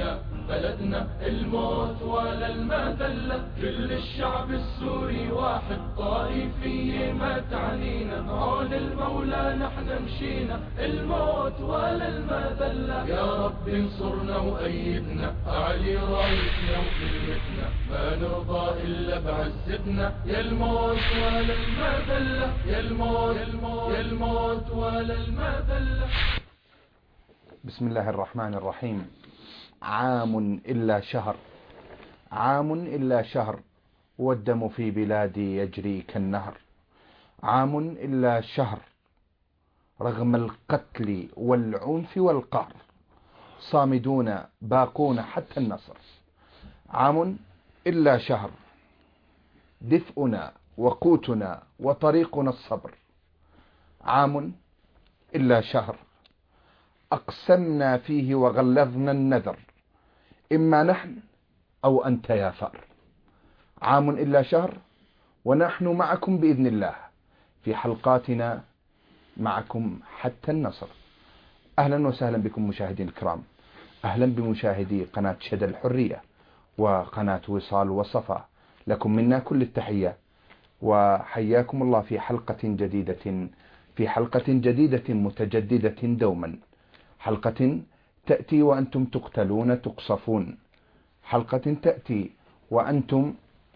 سوريا بلدنا، الموت ولا المذلة، كل الشعب السوري واحد، طائفية ما تعنينا، عون المولى نحن مشينا، الموت ولا المذلة. يا رب انصرنا وأيدنا، أعلي رايتنا وكلمتنا، ما نرضى إلا بعزتنا، يا الموت ولا المذلة، يا الموت يا الموت ولا المذلة. بسم الله الرحمن الرحيم. عام إلا شهر، عام إلا شهر، والدم في بلادي يجري كالنهر. عام إلا شهر، رغم القتل والعنف والقهر، صامدون باقون حتى النصر. عام إلا شهر، دفئنا وقوتنا وطريقنا الصبر. عام إلا شهر، أقسمنا فيه وغلظنا النذر، إما نحن أو أنت يا ثأر. عام إلا شهر، ونحن معكم بإذن الله في حلقاتنا معكم حتى النصر. أهلا وسهلا بكم مشاهدين الكرام، أهلا بمشاهدي قناة شدى الحرية وقناة وصال وصفا، لكم منا كل التحية، وحياكم الله في حلقة جديدة، في حلقة جديدة متجددة دوما، حلقة تأتي وأنتم تقتلون تقصفون، حلقة تأتي وأنتم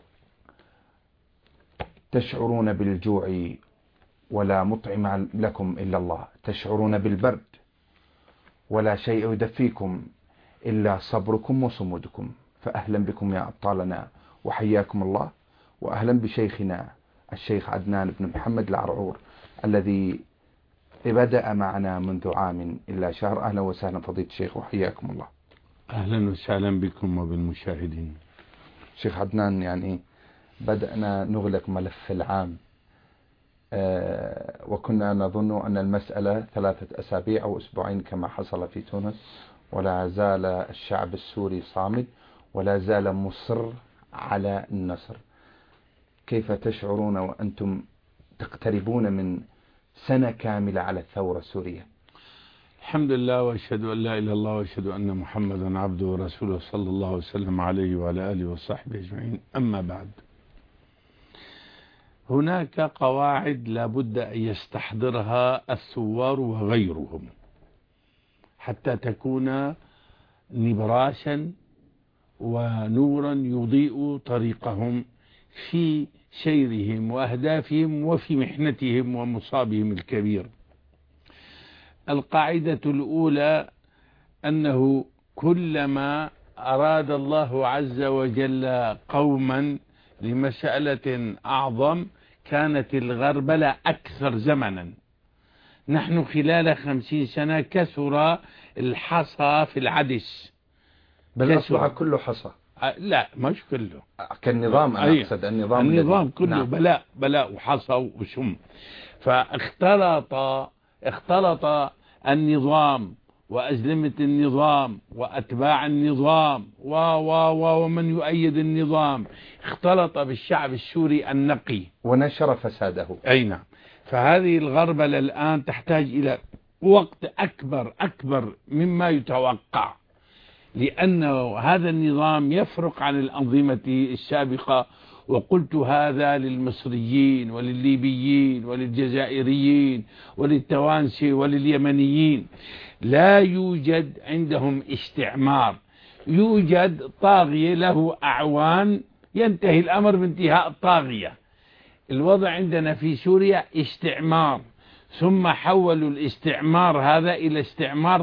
تشعرون بالجوع ولا مطعم لكم إلا الله، تشعرون بالبرد ولا شيء يدفيكم إلا صبركم وصمودكم. فأهلا بكم يا أبطالنا وحياكم الله، وأهلا بشيخنا الشيخ عدنان بن محمد العرعور الذي بدأ معنا منذ عام إلا شهر. أهلا وسهلا فضيلة الشيخ وحياكم الله. أهلا وسهلا بكم وبالمشاهدين. شيخ عدنان، يعني بدأنا نغلق ملف العام، وكنا نظن أن المسألة 3 أسابيع أو أسبوعين كما حصل في تونس، ولا زال الشعب السوري صامد ولا زال مصر على النصر. كيف تشعرون وأنتم تقتربون من سنة كاملة على الثورة السورية؟ الحمد لله، وأشهد أن لا إله إلا الله، وأشهد أن محمدا عبده ورسوله صلى الله وسلم عليه وعلى آله وصحبه أجمعين. أما بعد، هناك قواعد لابد أن يستحضرها الثوار وغيرهم حتى تكون نبراسا ونورا يضيء طريقهم في سيرهم وأهدافهم وفي محنتهم ومصابهم الكبير. القاعدة الأولى أنه كلما أراد الله عز وجل قوما لمسألة أعظم كانت الغربلة أكثر زمنا. نحن خلال 50 سنة كثر الحصى في العدس، بل أصبح كله حصى. لا مش كله كالنظام، أنا أقصد النظام كله. نعم. بلاء وحصى وسم. اختلط النظام وأزلمة النظام وأتباع النظام ومن يؤيد النظام، اختلط بالشعب السوري النقي ونشر فساده. أي نعم. فهذه الغربلة الآن تحتاج إلى وقت أكبر مما يتوقع، لأن هذا النظام يفرق عن الأنظمة السابقة. وقلت هذا للمصريين وللليبيين وللجزائريين وللتوانسي ولليمنيين. لا يوجد عندهم استعمار، يوجد طاغية له أعوان، ينتهي الأمر بانتهاء الطاغية. الوضع عندنا في سوريا استعمار، ثم حولوا الاستعمار هذا إلى استعمار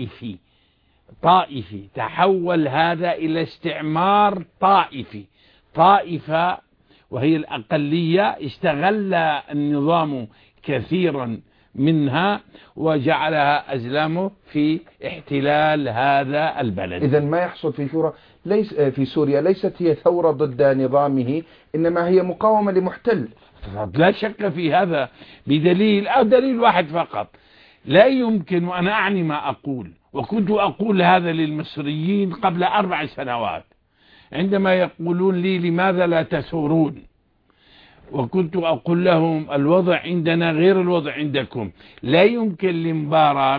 طائفي، تحول هذا إلى استعمار طائفة وهي الأقلية، استغل النظام كثيرا منها وجعلها أزلامه في احتلال هذا البلد. إذن ما يحصل في سوريا ليست هي ثورة ضد نظامه، إنما هي مقاومة لمحتل. لا شك في هذا، دليل واحد فقط. لا يمكن، وأنا أعني ما أقول، وكنت أقول هذا للمصريين قبل 4 سنوات عندما يقولون لي لماذا لا تثورون، وكنت أقول لهم الوضع عندنا غير الوضع عندكم. لا يمكن لمبارك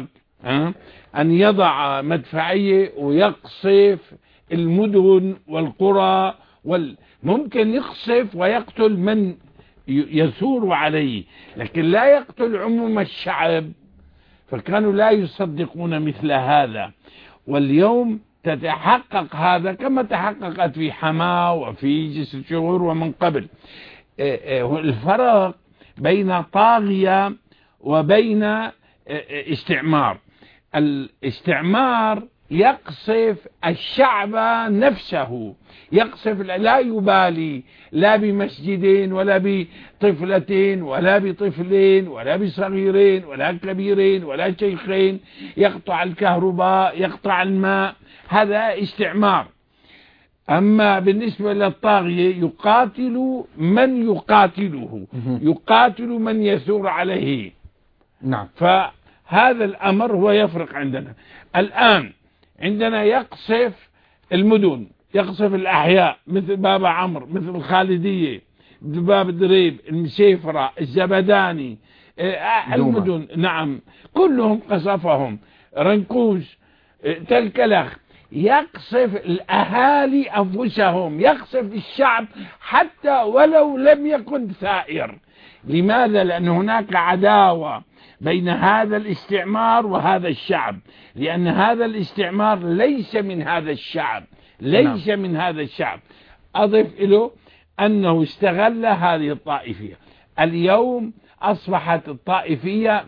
أن يضع مدفعية ويقصف المدن والقرى ممكن يقصف ويقتل من يثور عليه، لكن لا يقتل عموم الشعب. فكانوا لا يصدقون مثل هذا، واليوم تتحقق هذا كما تحققت في حماة وفي جسر شغور ومن قبل. الفرق بين طاغية وبين استعمار. الاستعمار يقصف الشعب نفسه، يقصف، لا يبالي لا بمسجدين ولا بطفلتين ولا بطفلين ولا بصغيرين ولا كبيرين ولا شيخين، يقطع الكهرباء يقطع الماء، هذا استعمار. أما بالنسبة للطاغية يقاتل من يقاتله، يقاتل من يثور عليه. نعم. فهذا الأمر هو يفرق عندنا. الآن عندنا يقصف المدن، يقصف الأحياء مثل باب عمرو، مثل الخالدية، باب دريب، المسيفرة، الزبداني، المدن، نعم كلهم قصفهم، رنكوش، تلكلخ. يقصف الأهالي أنفسهم، يقصف الشعب حتى ولو لم يكن ثائر. لماذا؟ لأن هناك عداوة بين هذا الاستعمار وهذا الشعب، لأن هذا الاستعمار ليس من هذا الشعب، ليس من هذا الشعب. أضف له أنه استغل هذه الطائفية. اليوم أصبحت الطائفية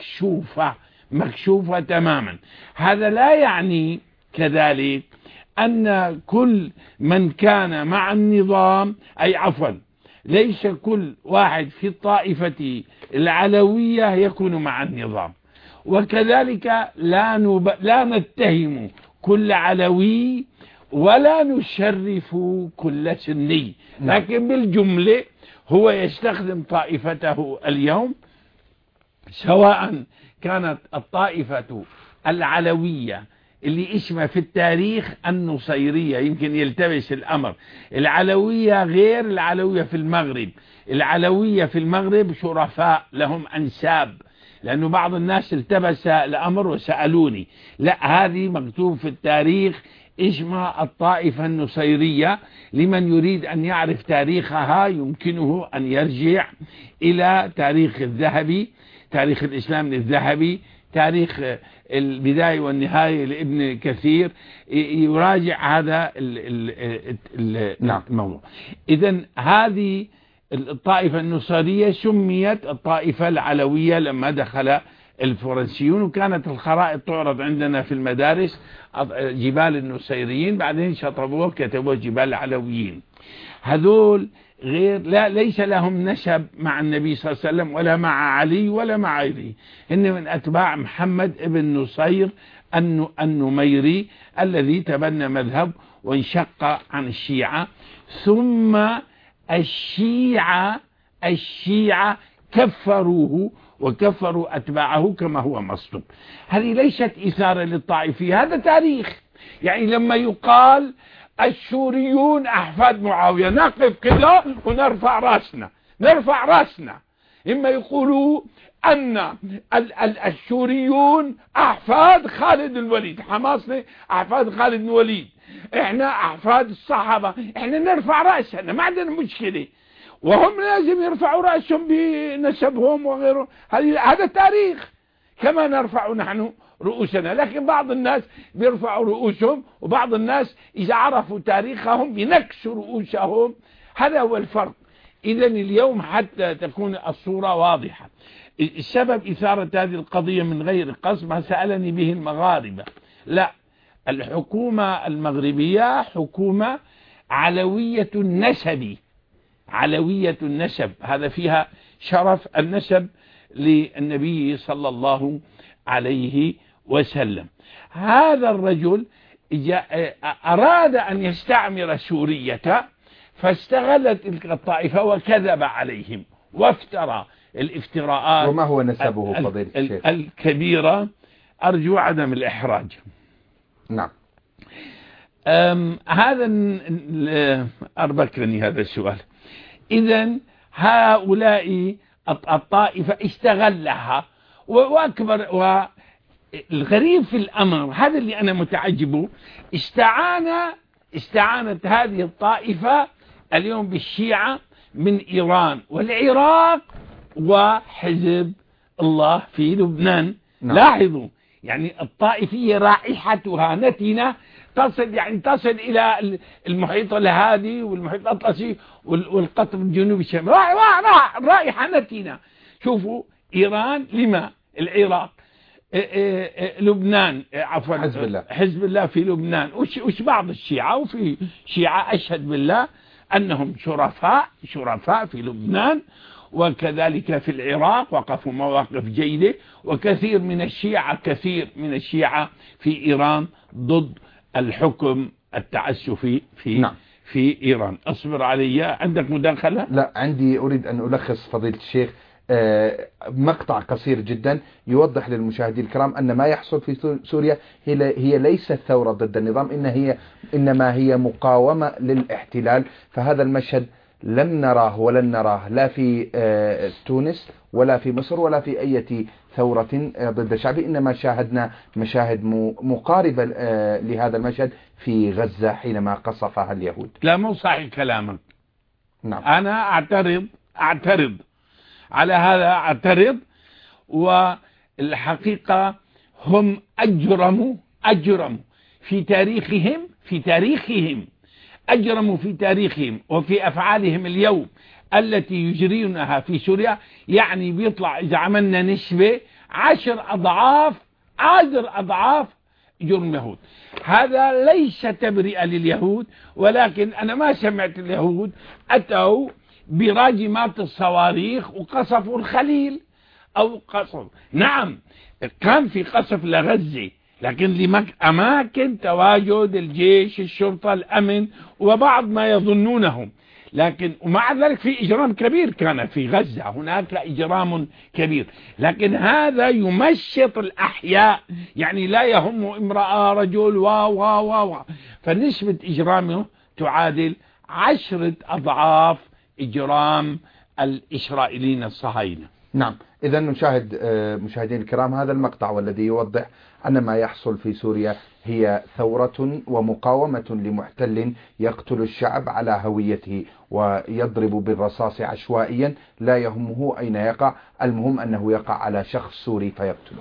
مكشوفة تماما. هذا لا يعني كذلك أن كل من كان مع النظام، أي عفوا ليس كل واحد في الطائفة العلوية يكون مع النظام، وكذلك لا نتهم كل علوي ولا نشرف كل سني، لكن بالجملة هو يستخدم طائفته اليوم، سواء كانت الطائفة العلوية اللي اسمها في التاريخ النصيرية، يمكن يلتبس الأمر. العلوية غير العلوية في المغرب. العلوية في المغرب شرفاء لهم أنساب، لأنه بعض الناس التبس الأمر وسألوني. لا، هذه مكتوب في التاريخ اسمها الطائفة النصيرية. لمن يريد أن يعرف تاريخها يمكنه أن يرجع إلى تاريخ الذهبي، تاريخ الإسلام الذهبي، تاريخ البداية والنهاية لابن كثير، يراجع هذا الموضوع. إذن هذه الطائفة النصيرية سميت الطائفة العلوية لما دخل الفرنسيون، وكانت الخرائط تعرض عندنا في المدارس جبال النصيريين، بعدين شطبوه كتبوه جبال العلويين. هذول غير، ليس لهم نسب مع النبي صلى الله عليه وسلم ولا مع علي ولا مع غيره، إن من أتباع محمد ابن نصير النميري الذي تبنى مذهب وانشق عن الشيعة. ثم الشيعة كفروه وكفروا أتباعه كما هو مصدوق. هذه ليست إثارة للطائفية، هذا تاريخ. يعني لما يقال السوريون أحفاد معاوية نقف كده ونرفع راسنا. إما يقولوا أن السوريون أحفاد خالد الوليد، حماصنا أحفاد خالد الوليد، إحنا أحفاد الصحابة، إحنا نرفع رأسنا ما عندنا مشكلة، وهم لازم يرفعوا رأسهم بنسبهم وغيره. هذا تاريخ كما نرفع نحن رؤوسنا. لكن بعض الناس بيرفعوا رؤوسهم، وبعض الناس إذا عرفوا تاريخهم بينكسوا رؤوسهم. هذا هو الفرق. إذن اليوم حتى تكون الصورة واضحة، السبب إثارة هذه القضية من غير قصد ما سألني به المغاربة، لا، الحكومة المغربية حكومة علوية النسب، هذا فيها شرف النسب للنبي صلى الله عليه وسلم. هذا الرجل أراد أن يستعمر سورية، فاستغلت تلك الطائفة وكذب عليهم وافترى الافتراءات. وما هو نسبه فضيلة الشيخ؟ الكبيرة، أرجو عدم الإحراج. نعم. هذا أربكني هذا السؤال. إذن هؤلاء الطائفة استغلها وأكبر الغريب في الأمر هذا اللي أنا متعجبه، استعانت هذه الطائفة اليوم بالشيعة من إيران والعراق وحزب الله في لبنان. نعم. لاحظوا يعني الطائفية رائحتها نتنة تصل إلى المحيط الهادي والمحيط الأطلسي والقطب الجنوبي الشمالي، رائحة نتنة. شوفوا إيران، لما العراق، لبنان، عفوا حزب الله في لبنان، وش بعض الشيعة، وفي شيعة أشهد بالله أنهم شرفاء في لبنان، وكذلك في العراق وقفوا مواقف جيدة، وكثير من الشيعة في إيران ضد الحكم التعسفي في إيران. أصبر علي، عندك مداخلة؟ لا، عندي، أريد أن ألخص فضيلة الشيخ مقطع قصير جدا يوضح للمشاهدين الكرام أن ما يحصل في سوريا هي ليست ثورة ضد النظام، إنما هي مقاومة للاحتلال. فهذا المشهد لم نراه ولن نراه لا في تونس ولا في مصر ولا في أي ثورة ضد الشعب، إنما شاهدنا مشاهد مقاربة لهذا المشهد في غزة حينما قصفها اليهود. لا، مو صحيح كلامك. نعم. أنا أعترض على هذا، والحقيقة هم أجرموا في تاريخهم وفي أفعالهم اليوم التي يجرونها في سوريا. يعني بيطلع إذا عملنا نسبة 10 أضعاف جرم اليهود. هذا ليس تبرئة لليهود، ولكن أنا ما سمعت اليهود أتوا براجمات الصواريخ وقصفوا الخليل أو نعم كان في قصف لغزة، لكن لأماكن تواجد الجيش، الشرطة، الأمن وبعض ما يظنونهم. لكن ومع ذلك في إجرام كبير كان في غزة، هناك إجرام كبير، لكن هذا يمشط الأحياء، يعني لا يهم امرأة رجل فنسبة إجرامه تعادل 10 أضعاف إجرام الإسرائيليين الصهاينة. نعم. إذا نشاهد مشاهدين الكرام هذا المقطع والذي يوضح أن ما يحصل في سوريا هي ثورة ومقاومة لمحتل يقتل الشعب على هويته ويضرب بالرصاص عشوائيا، لا يهمه أين يقع، المهم أنه يقع على شخص سوري فيقتله.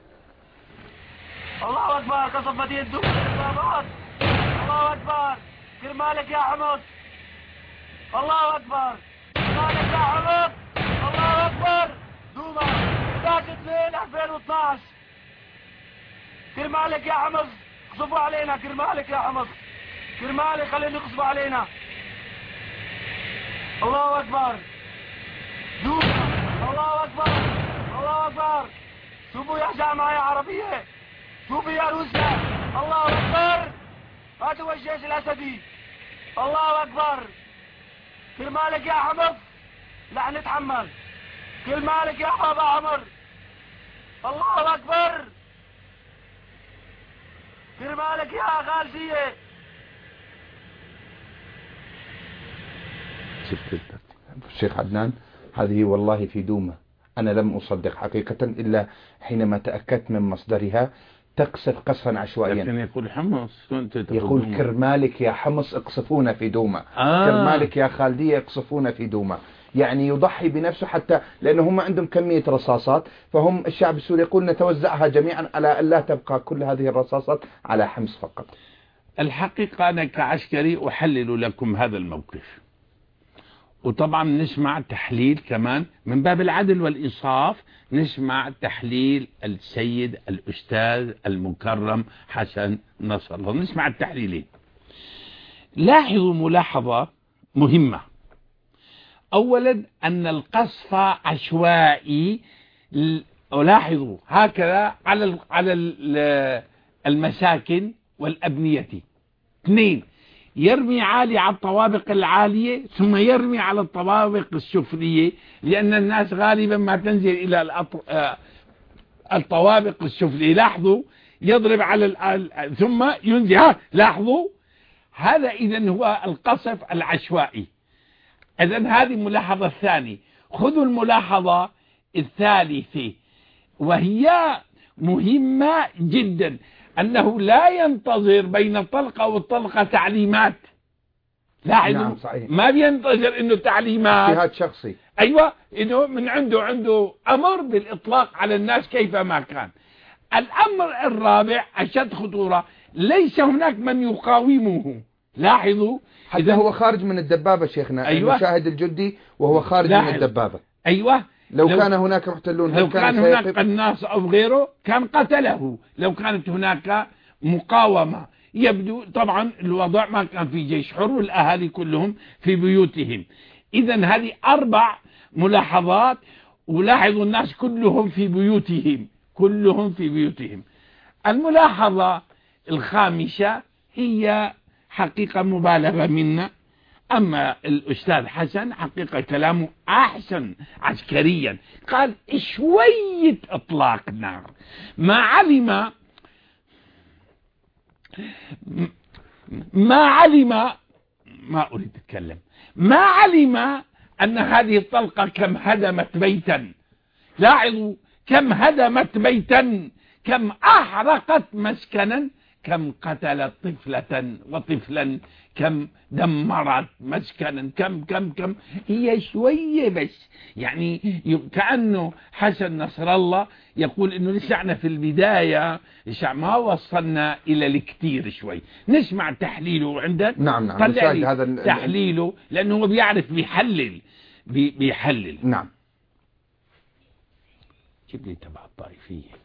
الله أكبر، قصفت يده، الله أكبر، كرمالك يا حمص، الله أكبر، كرمالك يا حمص، الله أكبر، دوما 11/2/2012، كرمالك يا حمص، قصفوا علينا، كرمالك يا حمص، كرمالك خلينا يقصفوا علينا، الله أكبر، دوما، الله أكبر، الله أكبر، شوفوا يا جامعة يا عربية، شوفوا يا روسيا، الله أكبر، هاتوا الجيش الأسدي، الله أكبر، كرمالك يا حمص، لا نتحمل، كرمالك يا بابا عمر، الله أكبر، كرمالك يا غالسية. الشيخ عدنان، هذه والله في دومة، أنا لم أصدق حقيقة إلا حينما تأكدت من مصدرها. تقصف قصفا عشوائيا، لكن يقول حمص، يقول كرمالك يا حمص اقصفونا في دومة، كرمالك يا خالدية اقصفونا في دومة. يعني يضحي بنفسه، حتى لأنه هم عندهم كمية رصاصات، فهم الشعب السوري يقول نتوزعها جميعا على أن لا تبقى كل هذه الرصاصات على حمص فقط. الحقيقة أنا كعسكري أحلل لكم هذا الموقف، وطبعا نسمع تحليل كمان من باب العدل والإنصاف، نسمع تحليل السيد الأستاذ المكرم حسن نصر الله، نسمع التحليلين. لاحظوا ملاحظة مهمة، أولا أن القصف عشوائي، ولاحظوا هكذا على المساكن والأبنية. 2، يرمي عالي على الطوابق العالية ثم يرمي على الطوابق السفلية، لأن الناس غالبا ما تنزل إلى الطوابق السفلية. لاحظوا يضرب على ثم ينزل، لاحظوا هذا إذن هو القصف العشوائي. إذن هذه الملاحظة الثانية. خذوا الملاحظة الثالثة، وهي مهمة جدا، أنه لا ينتظر بين الطلقة والطلقة تعليمات. لاحظوا، نعم صحيح. ما بينتظر انه تعليمات، اجتهاد شخصي. ايوه، انه من عنده امر بالاطلاق على الناس كيفما كان. الامر الرابع اشد خطورة، ليس هناك من يقاومه. لاحظوا، حتى هو خارج من الدبابة شيخنا. أيوة. المشاهد الجندي وهو خارج من الدبابة. ايوه، لو كان هناك محتلون، لو كان هناك قناص او غيره كان قتله. لو كانت هناك مقاومة، يبدو طبعا الوضع ما كان في جيش حر والأهالي كلهم في بيوتهم. إذن هذه 4 ملاحظات، ولاحظوا الناس كلهم في بيوتهم، كلهم في بيوتهم. الملاحظة الخامسة هي حقيقة مبالغة منا، أما الأستاذ حسن حقيقة كلامه أحسن عسكريا. قال شوية إطلاق نار، ما علم ما أريد أتكلم، ما علم أن هذه الطلقة كم هدمت بيتا. لاحظوا، كم هدمت بيتا، كم أحرقت مسكنا، كم قتلت طفلة وطفلا، كم دمرت مسكنا، كم هي شوية بس. يعني كأنه حسن نصر الله يقول إنه لسعنا في البداية، لسع ما وصلنا إلى الكثير شوي. نسمع تحليله عندك. نعم طلع لي هذا تحليله، لأنه هو بيعرف بيحلل. نعم. جيب لي تبع الطائفية.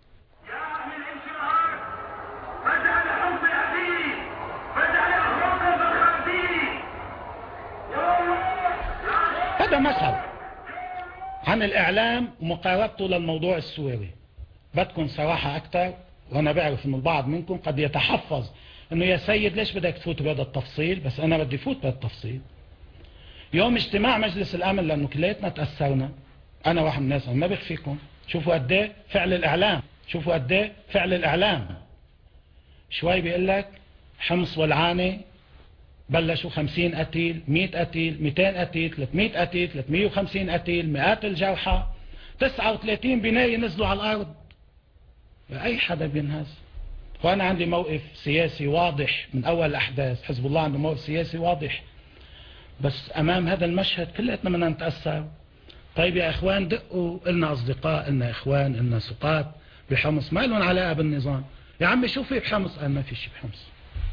هذا مثل عن الإعلام ومقاربته للموضوع السوري. بدكم صراحة أكتر، وأنا بعرف أن البعض منكم قد يتحفظ أنه يا سيد ليش بدك تفوت بهذا التفصيل، بس أنا بدي فوت بهذا التفصيل. يوم اجتماع مجلس الأمن، لأنه كليتنا تأثرنا، أنا واحد من الناس ما بخفيكم، شوفوا قد ايه فعل الإعلام، شوفوا قد ايه فعل الإعلام. شوي بيقول لك حمص والعاني بلشوا 50 قتيل، 100 قتيل، 200 قتيل، 300 قتيل، 350 قتيل، مئات الجرحى، 39 بناية نزلوا على الأرض. أي حدا بينهز. وأنا عندي موقف سياسي واضح من أول الأحداث، حزب الله عنده موقف سياسي واضح، بس أمام هذا المشهد كلنا بدنا نتأثر. طيب يا إخوان، دقوا، إلنا أصدقاء، إلنا إخوان، إلنا سقاط بحمص ما لهم علاقة بالنظام. يا عمي شو في بحمص؟ قال ما في شيء بحمص،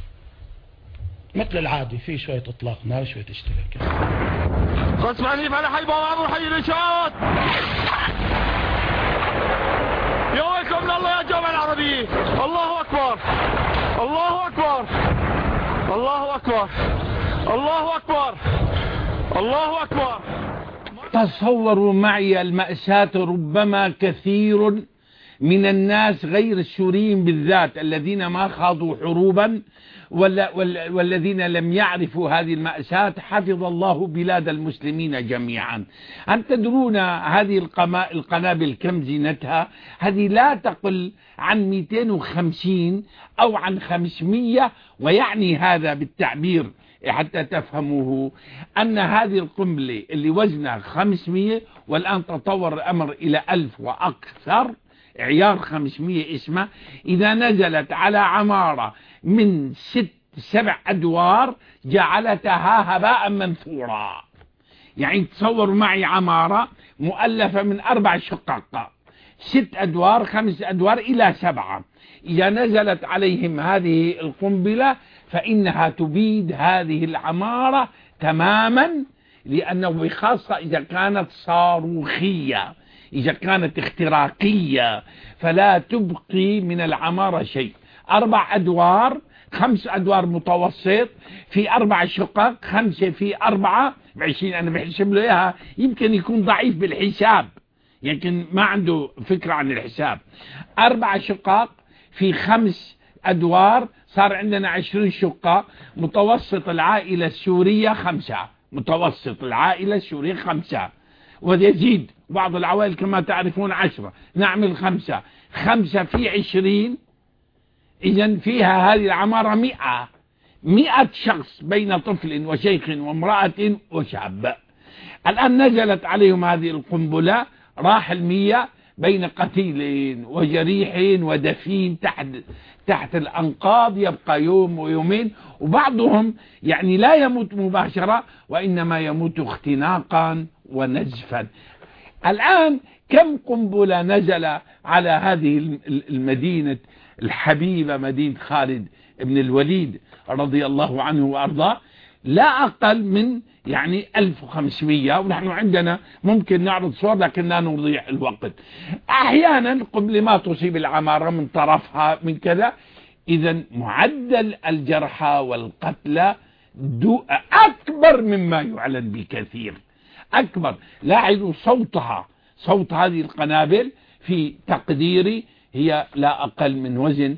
مثل العادي، في شوية اطلاق نار، شوية اشتباكات. قسم عنيف على حي بوابة وحي الإشارات. يا ويلكم من الله يا جامعة العربية. الله أكبر، الله أكبر، الله أكبر، الله أكبر، الله أكبر. تصوروا معي المأساة. ربما كثير من الناس غير السوريين بالذات الذين ما خاضوا حروبا والذين لم يعرفوا هذه المأساة، حفظ الله بلاد المسلمين جميعا. أن تدرون هذه القنابل كم زينتها؟ هذه لا تقل عن 250 أو عن 500. ويعني هذا بالتعبير حتى تفهموه أن هذه القنبلة اللي وزنها 500 والآن تطور الأمر إلى 1000 وأكثر، عيار 500 اسمه، إذا نزلت على عمارة من 6-7 أدوار جعلتها هباء منثورا. يعني تصوروا معي عمارة مؤلفة من 4 شقق، 6 أدوار، 5 أدوار إلى 7، إذا نزلت عليهم هذه القنبلة فإنها تبيد هذه العمارة تماما، لأنه بخاصة إذا كانت صاروخية، إذا كانت اختراقية فلا تبقي من العمارة شيء. 4 أدوار، 5 أدوار متوسط، في 4 شقق، 5 في 4 ب20. أنا بحسب له إياها، يمكن يكون ضعيف بالحساب، يمكن ما عنده فكرة عن الحساب. 4 شقق في 5 أدوار، صار عندنا 20 شقة. متوسط العائلة السورية 5، متوسط العائلة السورية 5، ويزيد بعض العوائل كما تعرفون 10. نعمل 5 في 20، إذن فيها هذه العمارة 100 شخص بين طفل وشيخ وامرأة وشاب. الآن نزلت عليهم هذه القنبلة، راح 100، بين قتيل وجريح ودفين تحت الأنقاض، يبقى يوم ويومين، وبعضهم يعني لا يموت مباشرة وإنما يموت اختناقا ونزفا. الآن كم قنبلة نزل على هذه المدينة الحبيبة، مدينة خالد بن الوليد رضي الله عنه وأرضاه، لا أقل من يعني 1500. ونحن عندنا ممكن نعرض صور لكن لا نضيع الوقت. أحيانا قبل ما تصيب العمارة من طرفها من كذا. إذا معدل الجرحى والقتلى أكبر مما يعلن بكثير، أكبر. لاحظوا صوت هذه القنابل في تقديري هي لا أقل من وزن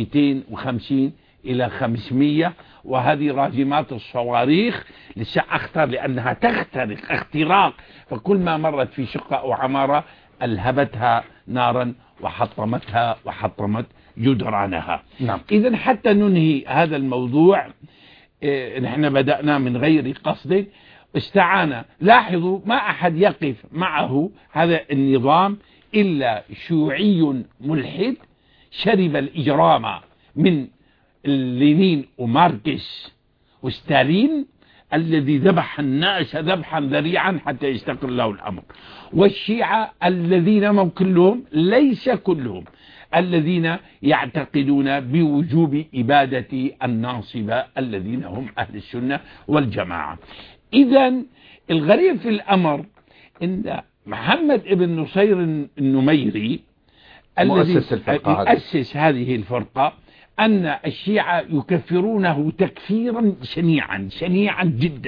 250 إلى 500. وهذه راجمات الصواريخ لسه أخطر لأنها تخترق اختراق، فكل ما مرت في شقة أو عمارة ألهبتها نارا وحطمتها وحطمت جدرانها. نعم. إذن حتى ننهي هذا الموضوع، نحن بدأنا من غير قصد، استعان. لاحظوا ما أحد يقف معه هذا النظام إلا شيوعي ملحد شرب الإجرام من لينين وماركس وستالين، الذي ذبح الناس ذبحا ذريعا حتى يستقر له الأمر. والشيعة الذين ما كلهم، ليس كلهم، الذين يعتقدون بوجوب إبادة الناصبة الذين هم أهل السنة والجماعة. إذن الغريب في الأمر أن محمد ابن نصير النميري الذي أسس هذه الفرقة، أن الشيعة يكفرونه تكفيرا شنيعا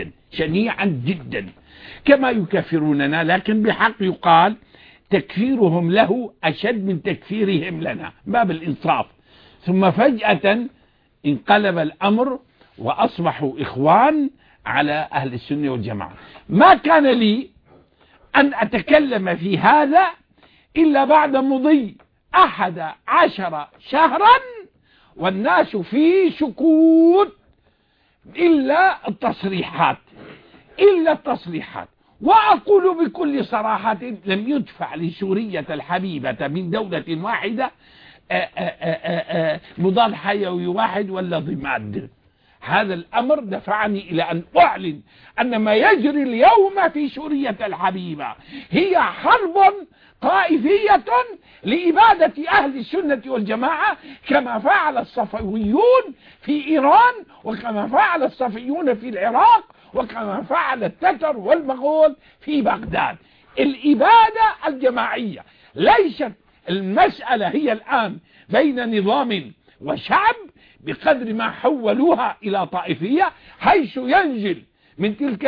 جدا كما يكفروننا، لكن بحق يقال تكفيرهم له أشد من تكفيرهم لنا، باب الإنصاف. ثم فجأة انقلب الأمر وأصبحوا إخوان على أهل السنة والجماعة. ما كان لي أن أتكلم في هذا إلا بعد مضي 11 شهرا والناس في سكوت إلا التصريحات. وأقول بكل صراحة لم يدفع لسورية الحبيبة من دولة واحدة مضاد حيوي واحد ولا ضماد. هذا الأمر دفعني إلى أن أعلن أن ما يجري اليوم في سورية الحبيبة هي حرب طائفية لإبادة أهل السنة والجماعة، كما فعل الصفويون في إيران، وكما فعل الصفويون في العراق، وكما فعل التتر والمغول في بغداد. الإبادة الجماعية ليست المسألة هي الآن بين نظام وشعب بقدر ما حولوها إلى طائفية، حيث ينزل من تلك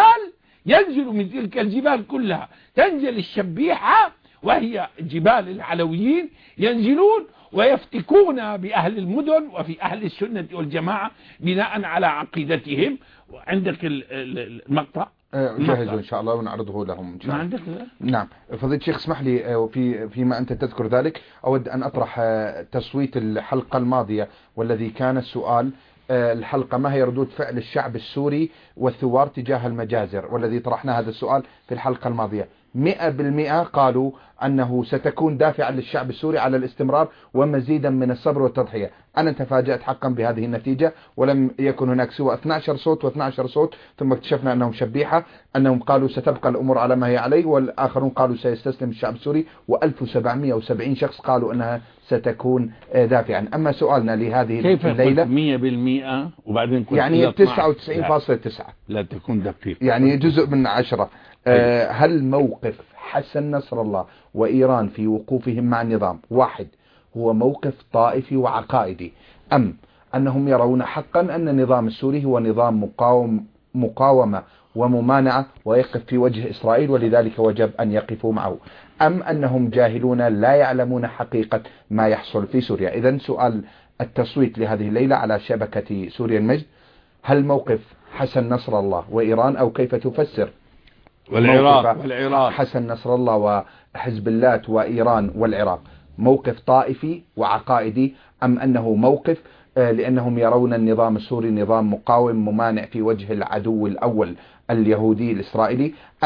الجبال كلها تنزل الشبيحة وهي جبال العلويين، ينزلون ويفتكون بأهل المدن وفي أهل السنة والجماعة بناء على عقيدتهم. وعندك المقطع جاهزوا إن شاء الله ونعرضه لهم إن شاء الله. نعم فضيلة الشيخ اسمح لي فيما أنت تذكر ذلك أود أن أطرح تصويت الحلقة الماضية، والذي كان السؤال الحلقة: ما هي ردود فعل الشعب السوري والثوار تجاه المجازر؟ والذي طرحنا هذا السؤال في الحلقة الماضية 100% قالوا أنه ستكون دافعا للشعب السوري على الاستمرار ومزيدا من الصبر والتضحية. أنا تفاجأت حقا بهذه النتيجة، ولم يكن هناك سوى 12 صوت و12 صوت، ثم اكتشفنا أنهم شبيحة، أنهم قالوا ستبقى الأمور على ما هي عليه، والآخرون قالوا سيستسلم الشعب السوري، و1770 شخص قالوا أنها ستكون دافعا. أما سؤالنا لهذه كيف الليلة 100% وبعدين يعني 99.9 لا تكون دقيق، يعني جزء من 10. هل موقف حسن نصر الله وإيران في وقوفهم مع النظام واحد هو موقف طائفي وعقائدي، أم أنهم يرون حقا أن النظام السوري هو نظام مقاومة وممانعة ويقف في وجه إسرائيل ولذلك وجب أن يقفوا معه، أم أنهم جاهلون لا يعلمون حقيقة ما يحصل في سوريا؟ إذن سؤال التصويت لهذه الليلة على شبكة سوريا المجد: هل موقف حسن نصر الله وإيران، أو كيف تفسر والعراق حسن نصر الله وحزب الله وإيران والعراق، موقف طائفي وعقائدي، أم أنه موقف لأنهم يرون النظام السوري نظام مقاوم ممانع في وجه العدو الأول اليهودي الإسرائيلي، أم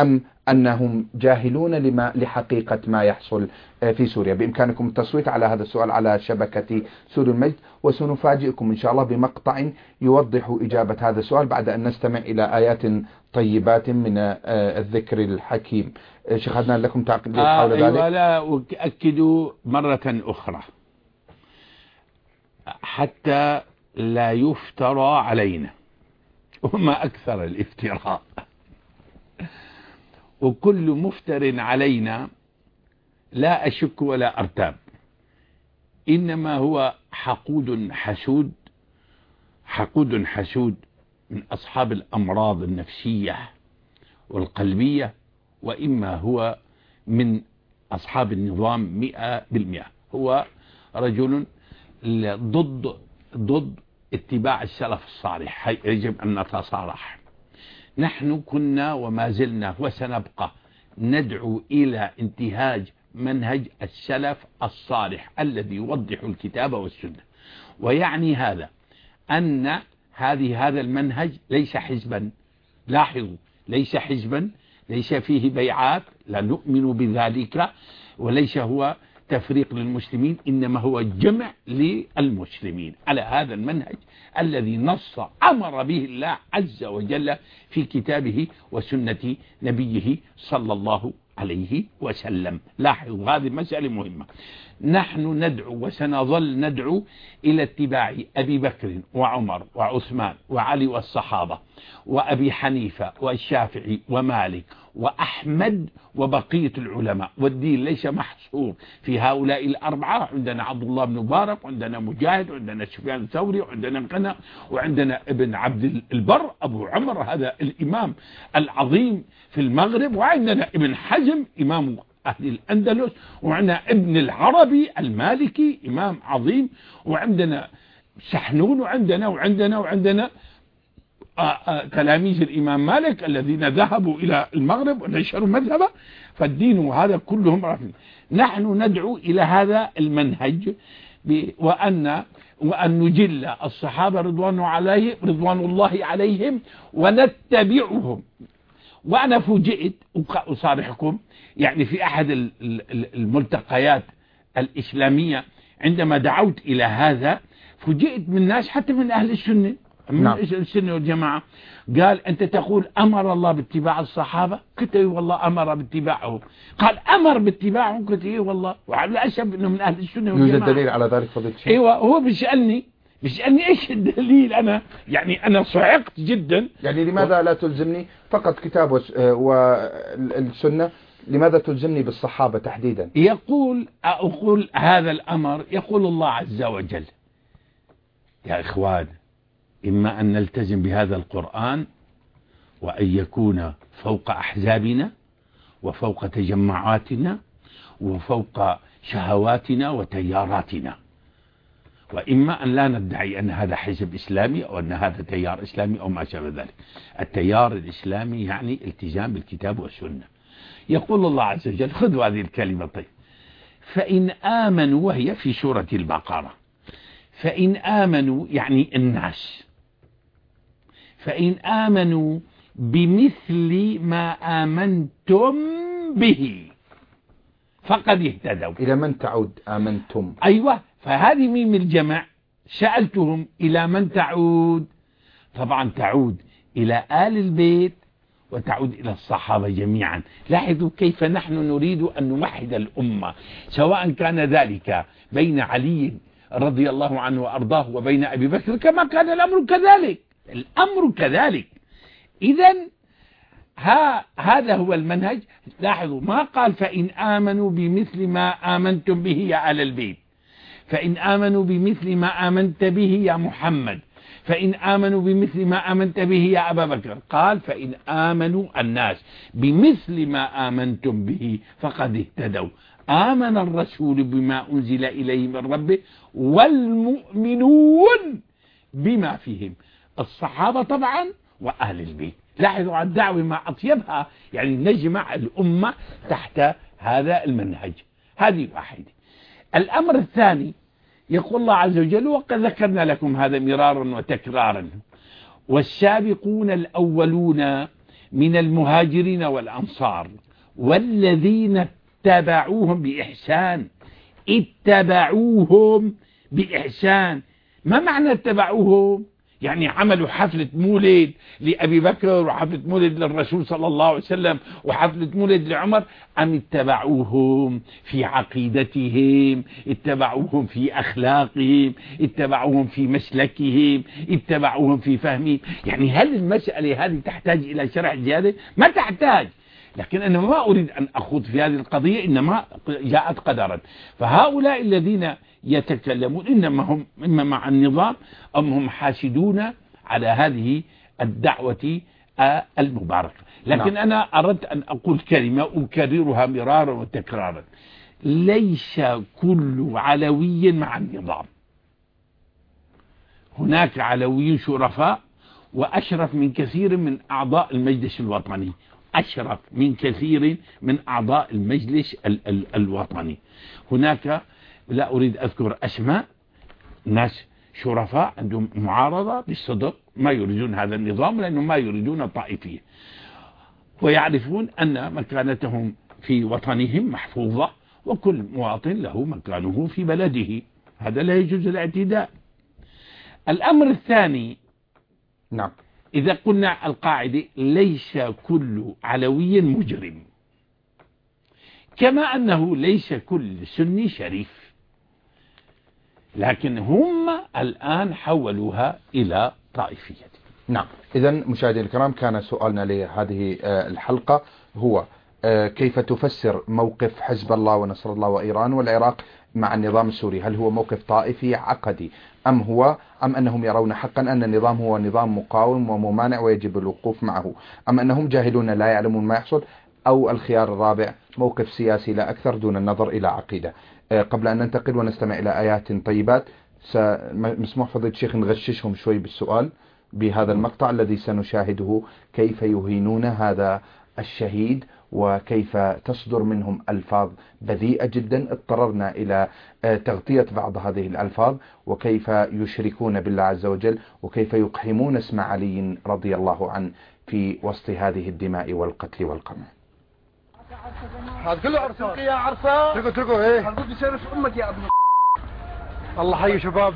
أنهم جاهلون لحقيقة ما يحصل في سوريا. بإمكانكم التصويت على هذا السؤال على شبكة سوري المجد، وسنفاجئكم إن شاء الله بمقطع يوضح إجابة هذا السؤال بعد أن نستمع إلى آيات طيبات من الذكر الحكيم. شيخ عدنان لكم تعقيب حول ذلك؟ أيوة، لا وأكدوا مرة أخرى حتى لا يفترى علينا، وما أكثر الافتراء، وكل مفتر علينا لا أشك ولا أرتاب إنما هو حقود حسود من أصحاب الأمراض النفسية والقلبية، وإما هو من أصحاب النظام 100%. هو رجل ضد اتباع السلف الصالح. يجب أن نتصارح. نحن كنا وما زلنا وسنبقى ندعو إلى انتهاج منهج السلف الصالح الذي يوضح الكتاب والسنة، ويعني هذا أن هذا المنهج ليس حزبا. لاحظوا، ليس حزبا، ليس فيه بيعات، لا نؤمن بذلك، وليس هو تفريق للمسلمين، إنما هو جمع للمسلمين على هذا المنهج الذي أمر به الله عز وجل في كتابه وسنة نبيه صلى الله عليه وسلم. لاحظوا، هذه مسألة مهمة. نحن ندعو وسنظل ندعو إلى اتباع أبي بكر وعمر وعثمان وعلي والصحابة وأبي حنيفة والشافعي ومالك وأحمد وبقية العلماء. والدين ليس محصور في هؤلاء الأربعة. عندنا عبد الله بن مبارك، وعندنا مجاهد، وعندنا سفيان الثوري، وعندنا مقنع، وعندنا ابن عبد البر أبو عمر هذا الإمام العظيم في المغرب، وعندنا ابن حزم إمام أهل الأندلس، وعندنا ابن العربي المالكي إمام عظيم، وعندنا سحنون، وعندنا تلاميذ الإمام مالك الذين ذهبوا إلى المغرب ونشروا مذهبه. فالدين وهذا كلهم رافضين. نحن ندعو إلى هذا المنهج وأن نجل الصحابة رضوان الله عليهم ونتبعهم. وأنا فوجئت أصارحكم يعني في أحد الملتقيات الإسلامية عندما دعوت إلى هذا، فوجئت من ناس حتى من أهل السنة، من السنة والجماعة، قال أنت تقول أمر الله باتباع الصحابة؟ قلت إيه والله أمر باتباعهم. قال أمر باتباعهم؟ قلت إيه والله. وعلى الأسف إنه من أهل السنة والجماعة. يوجد دليل على ذلك فضيلة الشيخ؟ أيوة، هو بيسألني إيش الدليل. أنا صعقت جدا. يعني لماذا لا تلزمني فقط كتاب والسنة؟ لماذا تلزمني بالصحابة تحديدا؟ أقول هذا الأمر يقول الله عز وجل: يا إخوان، إما أن نلتزم بهذا القرآن وأن يكون فوق أحزابنا وفوق تجمعاتنا وفوق شهواتنا وتياراتنا، وإما أن لا ندعي أن هذا حزب إسلامي أو أن هذا تيار إسلامي أو ما شابه ذلك. التيار الإسلامي يعني التزام بالكتاب والسنة. يقول الله عز وجل، خذوا هذه الكلمة طيب: فإن آمنوا، وهي في سورة البقرة، فإن آمنوا يعني الناس، فإن آمنوا بمثل ما آمنتم به فقد اهتدوا. إلى من تعود آمنتم؟ أيوة، فهذه ميم الجمع. سألتهم إلى من تعود؟ طبعا تعود إلى آل البيت وتعود إلى الصحابة جميعا. لاحظوا كيف نحن نريد أن نوحد الأمة، سواء كان ذلك بين علي رضي الله عنه وأرضاه وبين أبي بكر، كما كان الأمر كذلك. إذن هذا هو المنهج. لاحظوا ما قال فإن آمنوا بمثل ما آمنتم به يا آل البيت، فإن آمنوا بمثل ما آمنت به يا محمد، فإن آمنوا بمثل ما آمنت به يا أبا بكر. قال فإن آمنوا الناس بمثل ما آمنتم به فقد اهتدوا. آمن الرسول بما أنزل إليه من ربه والمؤمنون بما فيهم، الصحابة طبعا وأهل البيت. لاحظوا على الدعوة ما أطيبها، يعني نجمع الأمة تحت هذا المنهج. هذه واحدة. الأمر الثاني، يقول الله عز وجل: وقد ذكرنا لكم هذا مرارا وتكرارا: والسابقون الأولون من المهاجرين والأنصار والذين اتبعوهم بإحسان. اتبعوهم بإحسان. ما معنى اتبعوهم؟ يعني عملوا حفلة مولد لأبي بكر وحفلة مولد للرسول صلى الله عليه وسلم وحفلة مولد لعمر، أم اتبعوهم في عقيدتهم، اتبعوهم في أخلاقهم، اتبعوهم في مسلكهم، اتبعوهم في فهمهم؟ يعني هل المسألة هذه تحتاج إلى شرح زيادة؟ ما تحتاج، لكن أنا ما أريد أن أخوض في هذه القضية، إنما جاءت قدرا. فهؤلاء الذين يتكلمون إنما هم إما مع النظام أم هم حاسدون على هذه الدعوة المباركة. لكن أنا أردت أن أقول كلمة أكررها مرارا وتكرارا: ليس كل علوي مع النظام. هناك علويين شرفاء وأشرف من كثير من أعضاء المجلس الوطني، أشرف من كثير من أعضاء المجلس الوطني. هناك لا أريد أذكر أسماء، ناس شرفاء عندهم معارضة بالصدق، ما يريدون هذا النظام لأنهم ما يريدون الطائفية، ويعرفون أن مكانتهم في وطنهم محفوظة، وكل مواطن له مكانه في بلده، هذا لا يجوز الاعتداء. الأمر الثاني، نعم، إذا قلنا القاعدة ليس كل علوي مجرم، كما أنه ليس كل سني شريف، لكن هم الآن حولوها إلى طائفية. نعم. إذا مشاهدينا الكرام، كان سؤالنا لهذه الحلقة هو كيف تفسر موقف حزب الله ونصر الله وإيران والعراق مع النظام السوري؟ هل هو موقف طائفي عقدي أم أنهم يرون حقا أن النظام هو نظام مقاوم وممانع ويجب الوقوف معه، أم أنهم جاهلون لا يعلمون ما يحصل، أو الخيار الرابع موقف سياسي لا أكثر دون النظر إلى عقيدة؟ قبل أن ننتقل ونستمع إلى آيات طيبات، مسموح فضيلة الشيخ نغششهم شوي بالسؤال بهذا المقطع الذي سنشاهده، كيف يهينون هذا الشهيد وكيف تصدر منهم ألفاظ بذيئة جدا اضطررنا إلى تغطية بعض هذه الألفاظ، وكيف يشركون بالله عز وجل، وكيف يقحمون اسم علي رضي الله عنه في وسط هذه الدماء والقتل والقمع. هذا كله عرسان يا عرسان، تركوا ايه هتقول بشرف امك يا ابن الله حي شباب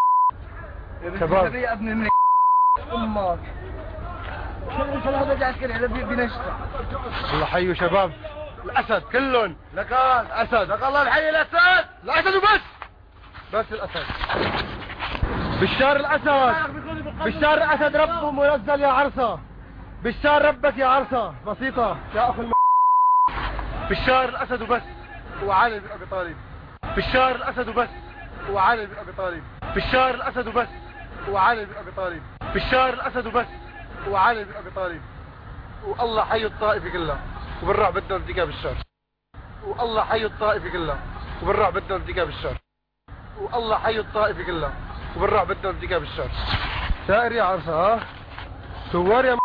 يا ابن من امك شوف هذا جاي عسكري هذا بنشطه. الله حي شباب الاسد كلهم لكان اسد، لك الله الحي الاسد، الاسد وبس، بس الاسد بالشار الاسد، بالشار الاسد ربه منزل يا عرسه، بالشار ربك يا عرسه بسيطه يا اخي بالشار الاسد وبس وعلي بن ابي طالب، بالشار الاسد وبس وعلي بن ابي طالب، بالشار الاسد وبس وعلي بن ابي طالب، بالشار الاسد وبس وعلي بن ابي طالب، والله حي الطائف كله وبالرعب بدنا ارتكاب الشر، والله حي الطائف كله وبالرعب بدنا ارتكاب الشر، والله حي الطائف كله وبالرعب بدنا ارتكاب الشر. سائر يا عرسه، ها سوار يا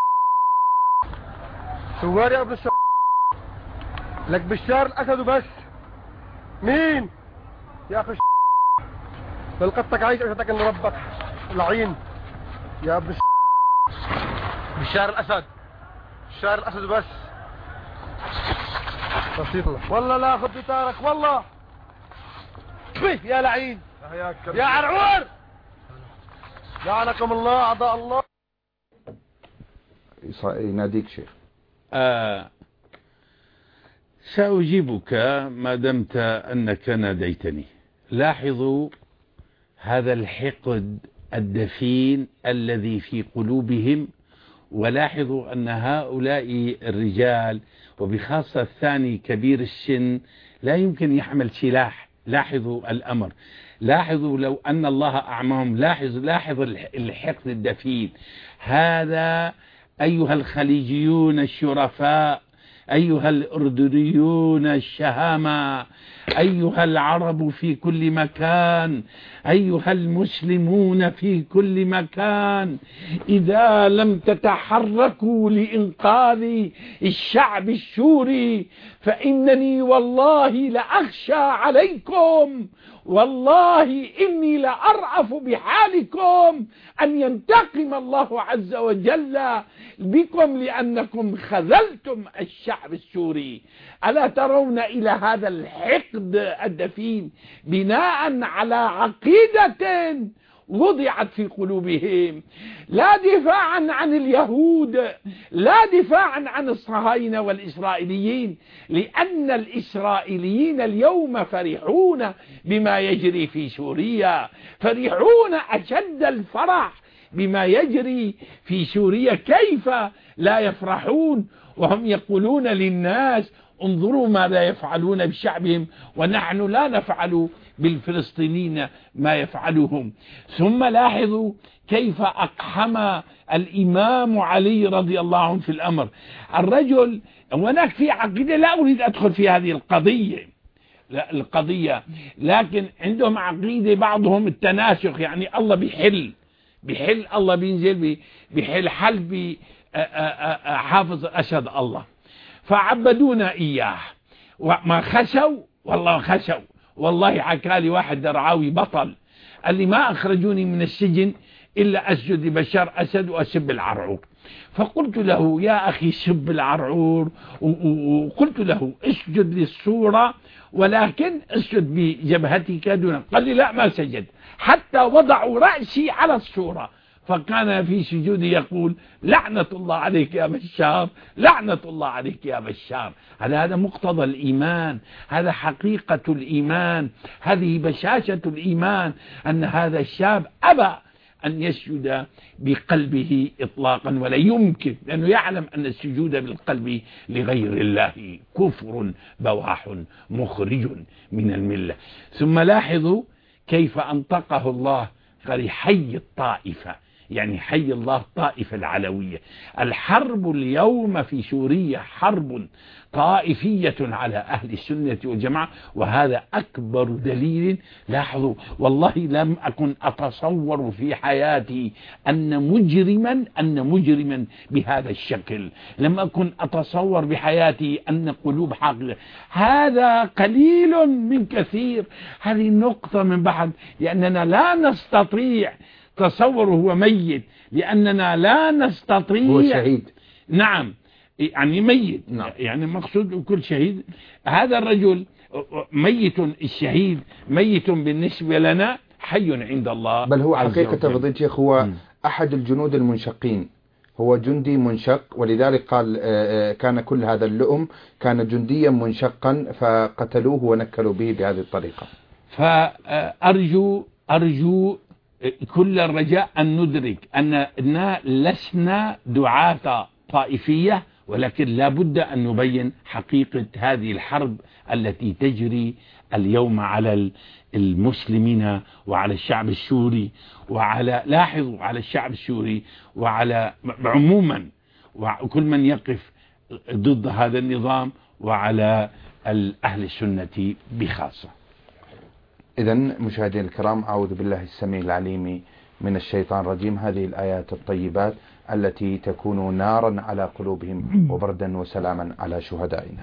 سوار يا ابن الشر، لك بالشار الاسد وبس. مين يا اخي للقطك عايش اشتك ان ربك لعين يا ابن بالشار الاسد، بالشار الاسد وبس، بسيط لك والله لا اخذ بتارك والله يا لعين يا عرعور لعنكم الله اعضاء الله. يناديك شيخ. سأجيبك ما دمت أنك ناديتني. لاحظوا هذا الحقد الدفين الذي في قلوبهم، ولاحظوا أن هؤلاء الرجال وبخاصة الثاني كبير السن لا يمكن يحمل سلاح. لاحظوا الأمر، لاحظوا لو أن الله أعماهم، لاحظ الحقد الدفين هذا. أيها الخليجيون الشرفاء، أيها الأردنيون الشهامة، أيها العرب في كل مكان، أيها المسلمون في كل مكان، إذا لم تتحركوا لإنقاذ الشعب السوري فإنني والله لأخشى عليكم، والله إني لأرأف بحالكم أن ينتقم الله عز وجل بكم لأنكم خذلتم الشعب السوري. ألا ترون إلى هذا الحقد الدفين بناء على عقيدة وضعت في قلوبهم، لا دفاعا عن اليهود، لا دفاعا عن الصهاينة والإسرائيليين، لأن الإسرائيليين اليوم فرحون بما يجري في سوريا، فرحون أشد الفرح بما يجري في سوريا. كيف لا يفرحون وهم يقولون للناس انظروا ماذا يفعلون بشعبهم ونحن لا نفعل بالفلسطينيين ما يفعلهم. ثم لاحظوا كيف أقحم الإمام علي رضي الله عنه في الأمر. الرجل هناك في عقيدة، لا أريد أدخل في هذه القضية، لكن عندهم عقيدة بعضهم التناسخ، يعني الله بيحل الله بينزل بيحل حل بحافظ أسد الله، فعبدونا إياه وما خشوا، والله خشوا. والله حكالي واحد درعاوي بطل قال لي ما أخرجوني من السجن إلا أسجد لبشار أسد وأسب العرعور. فقلت له يا أخي سب العرعور، وقلت له اسجد للصورة ولكن اسجد بجبهتك دون. قال لي لا ما سجد حتى وضعوا رأسي على الصورة، فكان في سجوده يقول لعنة الله عليك يا بشار، لعنة الله عليك يا بشار. هذا مقتضى الإيمان، هذا حقيقة الإيمان، هذه بشاشة الإيمان، أن هذا الشاب أبى أن يسجد بقلبه إطلاقا ولا يمكن، لأنه يعلم أن السجود بالقلب لغير الله كفر بواح مخرج من الملة. ثم لاحظوا كيف أنطقه الله قال حي الطائفة، يعني حي الله الطائفة العلوية. الحرب اليوم في سوريا حرب طائفية على أهل السنة والجماعة، وهذا أكبر دليل. لاحظوا والله لم أكن أتصور في حياتي أن مجرما بهذا الشكل، لم أكن أتصور بحياتي أن قلوب حاقدة. هذا قليل من كثير، هذه النقطة من بعد، لأننا لا نستطيع تصوره هو ميت، لأننا لا نستطيع. هو شهيد، نعم يعني ميت، نعم. يعني مقصود كل شهيد. هذا الرجل ميت، الشهيد ميت بالنسبة لنا، حي عند الله. بل هو حقيقة فضيلة الشيخ هو أحد الجنود المنشقين، هو جندي منشق، ولذلك قال كان كل هذا اللؤم كان جنديا منشقا فقتلوه ونكلوا به بهذه الطريقة. فأرجو كل الرجاء أن ندرك أننا لسنا دعاة طائفية، ولكن لا بد أن نبين حقيقة هذه الحرب التي تجري اليوم على المسلمين وعلى الشعب السوري، لاحظوا على الشعب السوري وعلى عموما وكل من يقف ضد هذا النظام، وعلى أهل السنة بخاصة. إذن مشاهدينا الكرام، أعوذ بالله السميع العليم من الشيطان الرجيم. هذه الآيات الطيبات التي تكون نارا على قلوبهم وبردا وسلاما على شهدائنا.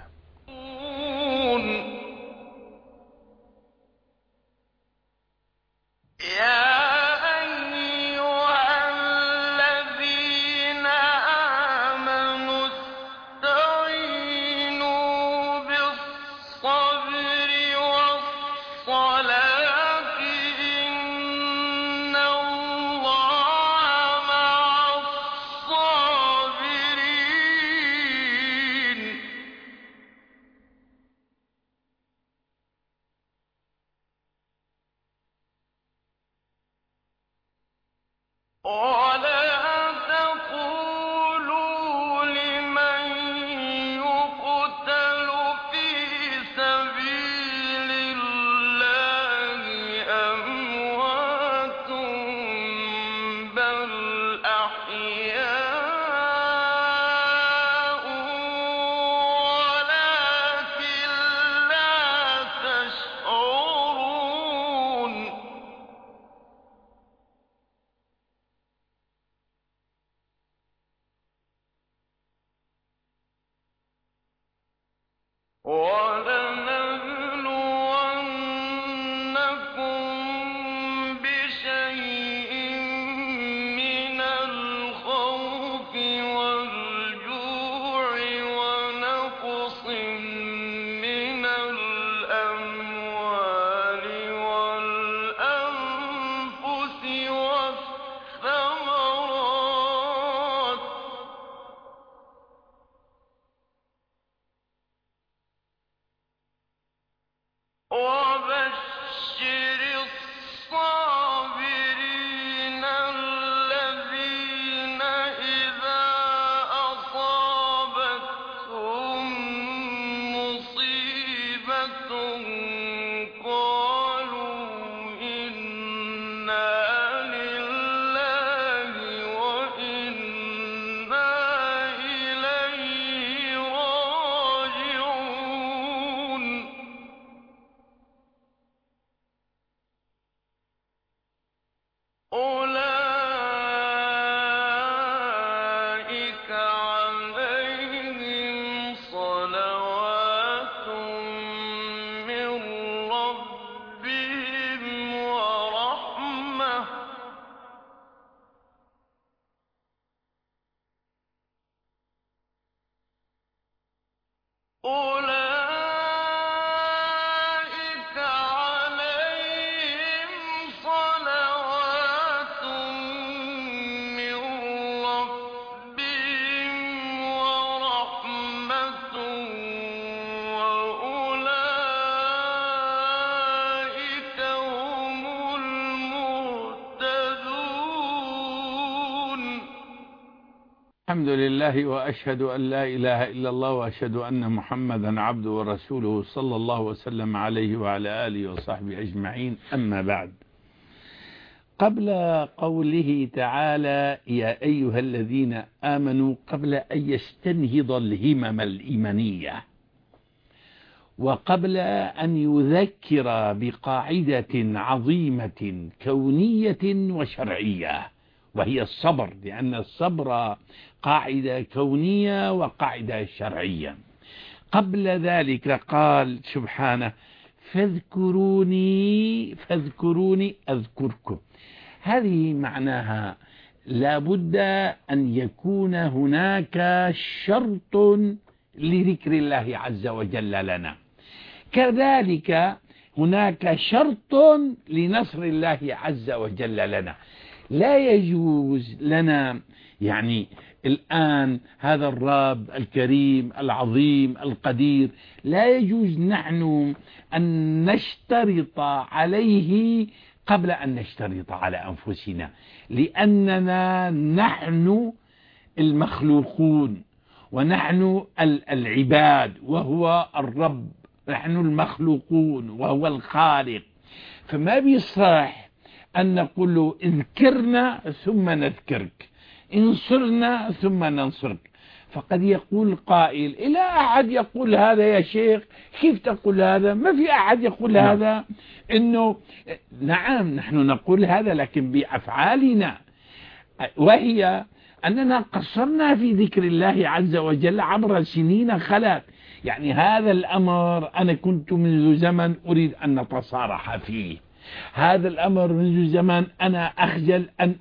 الحمد لله وأشهد أن لا إله إلا الله وأشهد أن محمدا عبده ورسوله صلى الله وسلم عليه وعلى آله وصحبه أجمعين. أما بعد، قبل قوله تعالى يا أيها الذين آمنوا، قبل أن يستنهض الهمم الإيمانية، وقبل أن يذكر بقاعدة عظيمة كونية وشرعية وهي الصبر، لأن الصبر قاعدة كونية وقاعدة شرعية. قبل ذلك قال سبحانه فاذكروني أذكركم. هذه معناها لابد أن يكون هناك شرط لذكر الله عز وجل لنا، كذلك هناك شرط لنصر الله عز وجل لنا. لا يجوز لنا يعني الآن هذا الرب الكريم العظيم القدير، لا يجوز نحن أن نشترط عليه قبل أن نشترط على أنفسنا، لأننا نحن المخلوقون ونحن العباد وهو الرب، نحن المخلوقون وهو الخالق. فما بيصح أن نقول له اذكرنا ثم نذكرك، انصرنا ثم ننصرك. فقد يقول قائل إلى أحد يقول هذا يا شيخ، كيف تقول هذا؟ ما في أحد يقول هذا. إنه نعم نحن نقول هذا لكن بأفعالنا، وهي أننا قصرنا في ذكر الله عز وجل عبر سنين خلت. يعني هذا الأمر أنا كنت منذ زمن أريد أن نتصارح فيه، هذا الأمر منذ زمان أنا أخجل أن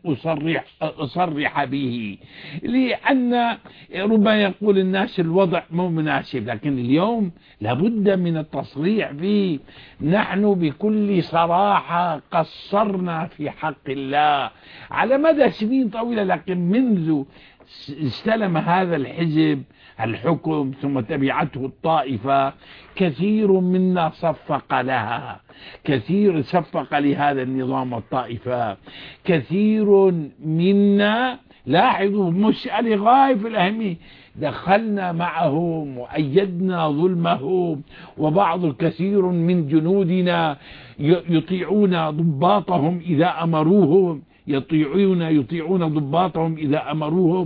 أصرح به، لأن ربما يقول الناس الوضع مو مناسب، لكن اليوم لابد من التصريح فيه. نحن بكل صراحة قصرنا في حق الله على مدى سنين طويلة، لكن منذ استلم هذا الحزب الحكم ثم تبعته الطائفة كثير منا صفق لها، كثير صفق لهذا النظام والطائفة، كثير منا لاحظوا مسألة غاية في الأهمية، دخلنا معهم وأيدنا ظلمهم، وبعض الكثير من جنودنا يطيعون ضباطهم إذا أمروهم، يطيعون ضباطهم إذا أمروهم،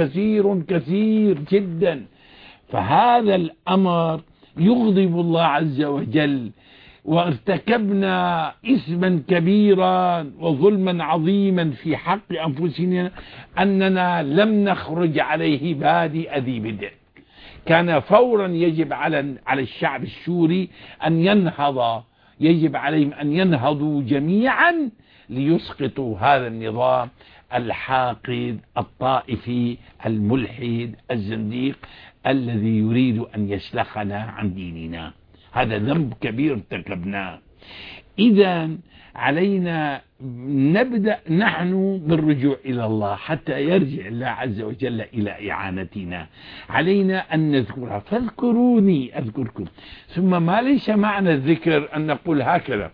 كثير جدا. فهذا الأمر يغضب الله عز وجل، وارتكبنا إثما كبيرا وظلما عظيما في حق أنفسنا أننا لم نخرج عليه بادئ ذي بدء. كان فورا يجب على الشعب السوري أن ينهض، يجب عليهم أن ينهضوا جميعا ليسقطوا هذا النظام الحاقد الطائفي الملحد الزنديق الذي يريد أن يسلخنا عن ديننا. هذا ذنب كبير ارتكبناه. إذا علينا نبدأ نحن بالرجوع إلى الله حتى يرجع الله عز وجل إلى إعانتنا. علينا أن نذكرها، فاذكروني أذكركم. ثم ما ليس معنى الذكر أن نقول هكذا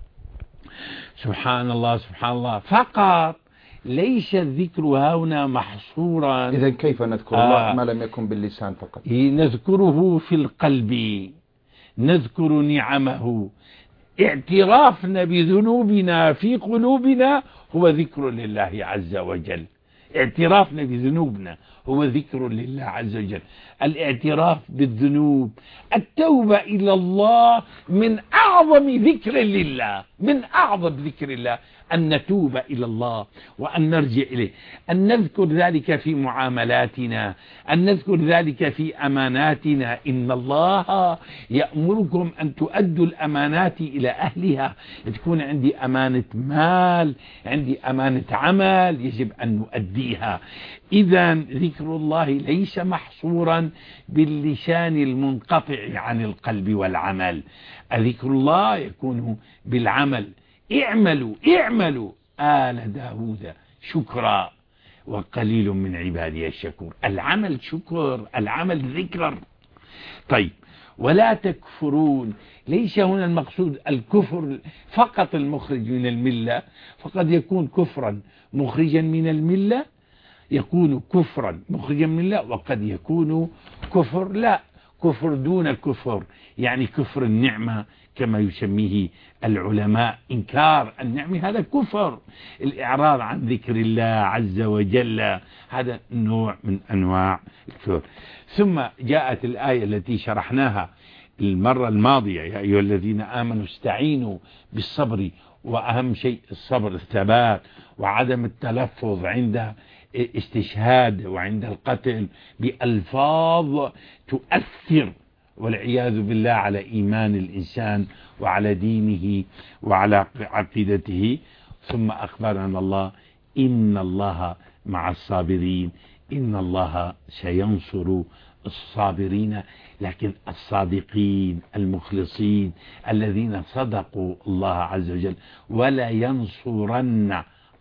سبحان الله سبحان الله فقط، ليس الذكر هنا محصورا. إذا كيف نذكر الله ما لم يكن باللسان فقط؟ نذكره في القلب، نذكر نعمه. اعترافنا بذنوبنا في قلوبنا هو ذكر لله عز وجل. اعترافنا بذنوبنا هو ذكر لله عز وجل. الاعتراف بالذنوب، التوبة إلى الله من أعظم ذكر لله، من أعظم ذكر الله أن نتوب إلى الله وأن نرجع إليه، أن نذكر ذلك في معاملاتنا، أن نذكر ذلك في أماناتنا. إن الله يأمركم أن تؤدوا الأمانات إلى أهلها. تكون عندي أمانة مال، عندي أمانة عمل، يجب أن نؤديها. إذا ذكر الله ليس محصورا باللسان المنقطع عن القلب والعمل. ذكر الله يكون بالعمل. اعملوا آل داود شكرا وقليل من عبادي الشكور. العمل شكر، العمل ذكر. طيب، ولا تكفرون، ليس هنا المقصود الكفر فقط المخرج من الملة، فقد يكون كفرا مخرجا من الملة، يكون كفرا مخرجا من الملة، وقد يكون كفر لا كفر دون كفر، يعني كفر النعمة كما يسميه العلماء. إنكار النعمة هذا كفر. الإعراض عن ذكر الله عز وجل هذا نوع من أنواع الكفر. ثم جاءت الآية التي شرحناها المرة الماضية: يا أيها الذين آمنوا استعينوا بالصبر، وأهم شيء الصبر، الثبات وعدم التلفظ عند استشهاد وعند القتل بألفاظ تؤثر والعياذ بالله على إيمان الإنسان وعلى دينه وعلى عقيدته. ثم أخبرنا الله إن الله مع الصابرين، إن الله سينصر الصابرين، لكن الصادقين المخلصين الذين صدقوا الله عز وجل. ولا ينصرن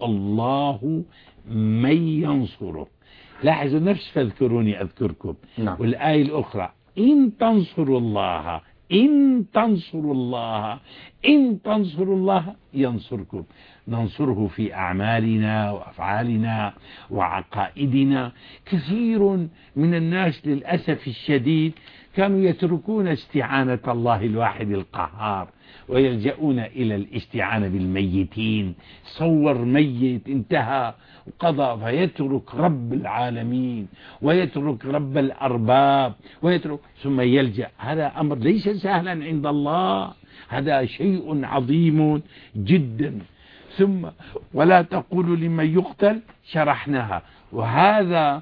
الله من ينصره. لاحظوا نفس فاذكروني أذكركم. نعم. والآية الأخرى إن تنصروا الله، إن تنصروا الله، إن تنصروا الله ينصركم. ننصره في أعمالنا وأفعالنا وعقائدنا. كثير من الناس للأسف الشديد كانوا يتركون استعانة الله الواحد القهار ويلجؤون إلى الاستعانة بالميتين. صور ميت انتهى وقضى، فيترك رب العالمين ويترك رب الأرباب ويترك، ثم يلجأ. هذا أمر ليس سهلا عند الله، هذا شيء عظيم جدا. ثم ولا تقولوا لمن يقتل، شرحناها. وهذا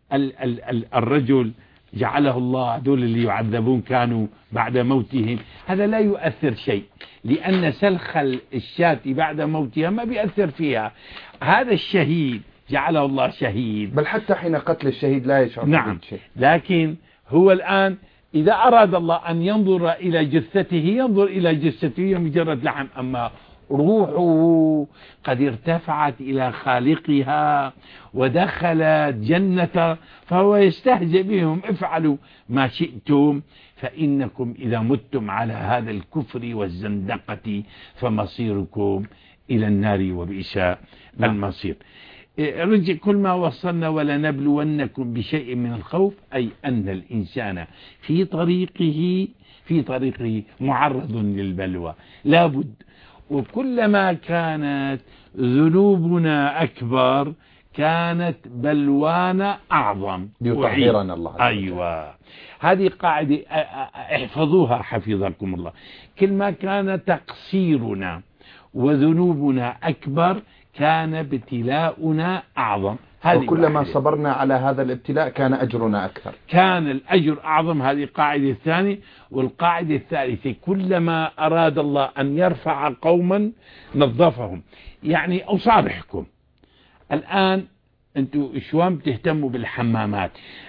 الرجل جعله الله، دول اللي يعذبون كانوا بعد موتهم، هذا لا يؤثر شيء، لأن سلخ الشاة بعد موتها ما بيأثر فيها. هذا الشهيد جعله الله شهيد، بل حتى حين قتل الشهيد لا يشعر نعم بشيء. لكن هو الآن إذا أراد الله أن ينظر إلى جثته ينظر إلى جثته مجرد لحم، أما روحه قد ارتفعت إلى خالقها ودخلت جنة، فهو يستهزئ بهم: افعلوا ما شئتم فإنكم إذا متم على هذا الكفر والزندقة فمصيركم إلى النار وبئس المصير. رجع كل ما وصلنا: ولنبلونكم بشيء من الخوف، أي أن الإنسان في طريقه معرض للبلوى لابد. وكلما كانت ذنوبنا أكبر كانت بلوانا أعظم ليطهرنا الله. أيوة، هذه قاعدة احفظوها حفظكم الله. كل ما كان تقصيرنا وذنوبنا أكبر كان ابتلاؤنا أعظم. وكلما صبرنا على هذا الابتلاء كان أجرنا أكثر، كان الأجر أعظم. هذه قاعدة الثانية. والقاعدة الثالثة، كلما أراد الله أن يرفع قوما نظفهم. يعني أصارحكم الآن، أنتم شوان بتهتموا بالحمامات.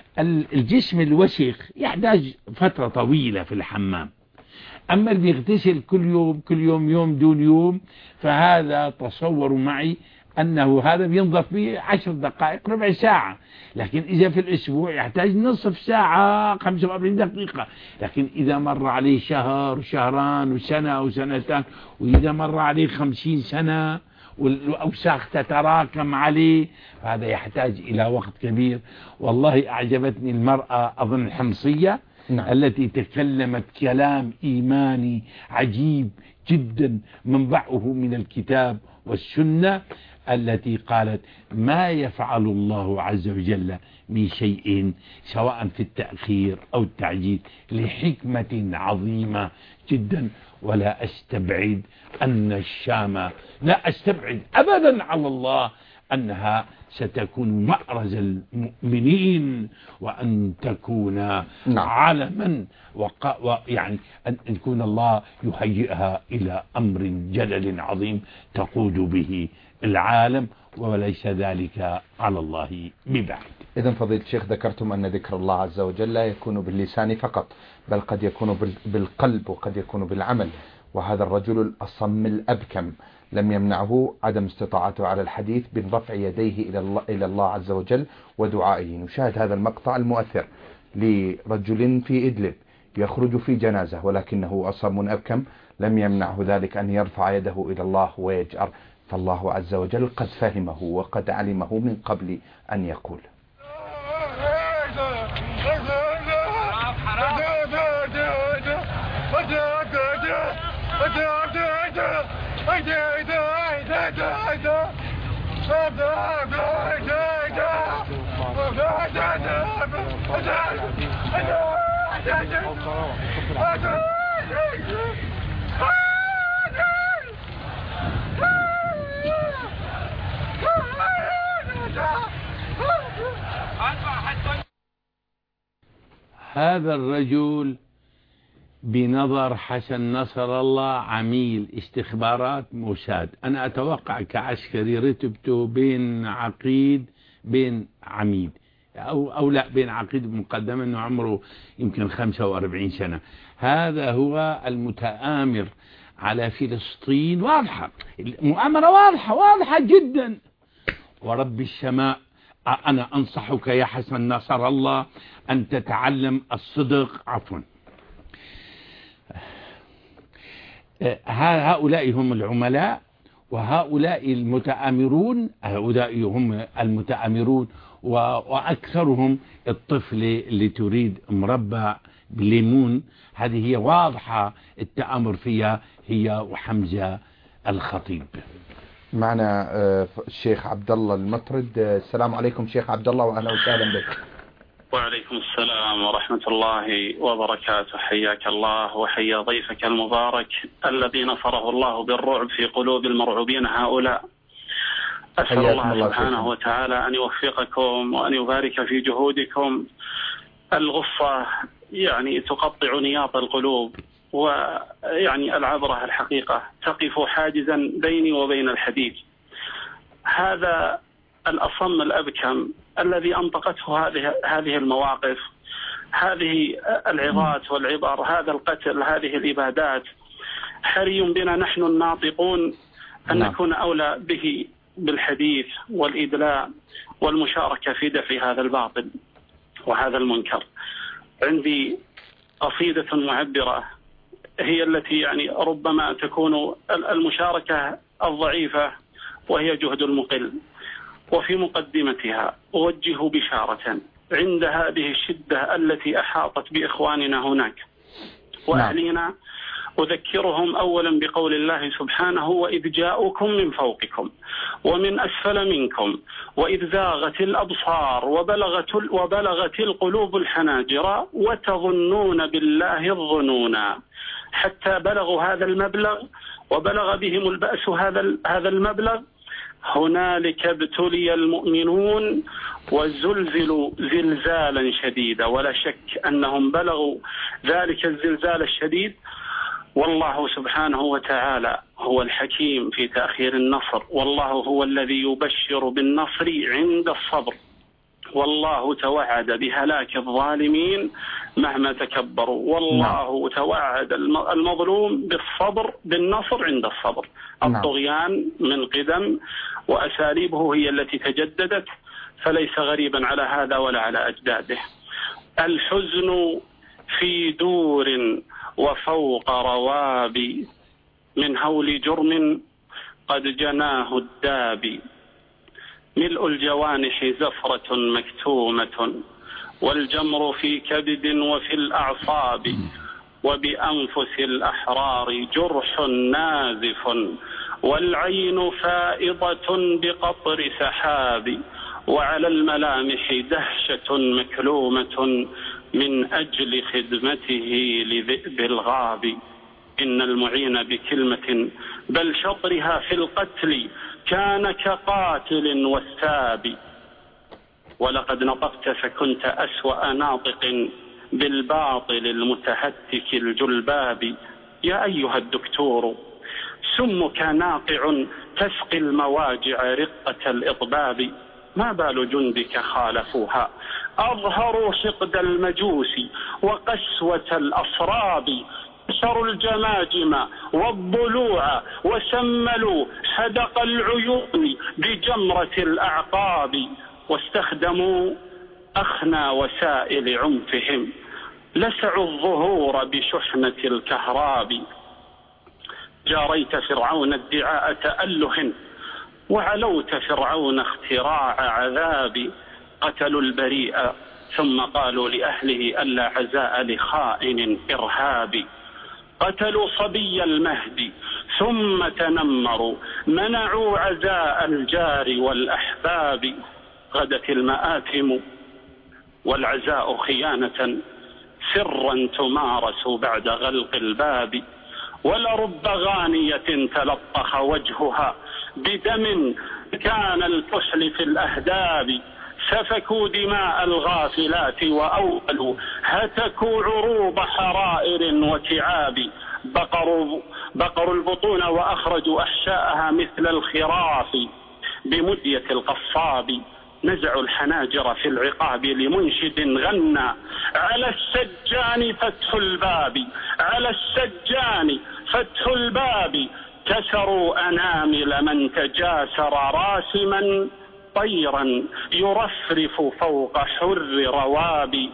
الجسم الوسخ يحتاج فترة طويلة في الحمام، أما اللي بيغتسل كل يوم يوم دون يوم، فهذا تصوروا معي أنه هذا بينظف به 10 دقائق ربع ساعة. لكن إذا في الأسبوع يحتاج نصف ساعة 45 دقيقة. لكن إذا مر عليه شهر شهران وسنة وسنتان، وإذا مر عليه 50 سنة والأوساخ تتراكم عليه، هذا يحتاج إلى وقت كبير. والله أعجبتني المرأة أظن الحمصية، نعم. التي تكلمت كلام إيماني عجيب جدا منبعه من الكتاب والسنة، التي قالت: ما يفعل الله عز وجل من شيء سواء في التأخير أو التعجيل لحكمة عظيمة جدا، ولا أستبعد أن الشام، لا أستبعد أبدا على الله أنها ستكون مأرز المؤمنين، وأن تكون علما، ويعني أن يكون الله يهيئها إلى أمر جلل عظيم تقود به العالم، وليس ذلك على الله ببعيد. إذن فضيلة الشيخ، ذكرتم أن ذكر الله عز وجل لا يكون باللسان فقط، بل قد يكون بالقلب وقد يكون بالعمل. وهذا الرجل الأصم الأبكم لم يمنعه عدم استطاعته على الحديث من رفع يديه إلى الله عز وجل ودعائه. نشاهد هذا المقطع المؤثر لرجل في إدلب يخرج في جنازة، ولكنه أصم أبكم لم يمنعه ذلك أن يرفع يده إلى الله ويجأر، فالله عز وجل قد فهمه وقد علمه من قبل أن يقول. هذا الرجل بنظر حسن نصر الله عميل استخبارات موساد، أنا أتوقع كعسكري رتبته بين عقيد بين عميد، أو لا بين عقيد مقدم، أنه عمره يمكن 45 سنة. هذا هو المتآمر على فلسطين، واضحة المؤامرة، واضحة جدا. ورب السماء أنا أنصحك يا حسن نصر الله أن تتعلم الصدق. عفوا، هؤلاء هم العملاء، وهؤلاء المتآمرون، هؤلاء هم المتآمرون، وأكثرهم الطفل اللي تريد مربى بليمون. هذه هي واضحة التآمر فيها، هي وحمزة الخطيب. معنا الشيخ عبد الله المطرد. السلام عليكم شيخ عبد الله، وأهلا وسهلا بك. وعليكم السلام ورحمة الله وبركاته. حياك الله وحيا ضيفك المبارك الذي نصره الله بالرعب في قلوب المرعوبين هؤلاء. أسأل الله سبحانه وتعالى أن يوفقكم وأن يبارك في جهودكم. الغصة يعني تقطع نياط القلوب، ويعني العبرة الحقيقة تقف حاجزا بيني وبين الحديث. هذا الأصم الأبكم الذي أنطقته هذه المواقف، هذه العظات والعبر، هذا القتل، هذه الإبادات، حري بنا نحن الناطقون أن نكون أولى به بالحديث والإدلاء والمشاركة في دفع هذا الباطل وهذا المنكر. عندي قصيدة معبرة هي التي يعني ربما تكون المشاركة الضعيفة وهي جهد المقل. وفي مقدمتها أوجه بشارة عند هذه الشدة التي أحاطت بإخواننا هناك وأهلنا. أذكرهم أولا بقول الله سبحانه: وإذ جاءوكم من فوقكم ومن أسفل منكم وإذ زاغت الأبصار وبلغت القلوب الحناجر وتظنون بالله الظنونا، حتى بلغوا هذا المبلغ وبلغ بهم البأس هذا المبلغ. هنالك ابتلي المؤمنون وزلزلوا زلزالا شديدا، ولا شك أنهم بلغوا ذلك الزلزال الشديد. والله سبحانه وتعالى هو الحكيم في تأخير النصر، والله هو الذي يبشر بالنصر عند الصبر، والله توعد بهلاك الظالمين مهما تكبروا، والله توعد المظلوم بالصبر بالنصر عند الصبر. الطغيان من قدم وأساليبه هي التي تجددت، فليس غريبا على هذا ولا على أجداده. الحزن في دور وفوق روابي، من هول جرم قد جناه الدابي، ملء الجوانح زفرة مكتومة، والجمر في كبد وفي الأعصاب، وبأنفس الأحرار جرح نازف، والعين فائضة بقطر سحاب، وعلى الملامح دهشة مكلومة من أجل خدمته لذئب الغاب. إن المعين بكلمة بل شطرها في القتل كان كقاتل والساب، ولقد نطقت فكنت أسوأ ناطق بالباطل المتهتك الجلباب. يا أيها الدكتور سمك ناقع تسقي المواجع رقة الإطباب، ما بال جندك خالفوها أظهروا حقد المجوس وقسوة الأصراب، كسروا الجماجم والضلوع وسملوا حدق العيون بجمرة الأعقاب، واستخدموا أخنى وسائل عنفهم لسعوا الظهور بشحنة الكهراب. جاريت فرعون ادعاء تأله وعلوت فرعون اختراع عذاب، قتلوا البريء ثم قالوا لأهله ألا عزاء لخائن إرهابي، قتلوا صبي المهدي ثم تنمروا منعوا عزاء الجار والأحباب، غدت المآثم والعزاء خيانة سرا تمارس بعد غلق الباب، ولرب غانية تلطخ وجهها بدم كان الكحل في الأهداب، سفكوا دماء الغافلات وأولوا هتكوا عروض حرائر وتعاب، بقروا البطون وأخرجوا أحشاءها مثل الخراف بمدية القصاب، نزعوا الحناجر في العقاب لمنشد غنى على السجان فتح الباب، على السجان فتح الباب، كسروا أنامل من تجاسر راسما طيرا يرفرف فوق حر رواب،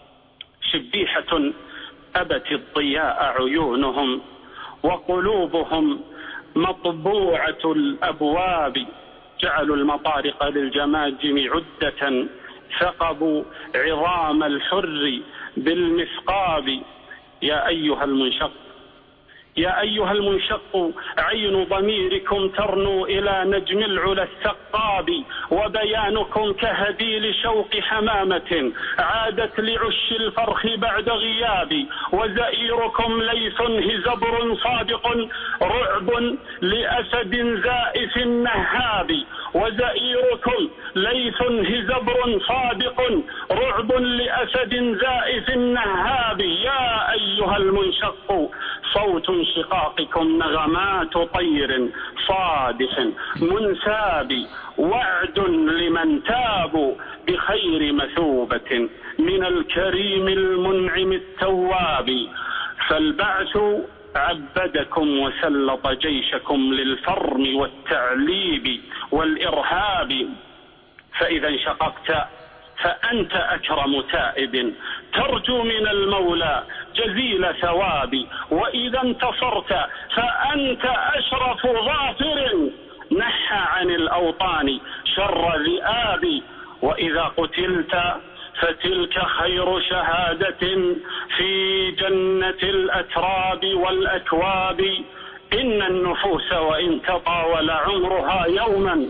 شبيحة أبت الضياء عيونهم وقلوبهم مطبوعة الأبواب، جعلوا المطارق للجماجم عدة ثقبوا عظام الحر بالمثقاب. يا أيها المنشق يا أيها المنشق عين ضميركم ترنو إلى نجم العلا الثقاب، وبيانكم كهديل شوق حمامة عادت لعش الفرخ بعد غياب، وزئيركم ليث هزبر صادق رعب لأسد زائف النهاب، وزئيركم ليث هزبر صادق رعب لأسد زائف النهاب. يا أيها المنشق صوت انشقاقكم نغمات طير صادح منساب، وعد لمن تابوا بخير مثوبة من الكريم المنعم التواب، فالبعث عبدكم وسلط جيشكم للفرم والتعليب والإرهاب، فإذا انشققت فأنت أكرم تائب ترجو من المولى جزيل ثواب، وإذا انتصرت فأنت أشرف ظافر نحى عن الأوطان شر ذئاب، وإذا قتلت فتلك خير شهادة في جنة الأتراب والأكواب، إن النفوس وإن تطاول عمرها يوما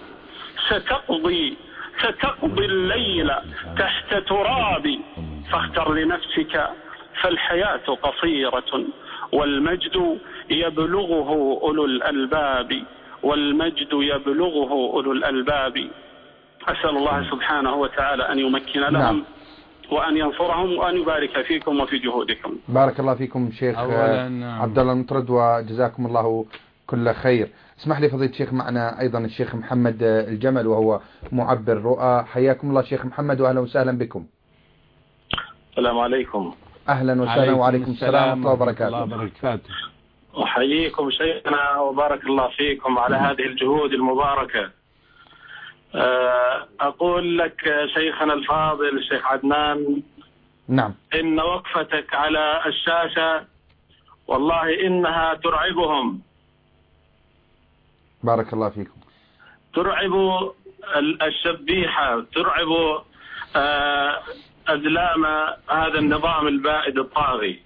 ستقضي الليل تحت تراب، فاختر لنفسك فالحياة قصيرة والمجد يبلغه أولو الألباب، والمجد يبلغه أولو الألباب. أسأل الله سبحانه وتعالى أن يمكن لهم نعم. وأن ينصرهم وأن يبارك فيكم وفي جهودكم. بارك الله فيكم شيخ عبد الله المطرد وجزاكم الله كل خير. اسمح لي فضيلة الشيخ، معنا أيضا الشيخ محمد الجمل وهو معبر رؤى. حياكم الله شيخ محمد وأهلا وسهلا بكم. السلام عليكم. أهلا وسهلا. وعليكم السلام ورحمة الله وبركاته. أحييكم شيخنا وبارك الله فيكم على هذه الجهود المباركة. أقول لك شيخنا الفاضل الشيخ عدنان، نعم، إن وقفتك على الشاشة والله إنها ترعبهم. بارك الله فيكم. ترعب الشبيحة، ترعب أزلام هذا النظام البائد الطاغي،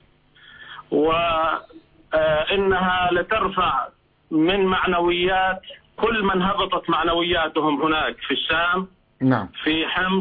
وإنها لترفع من معنويات كل من هبطت معنوياتهم هناك في الشام، نعم، في حمص،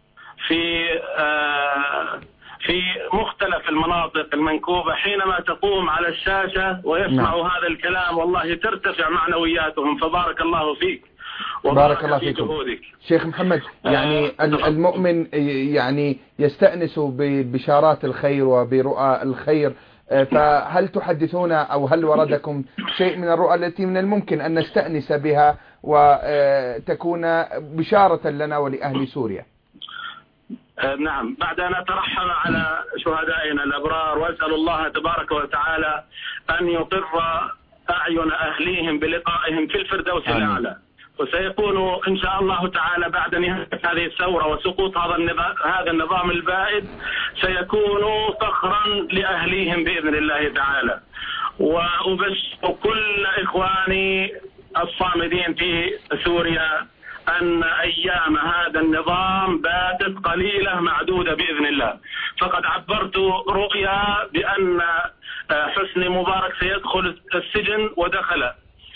في مختلف المناطق المنكوبة. حينما تقوم على الشاشة ويسمعوا هذا الكلام والله ترتفع معنوياتهم. فبارك الله فيك بارك الله فيكم شيخ محمد. يعني المؤمن يعني يستأنس ببشارات الخير وبرؤى الخير، فهل تحدثون أو هل وردكم شيء من الرؤى التي من الممكن أن نستأنس بها وتكون بشارة لنا ولأهل سوريا؟ نعم، بعد أن أترحم على شهدائنا الأبرار وأسأل الله تبارك وتعالى أن يقر أعين أهليهم بلقائهم في الفردوس الأعلى. وسيكون إن شاء الله تعالى بعد نهاية هذه الثورة وسقوط هذا النظام البائد سيكون فخرا لأهليهم بإذن الله تعالى. وأبشر كل إخواني الصامدين في سوريا أن أيام هذا النظام باتت قليلة معدودة بإذن الله. فقد عبرت رؤيا بأن حسني مبارك سيدخل السجن ودخل،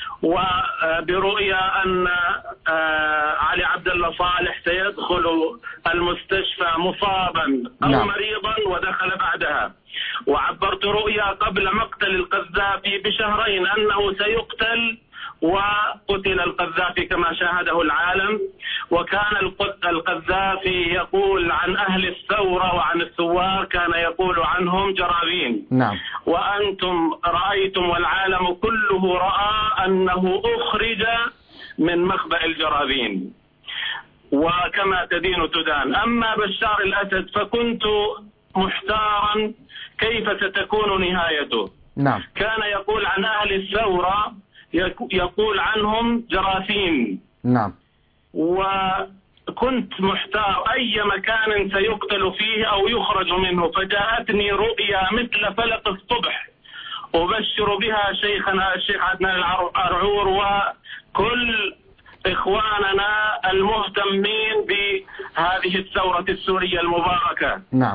وبرؤيا أن علي عبد الله صالح سيدخل المستشفى مصابا أو مريضا ودخل بعدها. وعبرت رؤيا قبل مقتل القذافي بشهرين أنه سيقتل، وقتل القذافي كما شاهده العالم. وكان القذافي يقول عن أهل الثورة وعن الثوار كان يقول عنهم جرابين. نعم. وأنتم رأيتم والعالم كله رأى أنه أخرج من مخبأ الجرابين، وكما تدين تدان. أما بشار الأسد فكنت محتارا كيف ستكون نهايته. نعم. كان يقول عن أهل الثورة يقول عنهم جراثيم. نعم. وكنت محتار أي مكان سيقتل فيه أو يخرج منه، فجاءتني رؤيا مثل فلق الصبح أبشر بها شيخنا الشيخ عدنان العرعور وكل إخواننا المهتمين بهذه الثورة السورية المباركة. نعم.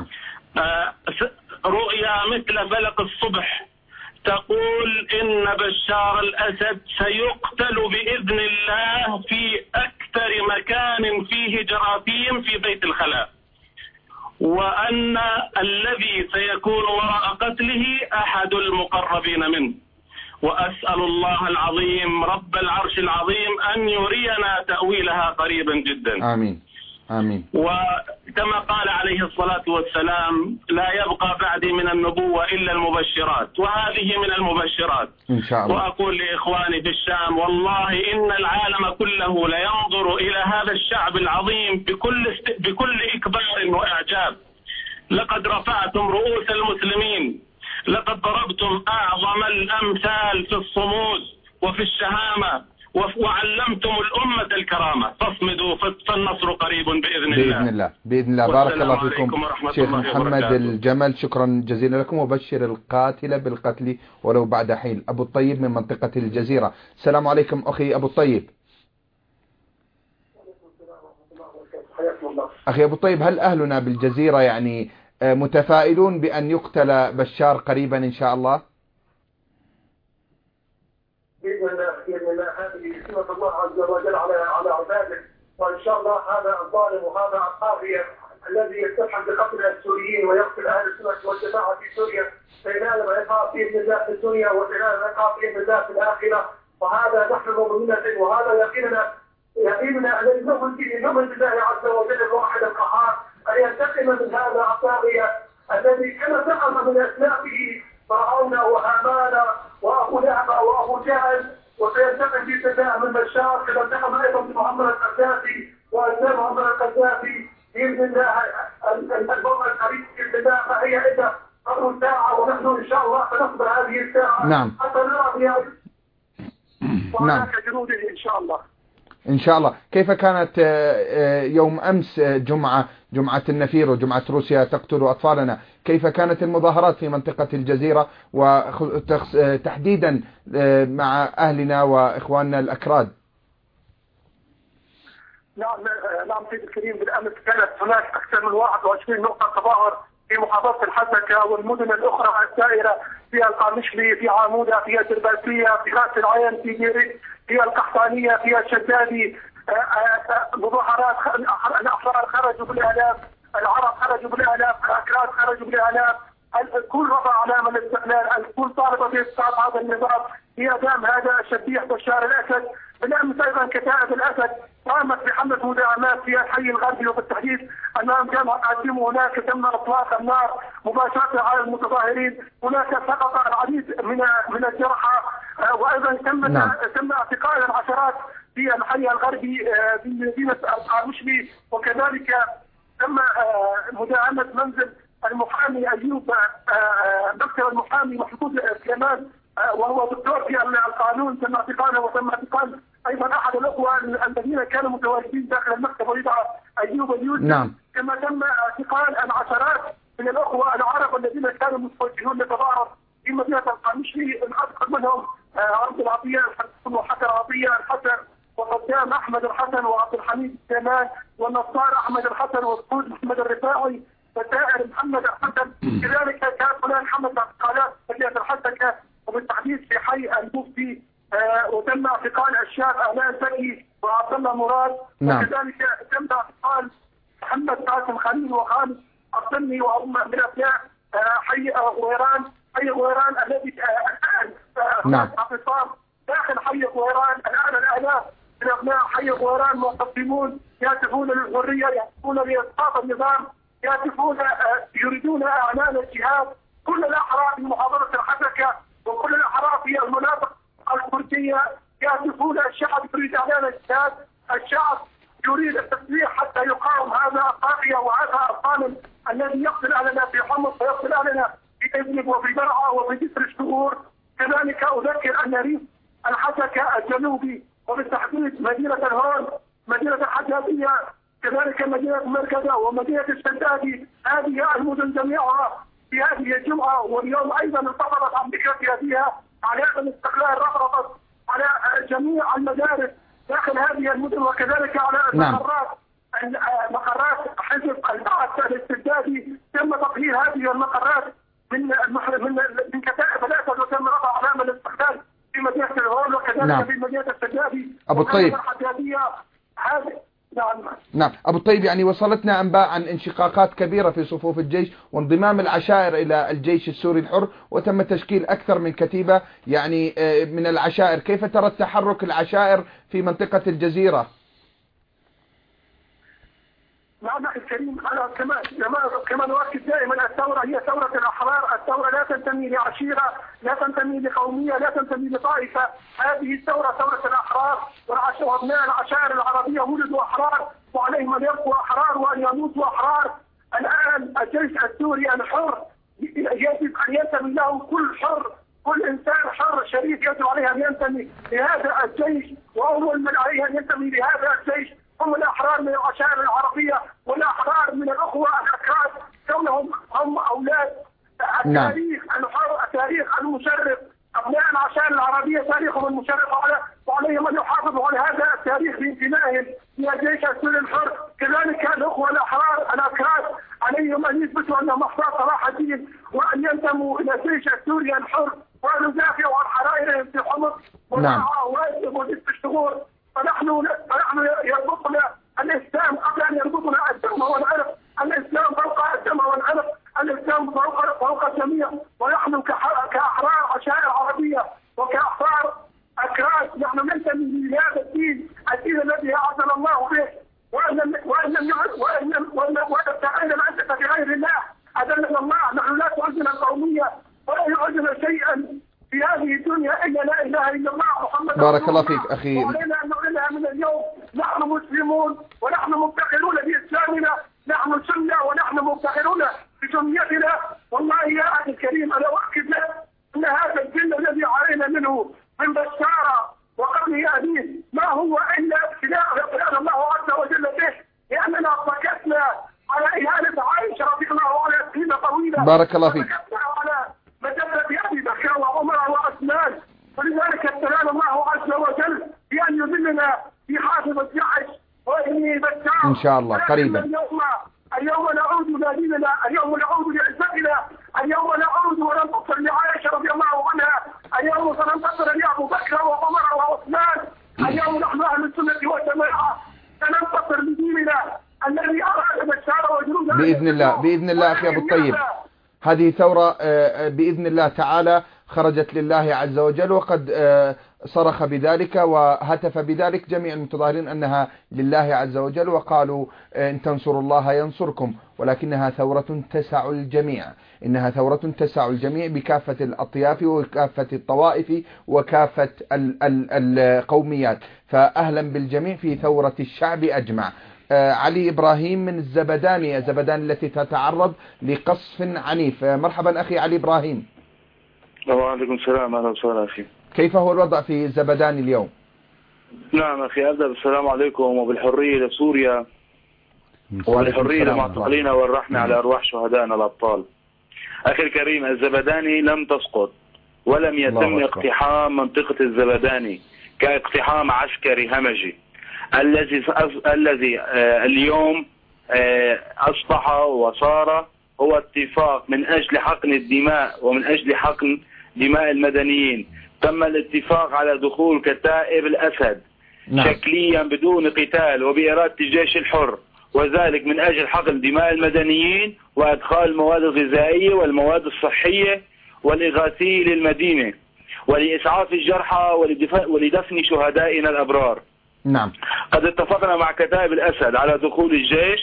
رؤيا مثل فلق الصبح تقول إن بشار الأسد سيقتل بإذن الله في أكثر مكان فيه جراثيم في بيت الخلاء، وأن الذي سيكون وراء قتله أحد المقربين منه. وأسأل الله العظيم رب العرش العظيم أن يرينا تأويلها قريبا جدا. آمين آمين. وكما قال عليه الصلاة والسلام لا يبقى بعدي من النبوة إلا المبشرات، وهذه من المبشرات إن شاء الله. وأقول لإخواني في الشام والله إن العالم كله لينظر إلى هذا الشعب العظيم بكل إكبار وإعجاب. لقد رفعتم رؤوس المسلمين، لقد ضربتم أعظم الأمثال في الصمود وفي الشهامة، وعلمتم الأمة الكرامة. فاصمدوا فالنصر قريب بإذن الله. بإذن الله بإذن الله. بارك الله فيكم شيخ محمد الجمل، شكرا جزيلا لكم. وبشر القاتل بالقتل ولو بعد حين. أبو الطيب من منطقة الجزيرة. السلام عليكم أخي أبو الطيب. أخي أبو الطيب، هل أهلنا بالجزيرة يعني متفائلون بأن يقتل بشار قريبا إن شاء الله؟ بإذن الله هذه سنة الله عز وجل على عباده، وإن شاء الله هذا الظالم وهذا الطاغية الذي يستحق بقتل السوريين ويقتل أهل السنة والجماعة في سوريا سينال ما يقع فيه بإذن الله في الدنيا وسينال ما يقع فيه بإذن الله في الآخرة. وهذا نحن مؤمنين به، وهذا يقيننا الذي نؤمن بالله عز وجل الواحد القهار أن ينتقم من هذا الطاغية الذي كما انتقم من أسلافه فرعون وهامان وأبو لهب وأبو جهل، وسينتقم في سباع من بشار كما انتقم أيضا بمحمد القذافي وأسلام محمد القذافي بإذن الله الوضع القريب بإذن الله. فهي إذا قبل ساعة ونحن إن شاء الله سنصبر هذه الساعة. نعم. حتى نرى بها نعم. جنوده إن شاء الله. إن شاء الله. كيف كانت يوم أمس جمعة النفير وجمعة روسيا تقتل أطفالنا، كيف كانت المظاهرات في منطقة الجزيرة وتحديدا مع أهلنا وإخواننا الأكراد؟ نعم سيد الكريم، بالأمس كانت هناك أكثر من 21 نقطة تظاهر في محافظة الحسكة والمدن الأخرى السائرة، في القامشلي، في عامودة، في الدرباسية، في راس العين، في جيري، في القحطانية، في الشدادي. مظاهرات الأحرار خرجوا بالآلاف، العرب خرجوا بالآلاف، الأكراد خرجوا بالآلاف، الكل رفع علامة الاستقلال، الكل طالب بإسقاط هذا النظام بإعدام هذا الشبيح بشار الأسد. بالأمس أيضا كتائب الأسد قامت بحملة مداهمات في الحي الغربي وبالتحديد أمام جامعة عزيم، وهناك تم إطلاق النار مباشرة على المتظاهرين. هناك سقط العديد من الجرحى، وأيضا تم اعتقال العشرات في الحي الغربي في مدينة القامشلي، وكذلك تم مداهمة منزل المحامي أيوب، مكتب المحامي محمود سليمان وهو دكتور في القانون، تم اعتقاله، وتم اعتقال ايضا احد الاخوه الذين كانوا متواجدين داخل المكتب ويدعى ايوب اليوسف. نعم. كما تم اعتقال العشرات من الاخوه العرب الذين كانوا متوجهون للتظاهر في مدينه القامشلي، اذكر منهم عبد العطيه الحسن وحسن عطيه الحسن وقدام احمد الحسن وعبد الحميد سليمان والنصار احمد الحسن والسود محمد الرفاعي والسائر محمد الحسن. كذلك كان هناك حمله اعتقالات في مدينه الحسكه وبالتحديد في حي المفتي، وتم اعتقال الشاب اعلان زكي وعبد الله مراد. نعم. وكذلك تم اعتقال محمد قاسم خليل وخالد الصني وهم من ابناء حي غويران. حي غويران الذي نعم. اعتصام داخل حي غويران. الان الالاف من ابناء حي غويران معتصمون يهتفون للحريه، يهتفون لاسقاط النظام، يهتفون يريدون اعلان الجهاد. كل الاحرار في محافظه الحسكه وكل الاحرار في المناطق الكرديه يهتفون، الشعب يريد اعلان الجهاد، الشعب يريد التسليح حتى يقاوم هذا الطاغيه وهذا الظالم الذي يقتل اهلنا في حمص ويقتل اهلنا في ادلب وفي درعا وفي جسر الشهور. كذلك اذكر ان ريف الحسكه الجنوبي وبالتحديد مدينه الهون، مدينه الحجازيه، كذلك مدينه مركزه ومدينه الشدادي، هذه المدن جميعها في هذه الجمعه واليوم ايضا انتظرت امريكا فيها علامه الاستقلال، رفرفت على جميع المدارس داخل هذه المدن، وكذلك على مقرات حزب البعث الاستبدادي. تم تطهير هذه المقرات من كتائب الاسد، وتم رفع علامه الاستقلال في مدينه الهول وكذلك نعم. في مدينه الشدادي ابو الطيب. نعم أبو الطيب، يعني وصلتنا أنباء عن انشقاقات كبيرة في صفوف الجيش وانضمام العشائر إلى الجيش السوري الحر، وتم تشكيل أكثر من كتيبة يعني من العشائر. كيف ترى التحرك العشائر في منطقة الجزيرة؟ نعم أخي الكريم، أنا كما نؤكد دائما الثورة هي ثورة الأحرار. الثورة لا تنتمي لعشيرة، لا تنتمي لقومية، لا تنتمي لطائفة. هذه الثورة ثورة الأحرار، وأبناء العشائر العربية ولدوا أحرار وعليهم أن يبقوا أحرار وأن يموتوا أحرار. الآن الجيش السوري الحر يجب أن ينتمي له كل حر، كل إنسان حر شريف يجب عليه أن ينتمي لهذا الجيش، وأول من عليه أن ينتمي لهذا الجيش هم الأحرار من العشائر العربية والأحرار من الأخوة الأكراد، كونهم هم أولاد التاريخ الحر، التاريخ المشرف. أبناء العشائر العربية تاريخهم المشرف وعليهم أن يحافظوا على هذا التاريخ بانتمائهم إلى الجيش السوري الحر. كذلك الأخوة الأحرار الأكراد عليهم أن يثبتوا أنهم أحرار صلاح الدين وأن ينتموا إلى الجيش السوري الحر وأن يدافعوا عن حرائرهم في حمص ودرعا وادلب وجسر الشهور. فنحن يربطنا الإسلام قبل أن يربطنا الدم والعرق. الإسلام فوق الدم والعرق، الإسلام فوق الجميع. ونحن كأحرار عشائر عربية وكأحرار أكراد بارك الله فيك أخي. وعلينا أن نعلنها من اليوم، نحن مسلمون ونحن مفتخرون بإسلامنا، نحن سنة ونحن مفتخرون بسنيتنا. والله يا أخي الكريم أنا أؤكد لك أن هذا الجن الذي علينا منه من بشارة وقبله أبيه ما هو إلا ابتلاء الله عز وجل به، لأننا سكتنا على إهانة عائشة رضي الله عنها سنين طويلة. بارك الله فيك. سكتنا على مجلة أبي بكر وعمر وعثمان، ولذلك ابتلانا الله عز وجل بأن يذلنا في حافظ الجعش وإني بشار إن شاء الله قريبا. اليوم نعود إلى ديننا، اليوم نعود لعزتنا، اليوم نعود وننتصر لعائشة رضي الله عنها، اليوم سننتصر لأبو بكر وعمر وعثمان، اليوم نحن أهل السنة والجماعة سننتصر لديننا الذي أراد بشار وجنوده بإذن الله. بإذن الله أخي أبو الطيب، هذه ثورة بإذن الله تعالى خرجت لله عز وجل، وقد صرخ بذلك وهتف بذلك جميع المتظاهرين أنها لله عز وجل، وقالوا إن تنصروا الله ينصركم، ولكنها ثورة تسع الجميع، إنها ثورة تسع الجميع بكافة الأطياف وكافة الطوائف وكافة القوميات، فأهلا بالجميع في ثورة الشعب أجمع. علي إبراهيم من الزبداني التي تتعرض لقصف عنيف. مرحبا أخي علي إبراهيم. وعليكم السلام، أهلا وسهلا أخي. كيف هو الوضع في الزبداني اليوم؟ نعم أخي، أبدأ بالسلام عليكم وبالحرية لسوريا والحرية لمعتقلينا والرحمة على أرواح شهدائنا الأبطال. أخي الكريم، الزبداني لم تسقط ولم يتم اقتحام منطقة الزبداني كاقتحام عسكري همجي الذي اليوم أصبح وصار هو اتفاق من أجل حقن الدماء ومن أجل حقن دماء المدنيين. تم الاتفاق على دخول كتائب الأسد شكليا بدون قتال وبإرادة الجيش الحر، وذلك من أجل حقن دماء المدنيين وإدخال المواد الغذائية والمواد الصحية والإغاثية للمدينة ولإسعاف الجرحى ولدفن شهدائنا الأبرار. نعم. قد اتفقنا مع كتائب الأسد على دخول الجيش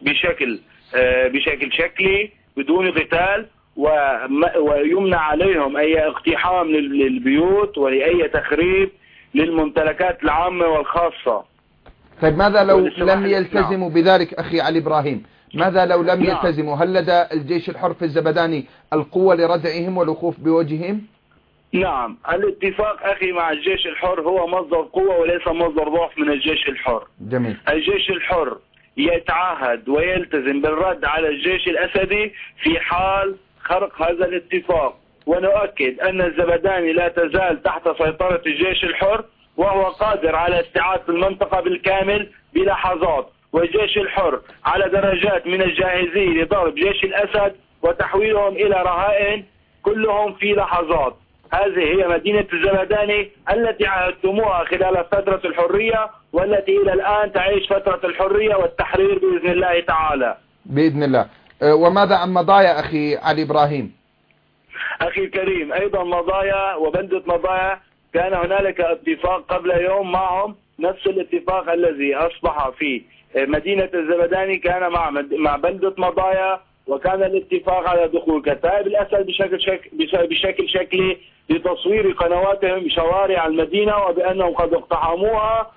بشكل شكلي بدون قتال، ويمنع عليهم أي اقتحام للبيوت ولأي تخريب للممتلكات العامة والخاصة. طيب ماذا لو لم يلتزموا بذلك أخي علي إبراهيم؟ ماذا لو لم يلتزموا؟ هل لدى الجيش الحر في الزبداني القوة لردعهم والوقوف بوجههم؟ نعم، الاتفاق أخي مع الجيش الحر هو مصدر قوة وليس مصدر ضعف من الجيش الحر. جميل. الجيش الحر يتعهد ويلتزم بالرد على الجيش الأسدي في حال خرق هذا الاتفاق، ونؤكد أن الزبداني لا تزال تحت سيطرة الجيش الحر، وهو قادر على استعادة المنطقة بالكامل بلحظات، والجيش الحر على درجات من الجاهزية لضرب جيش الأسد وتحويلهم إلى رهائن كلهم في لحظات. هذه هي مدينة الزبداني التي عهدتموها خلال فترة الحرية، والتي إلى الآن تعيش فترة الحرية والتحرير بإذن الله تعالى. بإذن الله. وماذا عن مضايا أخي علي إبراهيم؟ أخي الكريم، أيضا مضايا وبلدة مضايا كان هنالك اتفاق قبل يوم معهم، نفس الاتفاق الذي أصبح في مدينة الزبداني كان مع بلدة مضايا، وكان الاتفاق على دخول كتائب الأسد بشكل شكلي لتصوير قنواتهم بشوارع المدينة، وبأنهم قد اقتحموها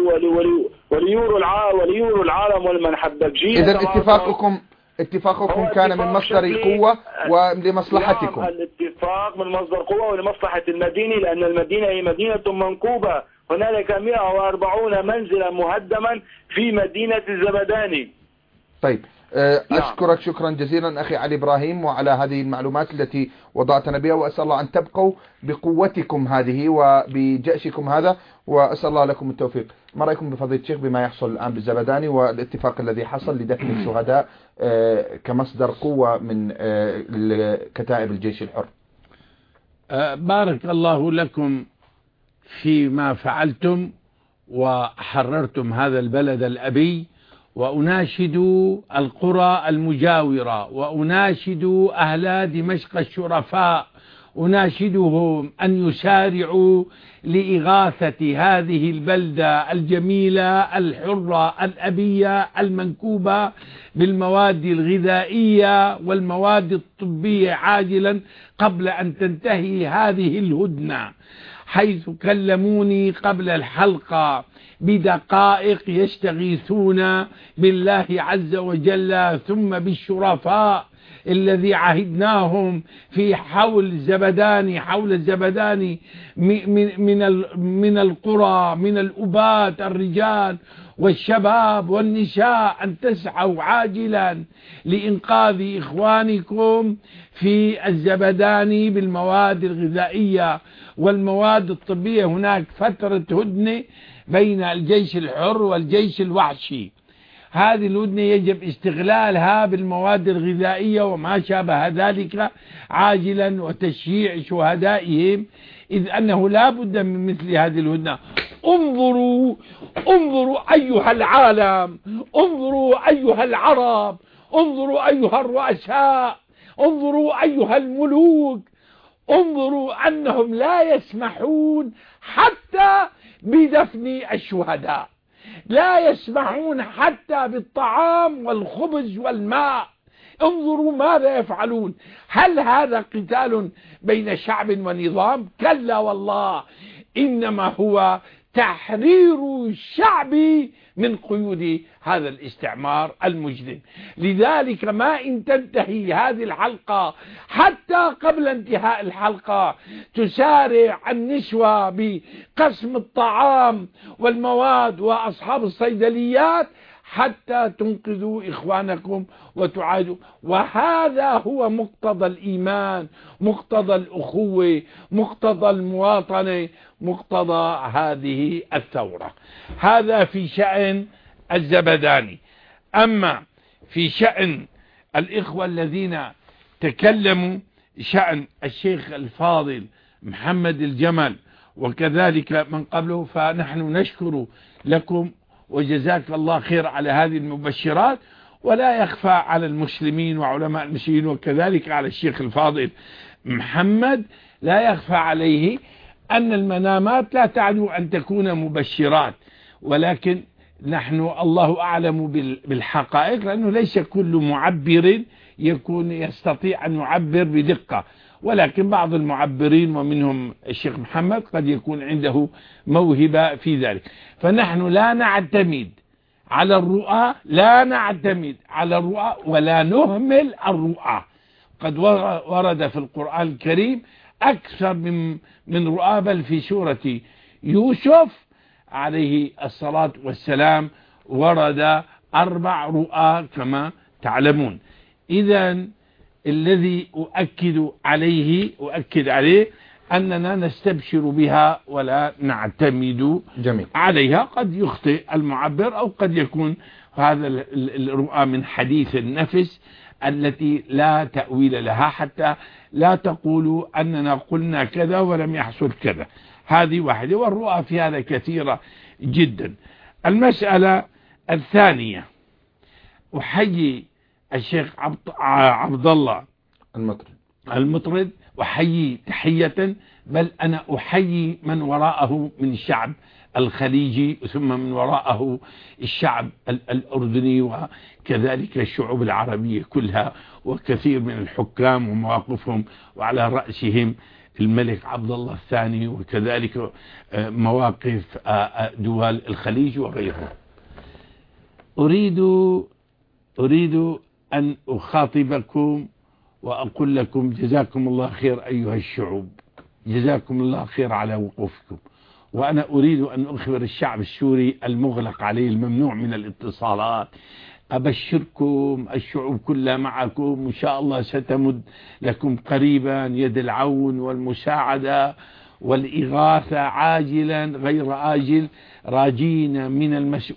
وليوروا العالم والمنحبجين. إذا اتفاقكم كان من مصدر القوة ولمصلحتكم. نعم، الاتفاق من مصدر قوة ولمصلحة المدينة، لأن المدينة هي مدينة منكوبة، هنالك 140 منزلا مهدما في مدينة الزبداني. طيب أشكرك شكرا جزيلا أخي علي إبراهيم وعلى هذه المعلومات التي وضعتنا بها، وأسأل الله أن تبقوا بقوتكم هذه وبجأشكم هذا، وأسأل الله لكم التوفيق. ما رأيكم بفضيلة الشيخ بما يحصل الآن بالزبداني والاتفاق الذي حصل لدفن الشهداء كمصدر قوة من كتائب الجيش الحر؟ بارك الله لكم فيما فعلتم وحررتم هذا البلد الأبي، وأناشد القرى المجاورة وأناشد أهل دمشق الشرفاء، أناشدهم أن يسارعوا لإغاثة هذه البلدة الجميلة الحرة الأبية المنكوبة بالمواد الغذائية والمواد الطبية عاجلا قبل أن تنتهي هذه الهدنة. حيث كلموني قبل الحلقة بدقائق يستغيثون بالله عز وجل ثم بالشرفاء الذي عهدناهم في حول الزبداني من القرى، من الأبات الرجال والشباب والنساء، أن تسعوا عاجلا لإنقاذ إخوانكم في الزبداني بالمواد الغذائية والمواد الطبية. هناك فترة هدنة بين الجيش الحر والجيش الوحشي، هذه الهدنة يجب استغلالها بالمواد الغذائية وما شابه ذلك عاجلا وتشييع شهدائهم، إذ أنه لا بد من مثل هذه الهدنة. انظروا أيها العالم، انظروا أيها العرب، انظروا أيها الرؤساء، انظروا أيها الملوك، انظروا أنهم لا يسمحون حتى بدفن الشهداء، لا يسمحون حتى بالطعام والخبز والماء. انظروا ماذا يفعلون. هل هذا قتال بين شعب ونظام؟ كلا والله، إنما هو تحرير الشعب من قيود هذا الاستعمار المجرم. لذلك ما إن تنتهي هذه الحلقة حتى قبل انتهاء الحلقة تسارع النسوة بقسم الطعام والمواد وأصحاب الصيدليات حتى تنقذوا إخوانكم وتعادوا. وهذا هو مقتضى الإيمان، مقتضى الأخوة، مقتضى المواطنة، مقتضى هذه الثورة. هذا في شأن الزبداني. أما في شأن الإخوة الذين تكلموا، شأن الشيخ الفاضل محمد الجمل وكذلك من قبله، فنحن نشكر لكم وجزاك الله خير على هذه المبشرات. ولا يخفى على المسلمين وعلماء المسلمين وكذلك على الشيخ الفاضل محمد، لا يخفى عليه أن المنامات لا تعدو أن تكون مبشرات، ولكن نحن الله أعلم بالحقائق، لأنه ليس كل معبر يستطيع أن يعبر بدقة، ولكن بعض المعبرين ومنهم الشيخ محمد قد يكون عنده موهبة في ذلك. فنحن لا نعتمد على الرؤى، ولا نهمل الرؤى. قد ورد في القرآن الكريم أكثر من رؤى، بل في سورة يوسف عليه الصلاة والسلام ورد 4 رؤى كما تعلمون. إذن الذي أؤكد عليه أننا نستبشر بها ولا نعتمد عليها. قد يخطئ المعبر أو قد يكون هذا الرؤى من حديث النفس التي لا تأويل لها، حتى لا تقولوا أننا قلنا كذا ولم يحصل كذا. هذه واحدة، والرؤى في هذا كثيرة جدا. المسألة الثانية، أحيي الشيخ عبد الله المطرد، أحيي تحية، بل أنا أحيي من وراءه من الشعب الخليجي، ثم من وراءه الشعب الأردني وكذلك الشعوب العربية كلها، وكثير من الحكام ومواقفهم، وعلى رأسهم الملك عبد الله الثاني، وكذلك مواقف دول الخليج وغيرهم. أريد أن أخاطبكم وأقول لكم جزاكم الله خير أيها الشعوب، جزاكم الله خير على وقوفكم. وأنا أريد أن أخبر الشعب السوري المغلق عليه الممنوع من الاتصالات، أبشركم الشعوب كلها معكم، إن شاء الله ستمد لكم قريبا يد العون والمساعدة والإغاثة عاجلا غير آجل. راجين من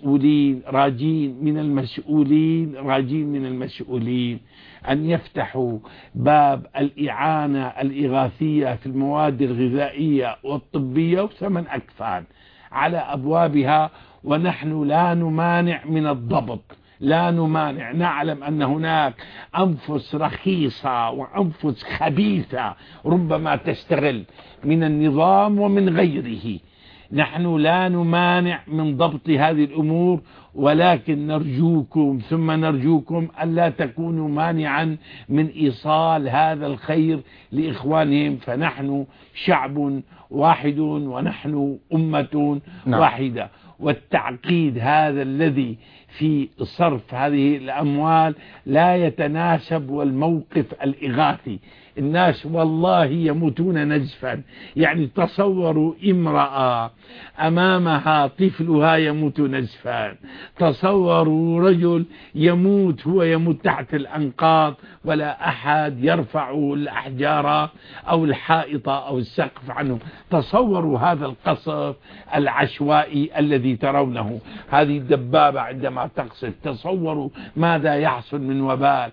المسؤولين أن يفتحوا باب الإعانة الإغاثية في المواد الغذائية والطبية وثمن أكفان على أبوابها. ونحن لا نمانع من الضبط، لا نمانع. نعلم أن هناك أنفس رخيصة وأنفس خبيثة ربما تستغل من النظام ومن غيره نحن لا نمانع من ضبط هذه الأمور، ولكن نرجوكم ثم نرجوكم ألا تكونوا مانعا من إيصال هذا الخير لإخوانهم، فنحن شعب واحد ونحن أمة واحدة. والتعقيد هذا الذي في صرف هذه الأموال لا يتناسب والموقف الإغاثي. الناس والله يموتون نزفا، يعني تصوروا امرأة أمامها طفلها يموت نزفا، تصوروا رجل يموت، هو يموت تحت الأنقاض ولا أحد يرفع الأحجار أو الحائط أو السقف عنه. تصوروا هذا القصف العشوائي الذي ترونه، هذه الدبابة عندما تقصف تصوروا ماذا يحصل من وبال.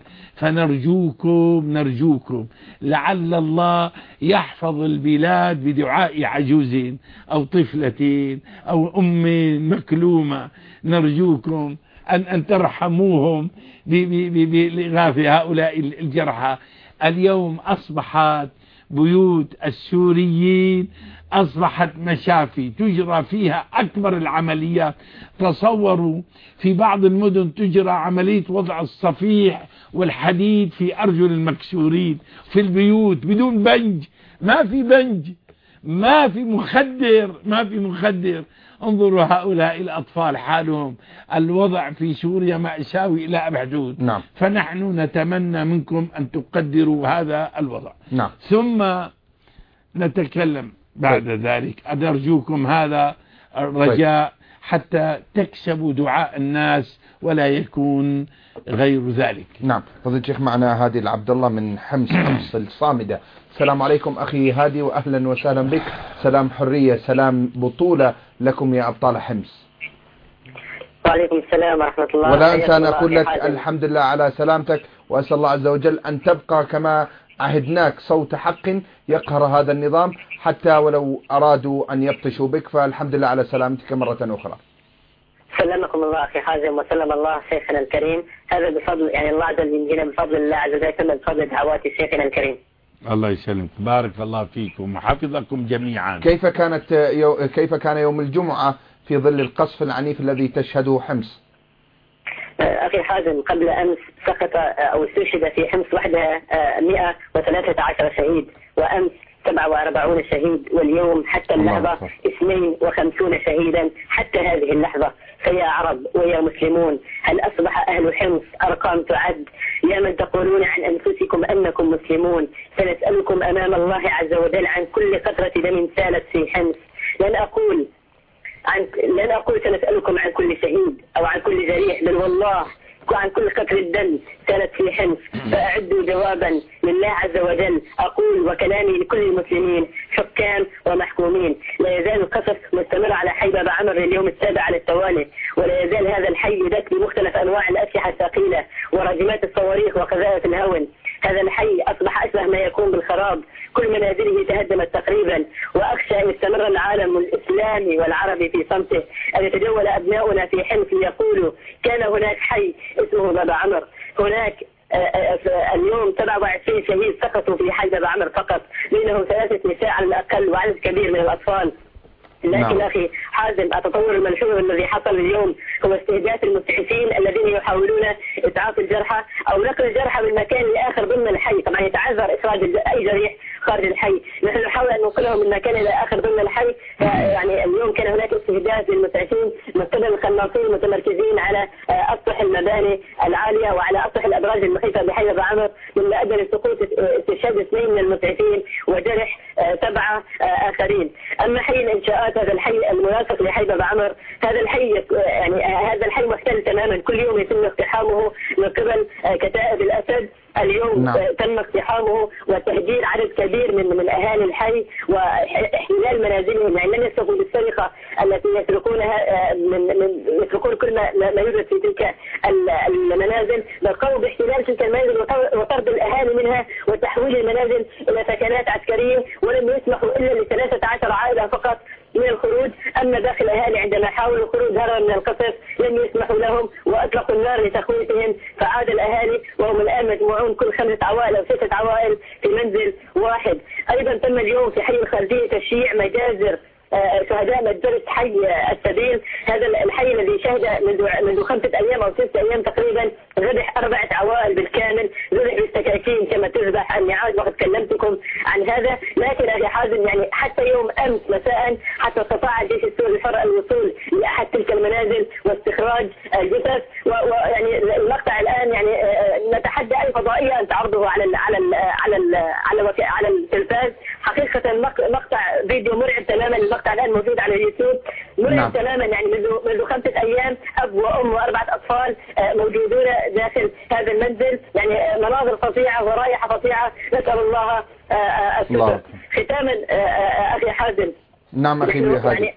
فنرجوكم لعل الله يحفظ البلاد بدعاء عجوز أو طفلة أو أم مكلومة. نرجوكم أن ترحموهم بإغاثة هؤلاء الجرحى. اليوم أصبحت بيوت السوريين أصبحت مشافي تجرى فيها أكبر العمليات. تصوروا في بعض المدن تجرى عملية وضع الصفيح والحديد في أرجل المكسورين في البيوت بدون بنج، ما في بنج، ما في مخدر. انظروا هؤلاء الأطفال حالهم، الوضع في سوريا مأساوي إلى أبعد حدود. نعم. فنحن نتمنى منكم أن تقدروا هذا الوضع. نعم. ثم نتكلم بعد ذلك. أرجوكم هذا الرجاء حتى تكسبوا دعاء الناس ولا يكون غير ذلك. نعم. فضيلة الشيخ معنا هادي العبد الله من حمص الصامدة. السلام عليكم أخي هادي وأهلا وسهلا بك. سلام حرية، سلام بطولة لكم يا أبطال حمص. وعليكم السلام ورحمة الله. ولا أنسى أن أقول لك الحمد لله على سلامتك، وأسأل الله عز وجل أن تبقى كما عهدناك صوت حق يقهر هذا النظام حتى ولو أرادوا أن يبطشوا بك، فالحمد لله على سلامتك مرة أخرى. سلمكم الله أخي حازم وسلم الله شيخنا الكريم. هذا بفضل يعني الله عز وجل ينجينا بفضل الله عز وجل، ثم بفضل دعوات شيخنا الكريم. الله يسلمك، بارك الله فيكم وحفظكم جميعا. كيف كان يوم الجمعة في ظل القصف العنيف الذي تشهده حمص؟ أخي حازم، قبل أمس سقط أو استشهد في حمص وحدها 113 شهيد، وأمس 47 شهيد، واليوم حتى اللحظة 52 شهيدا حتى هذه اللحظة. فيا عرب ويا مسلمون، هل أصبح أهل حمص أرقام تعد؟ يا من تقولون عن أنفسكم أنكم مسلمون، سنسألكم أمام الله عز وجل عن كل قطرة دم سالت في حمص. لن أقول سنسألكم عن كل شهيد أو عن كل جريح، بل والله عن كل قطرة دم سالت في حمص. فأعدوا جوابا لله عز وجل. أقول وكلامي لكل المسلمين حكام ومحكومين، لا يزال القصف مستمر على حي باب عمر اليوم السابع على التوالي، ولا يزال هذا الحي يدك بمختلف أنواع الأسلحة الثقيلة وراجمات الصواريخ وقذائف الهون. هذا الحي أصبح أشبه ما يكون بالخراب، كل منازله تهدمت تقريبا، وأخشى أن يستمر العالم الإسلامي والعربي في صمته، أن يتجول أبناؤنا في حلف يقولوا كان هناك حي اسمه باب عمر. هناك اليوم 27 شهيد سقطوا في حي باب عمر فقط، منهم 3 نساء على الأقل وعدد كبير من الأطفال. لكن أخي حازم، التطور الملحوظ الذي حصل اليوم هو استهداف المسعفين الذين يحاولون إسعاف الجرحى أو نقل الجرحى من مكان لآخر ضمن الحي. طبعا يتعذر إخراج أي جريح خارج الحي، نحن نحاول أن ننقلهم من مكان إلى آخر ضمن الحي. يعني اليوم كان هناك استهداف للمسعفين من قبل القناصين متمركزين على أسطح المباني العالية وعلى أسطح الأبراج المحيطة بحي باب عمر، من أجل سقوط استشهاد 2 من المسعفين وجرح 7 آخرين. أما حي الإنشاءات، هذا الحي المنافق لحي باب عمر، هذا الحي محتل تماما، كل يوم يتم اقتحامه من قبل كتائب الأسد. اليوم تم اقتحامه وتهجير عدد كبير من أهالي الحي واحتلال منازلهم، يعني لم يستفوا بالسرقة التي يتركون كل ما يوجد في تلك المنازل، بل قاموا باحتلال تلك المنازل وطرد الأهالي منها وتحويل المنازل إلى سكنات عسكرية، ولم يسمحوا إلا ل13 عائلة فقط من الخروج. أما داخل الأهالي عندما حاولوا الخروج هربا من القصف لم يسمحوا لهم وأطلقوا النار لتخويفهم، فعاد الأهالي وهم الآن مجموعون كل 5 عوائل أو 6 عوائل في منزل واحد. أيضا تم اليوم في حي الخالدية تشييع مجازر شهداء مجزرة حي السبيل، هذا الحي الذي شهد منذ 5 أيام أو 6 أيام تقريبا ذبح 4 عوائل بالكامل، ذبح بالسكاكين كما تذبح النعاج، وقد كلمتكم عن هذا. لكن أخي حازم يعني حتى يوم أمس مساء حتى استطاع الجيش السوري الوصول لأحد تلك المنازل واستخراج الجثث، ويعني المقطع الآن يعني نتحدى أي فضائية أن تعرضه على التلفاز. حقيقة مقطع فيديو مرعب تماما، المقطع الآن موجود على اليوتيوب، مرعب تماما. يعني منذ 5 أيام أب وأم و4 أطفال موجودون داخل هذا المنزل، يعني مناظر فظيعة ورائحة فظيعة، نسأل الله الستر. ختاما أخي حازم، نعم أخي يعني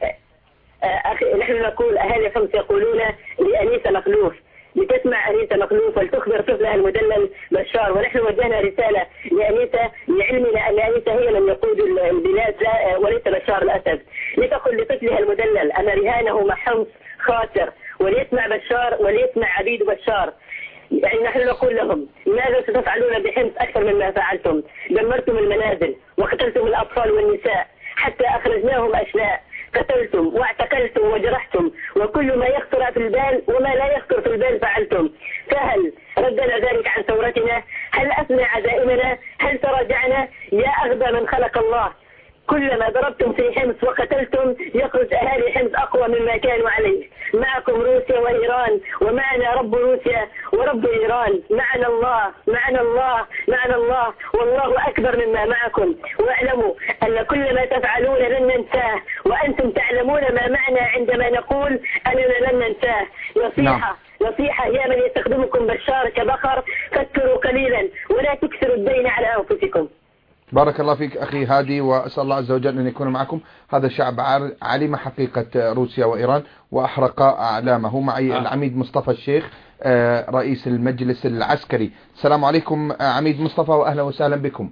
نحن نقول أهالي حمص يقولون لأنيسة مخلوف لتسمع أنيسة مخلوف ولتخبر طفلها المدلل بشار، ونحن وجهنا رسالة لأنيسة لعلمنا أن أنيسة هي من يقود البلاد وليس بشار الأسد، لتقل لطفلها المدلل أن رهانه مع حمص خاسر، وليسمع بشار وليسمع عبيد بشار. يعني نحن نقول لهم ماذا ستفعلون بحمص أكثر مما فعلتم؟ دمرتم المنازل وقتلتم الأطفال والنساء حتى أخرجناهم أشلاء، قتلتم واعتقلتم وجرحتم، وكل ما يخطر في البال وما لا يخطر في البال فعلتم. فهل ردنا ذلك عن ثورتنا؟ هل أثنى عزائمنا؟ هل تراجعنا؟ يا أغبى من خلق الله، كلما ضربتم في حمص وقتلتم يخرج أهالي حمص أقوى مما كانوا عليه. معكم روسيا وإيران، ومعنا رب روسيا ورب إيران، معنا الله معنا الله معنا الله، والله أكبر مما معكم. واعلموا أن كل ما تفعلون لن ننساه، وأنتم تعلمون ما معنى عندما نقول أننا لن ننساه. نصيحة يا من يستخدمكم بشار كبخر، فكروا قليلا ولا تكسروا الدين على أنفسكم. بارك الله فيك أخي هادي، وأسأل الله عز وجل أن يكون معكم. هذا الشعب علم حقيقة روسيا وإيران وأحرق أعلامه. معي العميد مصطفى الشيخ رئيس المجلس العسكري. السلام عليكم عميد مصطفى، وأهلا وسهلا بكم.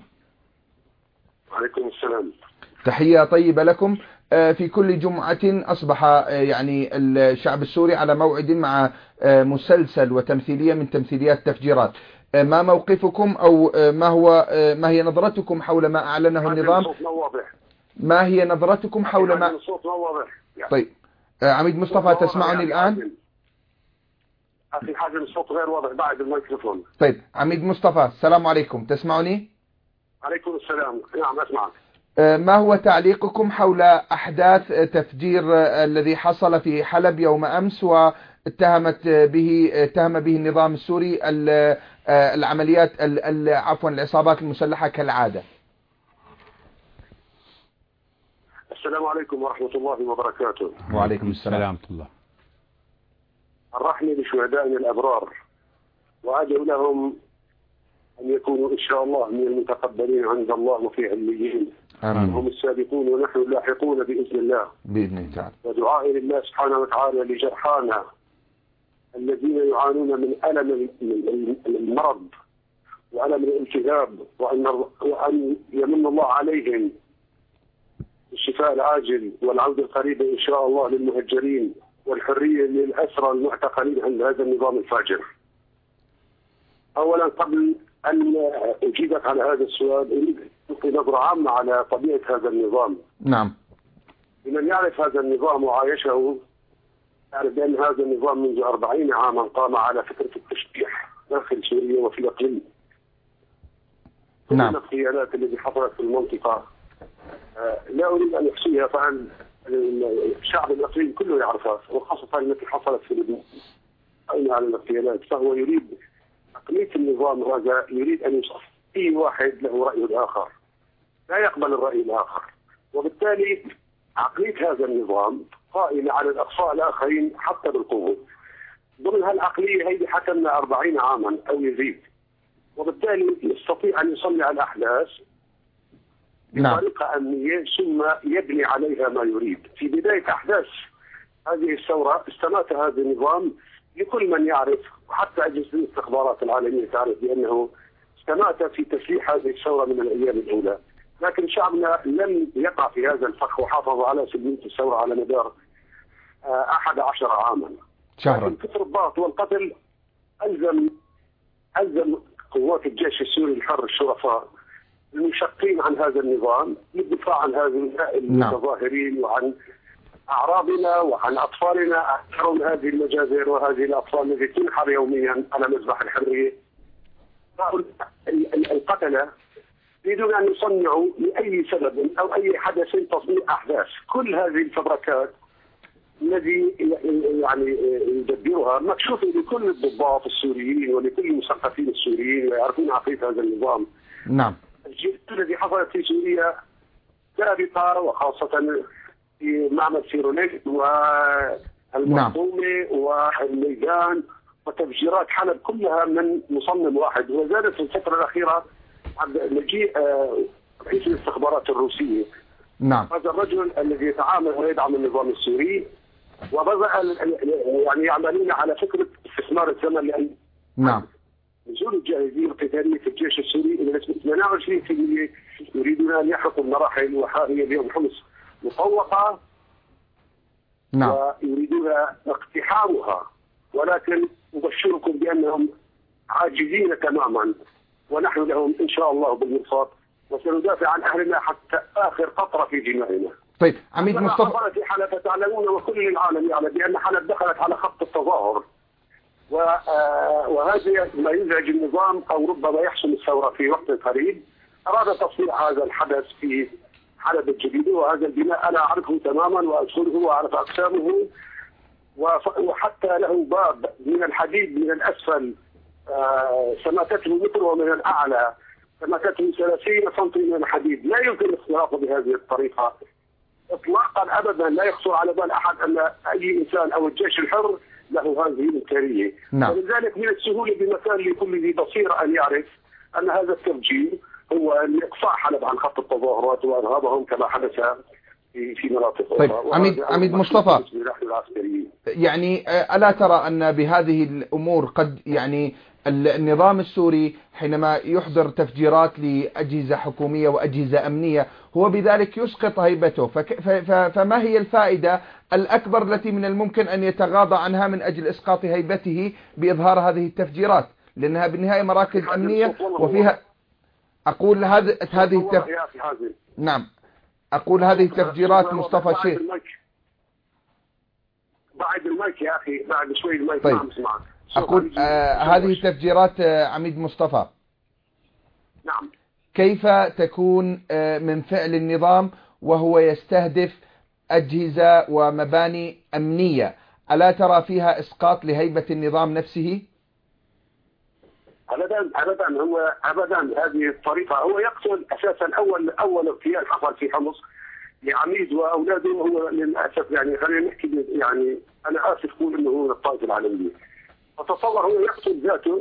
وعليكم السلام. تحية طيبة لكم. في كل جمعة أصبح يعني الشعب السوري على موعد مع مسلسل وتمثيلية من تمثيليات تفجيرات. ما موقفكم أو ما هي نظرتكم حول ما أعلنه النظام؟ ما هي نظرتكم حول ما طيب عميد مصطفى تسمعني الآن؟ أخي حاجة الصوت غير واضح بعد الميكروفون. طيب عميد مصطفى السلام عليكم، تسمعني؟ عليكم السلام، نعم أسمعك. ما هو تعليقكم حول أحداث تفجير الذي حصل في حلب يوم أمس اتهم به النظام السوري العمليات عفوا العصابات المسلحة كالعادة؟ السلام عليكم ورحمة الله وبركاته. وعليكم السلام ورحمة الله. الرحمة لشهدائنا الأبرار، وأدعو لهم أن يكونوا إن شاء الله من المتقبلين عند الله وفي عليين. هم السابقون ونحن اللاحقون بإذن الله. بإذن الله تعالى. ودعائي لله سبحانه وتعالى لجرحانا الذين يعانون من ألم المرض وألم الالتهاب، وأن يمن الله عليهم بالشفاء العاجل والعودة القريبة إن شاء الله للمهجرين، والحرية للأسرى المعتقلين عند هذا النظام الفاجر. أولا قبل أن أجيبك على هذا السؤال أريد ألقي نظرة عامة على طبيعة هذا النظام. نعم. لمن يعرف هذا النظام وعايشه يعرف بأن هذا النظام منذ 40 عاما قام على فكرة التشبيح داخل سوريا وفي الإقليم. نعم. الاغتيالات التي حصلت في المنطقة لا أريد أن أحصيها، فعن الشعب الإقليم كله يعرفها، وخاصة التي حصلت في لبنان على الاغتيالات. فهو يريد تقليد النظام هذا، يريد أن يصفي واحد له رأي الآخر، لا يقبل الرأي الآخر، وبالتالي عقلية هذا النظام قائمة على الأقصاء الآخرين حتى بالقوة. ضمن هالعقلية هذه حكمنا 40 عاما أو يزيد، وبالتالي يستطيع أن يصنع الأحداث بطريقة أمنية ثم يبني عليها ما يريد. في بداية أحداث هذه الثورة استمات هذا النظام لكل من يعرف، وحتى أجهزة الاستخبارات العالمية تعرف بأنه استمات في تسليح هذه الثورة من الأيام الأولى، لكن شعبنا لم يقع في هذا الفخ وحافظ على سلمية الثورة على مدار 11 عاما. شهرا. لكن كثر الضغط والقتل ألزم قوات الجيش السوري الحر الشرفاء المشقين عن هذا النظام للدفاع عن هؤلاء المتظاهرين وعن أعراضنا وعن أطفالنا أكثر من هذه المجازر وهذه الأطفال التي تنحر يوميا على مذبح الحرية. القتلة يريدون أن يصنعوا لأي سبب أو أي حدث تصنيع أحداث. كل هذه الفبركات الذي يعني يدبرها مكشوف لكل الضباط السوريين ولكل المثقفين السوريين ويعرفون عقيدة هذا النظام. نعم. الجهات التي حصلت في سوريا سابقة وخاصة في معمل سيروليك والمنظومة والميدان وتفجيرات حلب كلها من مصمم واحد. وزادت في الفترة الأخيرة عند مجيء رئيس الاستخبارات الروسية. نعم. هذا الرجل الذي يتعامل ويدعم النظام السوري وبدأ يعني يعملون على فكرة استثمار الزمن لأن نزول الجاهزية القتالية في الجيش السوري إلى نسبة 28% يريدون أن يحرقوا المراحل وهي اليوم حمص مطوقة. ويريدون اقتحامها، ولكن أبشركم بأنهم عاجزين تماما ونحن لهم إن شاء الله بالمرصاد وسندافع عن أهلنا حتى آخر قطرة في دمائنا. طيب عميد مصطفى، في حلب تعلمون وكل العالم يعلم بأن حلب دخلت على خط التظاهر وهذا ما يزعج النظام أو ربما يحسم الثورة في وقت قريب. أراد تصنيع هذا الحدث في حلب الجديدة وهذا البناء أنا أعرفه تماما وأدخله وأعرف أقسامه وحتى له باب من الحديد من الأسفل سمكته متر ومن الأعلى سمكته 30 سم من الحديد. لا يمكن اختراقه بهذه الطريقة إطلاقا أبدا. لا يخطر على بال أحد أن أي إنسان أو الجيش الحر له هذه الإمكانية. ولذلك من السهولة بمكان لكل ذي بصيرة أن يعرف أن هذا التفجير هو إقصاء حلب عن خط التظاهرات وإرهابهم كما حدث في مناطق. طيب عميد مصطفى، يعني ألا ترى أن بهذه الأمور قد يعني النظام السوري حينما يحضر تفجيرات لأجهزة حكومية وأجهزة أمنية هو بذلك يسقط هيبته، فما هي الفائدة الأكبر التي من الممكن أن يتغاضى عنها من أجل إسقاط هيبته بإظهار هذه التفجيرات؟ لأنها بالنهاية مراكز أمنية وفيها أقول نعم أقول هذه التفجيرات مصطفى شيخ. بعد المايك يا أخي بعد شوي المايك. طيب. أقول هذه التفجيرات عميد مصطفى نعم كيف تكون من فعل النظام وهو يستهدف أجهزة ومباني أمنية؟ ألا ترى فيها إسقاط لهيبة النظام نفسه؟ أبدا هو أبدا هذه الطريقة. هو يقتل أساسا أول اغتيال حصل في حمص لعميد وأولاده هو للأسف يعني خلينا نحكي يعني أنا آسف أقول إنه هو الطائفة العالمية. أتصور هو يقتل ذاته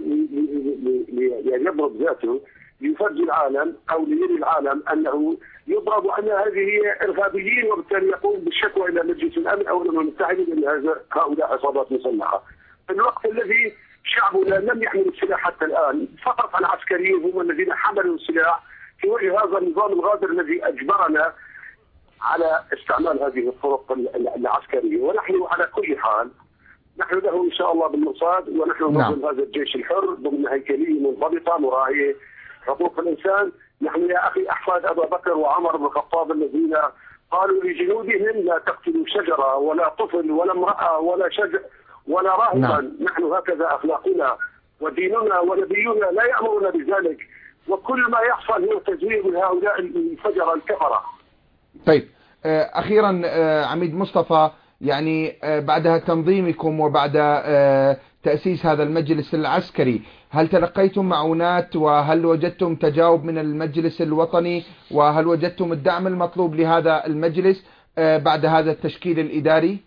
يعني يضرب ذاته ليفرج العالم أو ليري العالم أنه يضرب أن هذه هي إرهابيين وبالتالي يقوم بالشكوى إلى مجلس الأمن أو الأمم المتحدة أن هؤلاء عصابات مسلحة. في الوقت الذي شعبنا لم يحمل السلاح حتى الآن فقط العسكريين هم الذين حملوا السلاح في وجه هذا النظام الغادر الذي أجبرنا على استعمال هذه الطرق العسكرية. ونحن على كل حال نحن له إن شاء الله بالمرصاد ونحن نظن هذا الجيش الحر ضمن هيكلية منضبطة مراعية حقوق الإنسان. نحن يا أخي أحفاد أبا بكر وعمر بن الخطاب الذين قالوا لجنودهم لا تقتلوا شجرة ولا طفل ولا امرأة ولا شجر ولا راهبا. نحن هكذا أخلاقنا وديننا ونبينا لا يأمرنا بذلك وكل ما يحصل هو تزوير من هؤلاء الفجر الكفرة. طيب أخيرا عميد مصطفى، يعني بعد تنظيمكم وبعد تأسيس هذا المجلس العسكري هل تلقيتم معونات وهل وجدتم تجاوب من المجلس الوطني وهل وجدتم الدعم المطلوب لهذا المجلس بعد هذا التشكيل الإداري؟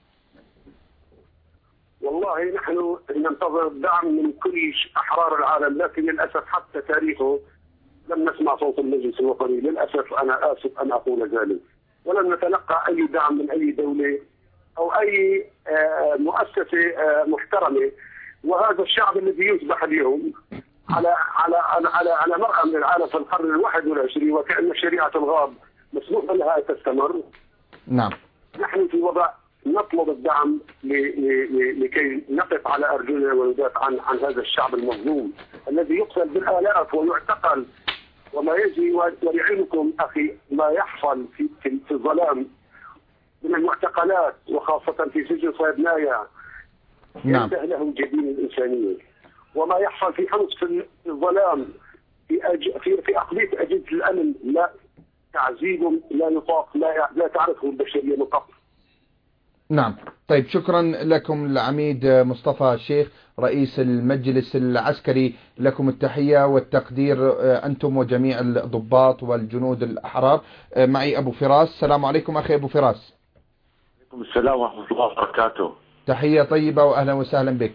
والله نحن ننتظر الدعم من كل أحرار العالم لكن للأسف حتى تاريخه لم نسمع صوت المجلس الوطني. للأسف أنا آسف أن أقول ذلك. ولم نتلقى أي دعم من أي دولة أو أي مؤسسة محترمة. وهذا الشعب الذي يذبح اليوم على مرأى من العالم في القرن 21 وكأن شريعة الغاب مسموح لها أن تستمر. نعم. نحن في وضع نطلب الدعم لكي نقف على أرجلنا وندافع عن هذا الشعب المظلوم الذي يقتل بالآلاف ويعتقل وما يجري ولعلمكم أخي ما يحصل في الظلام من المعتقلات وخاصة في سجن صيدنايا نعم. ينتهي له جبين الإنسانية، وما يحصل في حمص في الظلام في أقضية أجهزة الأمن لا تعذيب لا يطاق لا تعرفه البشرية من قبل. نعم. طيب شكرا لكم العميد مصطفى الشيخ رئيس المجلس العسكري، لكم التحية والتقدير أنتم وجميع الضباط والجنود الأحرار. معي أبو فراس. السلام عليكم أخي أبو فراس. عليكم السلام ورحمة الله وبركاته. تحية طيبة وأهلا وسهلا بك.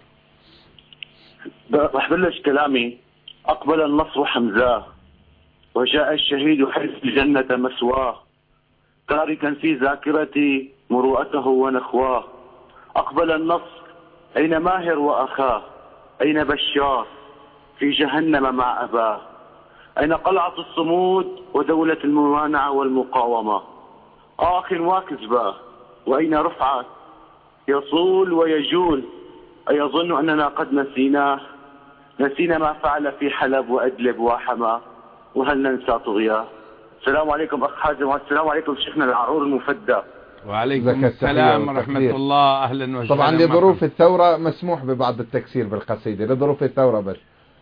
رح بلش كلامي. أقبل النصر حمزاه وجاء الشهيد حيث الجنة مسواه، تاركا في ذاكرتي مروءته ونخواه. أقبل النصر، أين ماهر وأخاه؟ أين بشار في جهنم مع أباه؟ أين قلعة الصمود ودولة الممانعة والمقاومة؟ آخ وكذباه، وأين رفعت يصول ويجول؟ أيظن أننا قد نسيناه؟ نسينا ما فعل في حلب وأدلب وحما، وهل ننسى طغياه؟ السلام عليكم أخ حازم، والسلام عليكم شيخنا العرور المفدى. وعليكم السلام ورحمة الله. أهلا وسهلا. طبعا لظروف الثورة مسموح ببعض التكسير بالقصيدة، لظروف الثورة بس.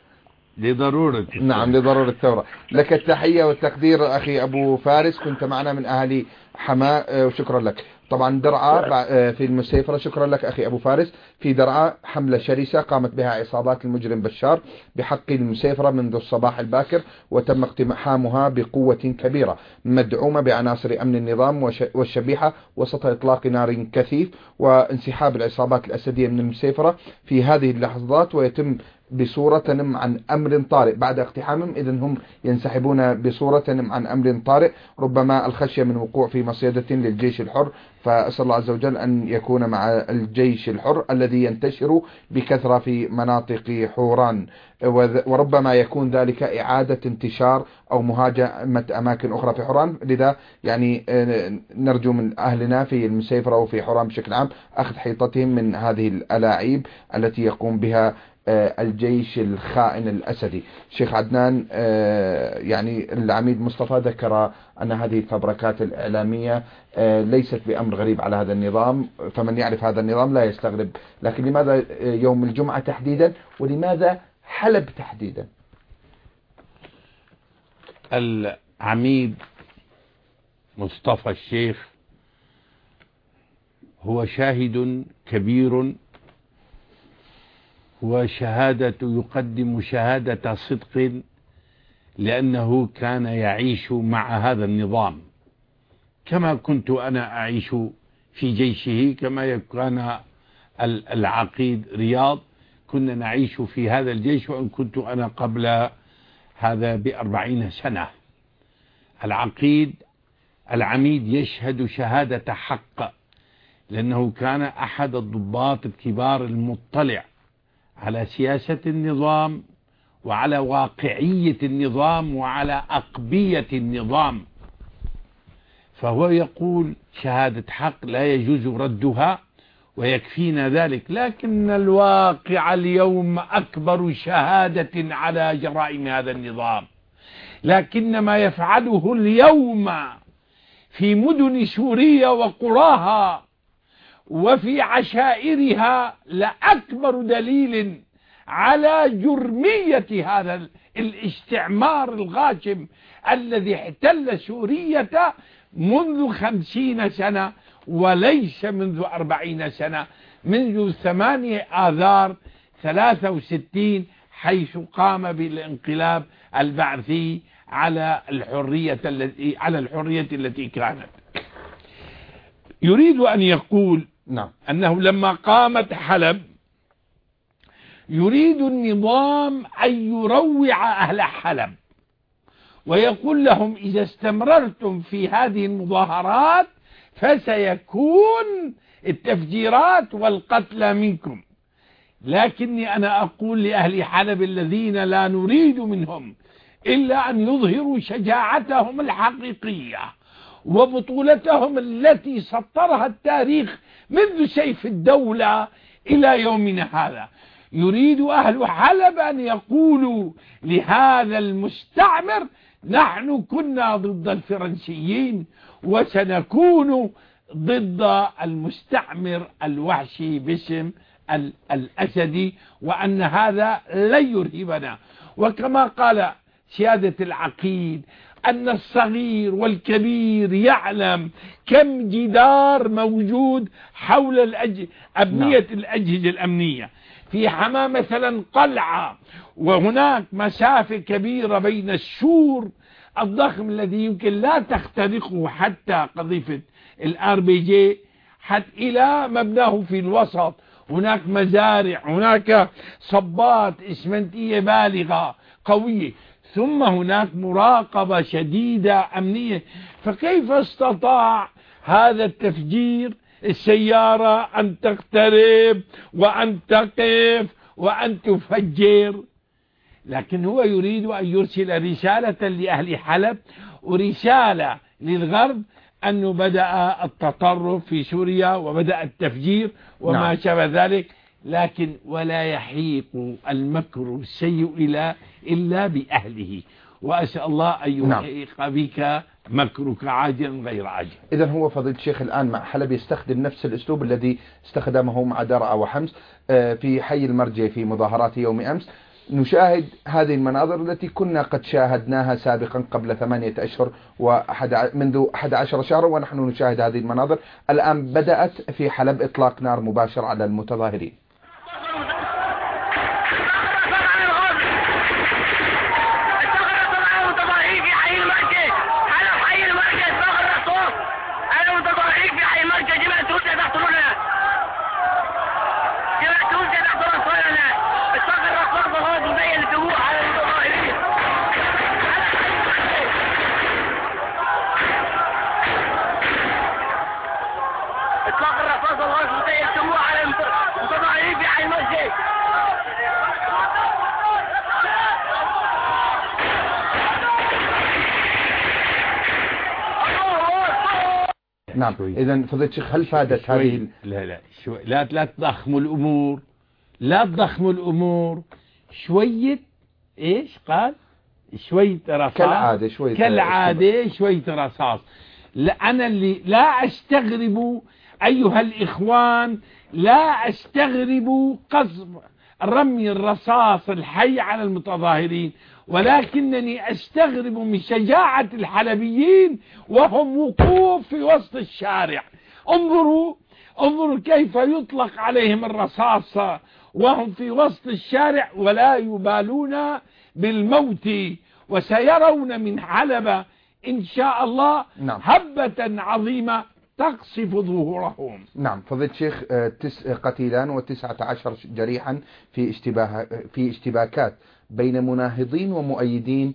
لضرورة. نعم لضرورة الثورة. لك التحية والتقدير أخي أبو فارس، كنت معنا من أهالي حماة وشكرا لك. طبعا درعا في المسيفرة، شكرا لك أخي أبو فارس. في درعا حملة شرسة قامت بها عصابات المجرم بشار بحق المسيفرة منذ الصباح الباكر، وتم اقتحامها بقوة كبيرة مدعومة بعناصر أمن النظام والشبيحة وسط إطلاق نار كثيف وانسحاب العصابات الأسدية من المسيفرة في هذه اللحظات، ويتم بصورة تنم عن أمر طارئ بعد اقتحامهم. إذن هم ينسحبون بصورة تنم عن أمر طارئ، ربما الخشية من وقوع في مصيدة للجيش الحر، فأسأل الله عز وجل أن يكون مع الجيش الحر الذي ينتشر بكثرة في مناطق حوران، وربما يكون ذلك إعادة انتشار أو مهاجمة أماكن أخرى في حوران. لذا يعني نرجو من أهلنا في المسيفرة وفي حوران بشكل عام أخذ حيطتهم من هذه الألاعيب التي يقوم بها الجيش الخائن الأسدي. شيخ عدنان، يعني العميد مصطفى ذكر أن هذه الفبركات الإعلامية ليست بأمر غريب على هذا النظام، فمن يعرف هذا النظام لا يستغرب، لكن لماذا يوم الجمعة تحديدا، ولماذا حلب تحديدا؟ العميد مصطفى الشيخ هو شاهد كبير، يقدم شهادة صدق، لأنه كان يعيش مع هذا النظام كما كنت أنا أعيش في جيشه، كما كان العقيد رياض كنا نعيش في هذا الجيش، وإن كنت أنا قبل هذا ب40 سنة. العميد يشهد شهادة حق، لأنه كان أحد الضباط الكبار المطلع على سياسة النظام وعلى واقعية النظام وعلى أقبية النظام، فهو يقول شهادة حق لا يجوز ردها ويكفينا ذلك. لكن الواقع اليوم أكبر شهادة على جرائم هذا النظام، لكن ما يفعله اليوم في مدن سوريا وقراها وفي عشائرها لأكبر دليل على جرمية هذا الاستعمار الغاشم الذي احتل سوريا منذ 50 سنة وليس منذ 40 سنة، منذ 8 آذار 63 حيث قام بالانقلاب البعثي على الحرية التي كانت. يريد أن يقول أنه لما قامت حلب يريد النظام أن يروع أهل حلب ويقول لهم إذا استمررتم في هذه المظاهرات فسيكون التفجيرات والقتل منكم. لكني أنا أقول لأهل حلب الذين لا نريد منهم إلا أن يظهروا شجاعتهم الحقيقية وبطولتهم التي سطرها التاريخ منذ سيف الدولة إلى يومنا هذا. يريد أهل حلب أن يقولوا لهذا المستعمر نحن كنا ضد الفرنسيين وسنكون ضد المستعمر الوحشي باسم الأسدي، وأن هذا لن يرهبنا. وكما قال سيادة العقيد أن الصغير والكبير يعلم كم جدار موجود حول أبنية الأجهزة الأمنية. في حماة مثلا قلعة، وهناك مسافة كبيرة بين السور الضخم الذي يمكن لا تخترقه حتى قذيفة الRPG حتى إلى مبناه في الوسط. هناك مزارع، هناك صبات إسمنتية بالغة قوية، ثم هناك مراقبة شديدة أمنية. فكيف استطاع هذا التفجير السيارة أن تقترب وأن تقف وأن تفجر؟ لكن هو يريد أن يرسل رسالة لأهل حلب ورسالة للغرب أنه بدأ التطرف في سوريا وبدأ التفجير وما شابه ذلك، لكن ولا يحيق المكر السيء إلا بأهله. وأسأل الله أن يحيق بك مكرك عاجلا غير عاجل. إذن هو فضيلة الشيخ الآن مع حلب يستخدم نفس الأسلوب الذي استخدمه مع درعا وحمص في حي المرجي في مظاهرات يوم أمس. نشاهد هذه المناظر التي كنا قد شاهدناها سابقا قبل 8 أشهر منذ 11 شهرا، ونحن نشاهد هذه المناظر. الآن بدأت في حلب إطلاق نار مباشر على المتظاهرين. نعم. إذن فضيلة الشيخ هل فادت هذه لا تضخموا الأمور، لا تضخموا الأمور. شوية إيش قال؟ شوية رصاص كالعادة شوية رصاص. أنا اللي لا أستغرب أيها الإخوان، لا أستغرب قصف رمي الرصاص الحي على المتظاهرين، ولكنني أستغرب من شجاعة الحلبيين وهم وقوف في وسط الشارع. انظروا كيف يطلق عليهم الرصاص وهم في وسط الشارع ولا يبالون بالموت، وسيرون من حلب إن شاء الله هبة عظيمة تقصف ظهورهم. نعم فضيلة الشيخ، 9 قتيلان و19 جريحا في اشتباكات بين مناهضين ومؤيدين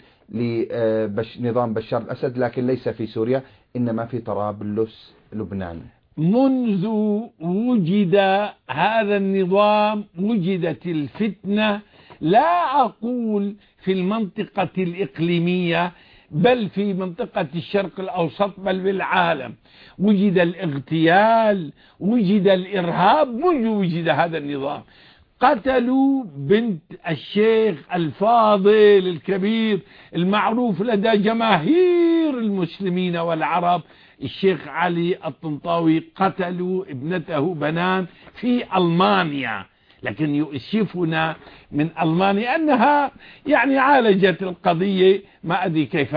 لنظام بشار الأسد، لكن ليس في سوريا إنما في طرابلس لبنان. منذ وجد هذا النظام وجدت الفتنة، لا أقول في المنطقة الإقليمية بل في منطقة الشرق الأوسط بل بالعالم. وجد الاغتيال، وجد الإرهاب منذ وجد هذا النظام. قتلوا بنت الشيخ الفاضل الكبير المعروف لدى جماهير المسلمين والعرب، الشيخ علي الطنطاوي. قتلوا ابنته بنان في ألمانيا، لكن يؤسفنا من ألمانيا أنها يعني عالجت القضية، ما أدري كيف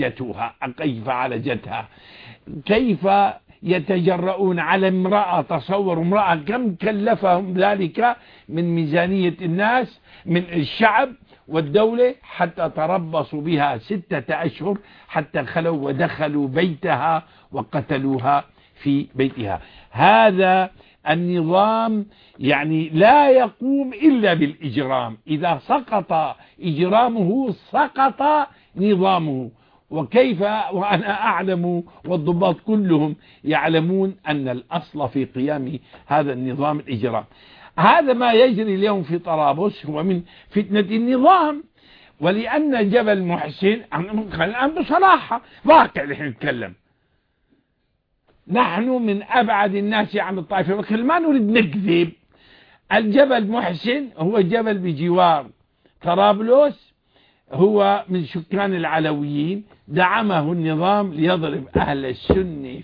عالجتها، كيف يتجرؤون على امرأة. تصور امرأة كم كلفهم ذلك من ميزانية الناس من الشعب والدولة حتى تربصوا بها 6 أشهر حتى خلوا ودخلوا بيتها وقتلوها في بيتها. هذا النظام يعني لا يقوم إلا بالإجرام، إذا سقط إجرامه سقط نظامه. وكيف وأنا أعلم والضباط كلهم يعلمون أن الأصل في قيام هذا النظام الإجرام. هذا ما يجري اليوم في طرابلس هو من فتنة النظام. ولأن جبل محسن الآن بصراحة واقع نحن نتكلم، نحن من أبعد الناس عن الطائفة، ولكن ما نريد نكذب. الجبل محسن هو جبل بجوار طرابلس، هو من سكان العلويين، دعمه النظام ليضرب أهل السنة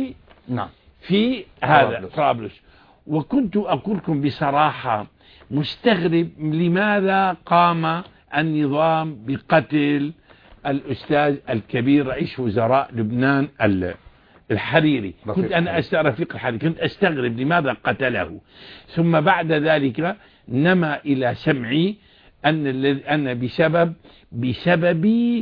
في هذا طرابلس. وكنت أقولكم بصراحة مستغرب لماذا قام النظام بقتل الأستاذ الكبير رئيس وزراء لبنان الحريري. كنت أنا رفيق الحريري، كنت أستغرب لماذا قتله. ثم بعد ذلك نما إلى سمعي أن بسبب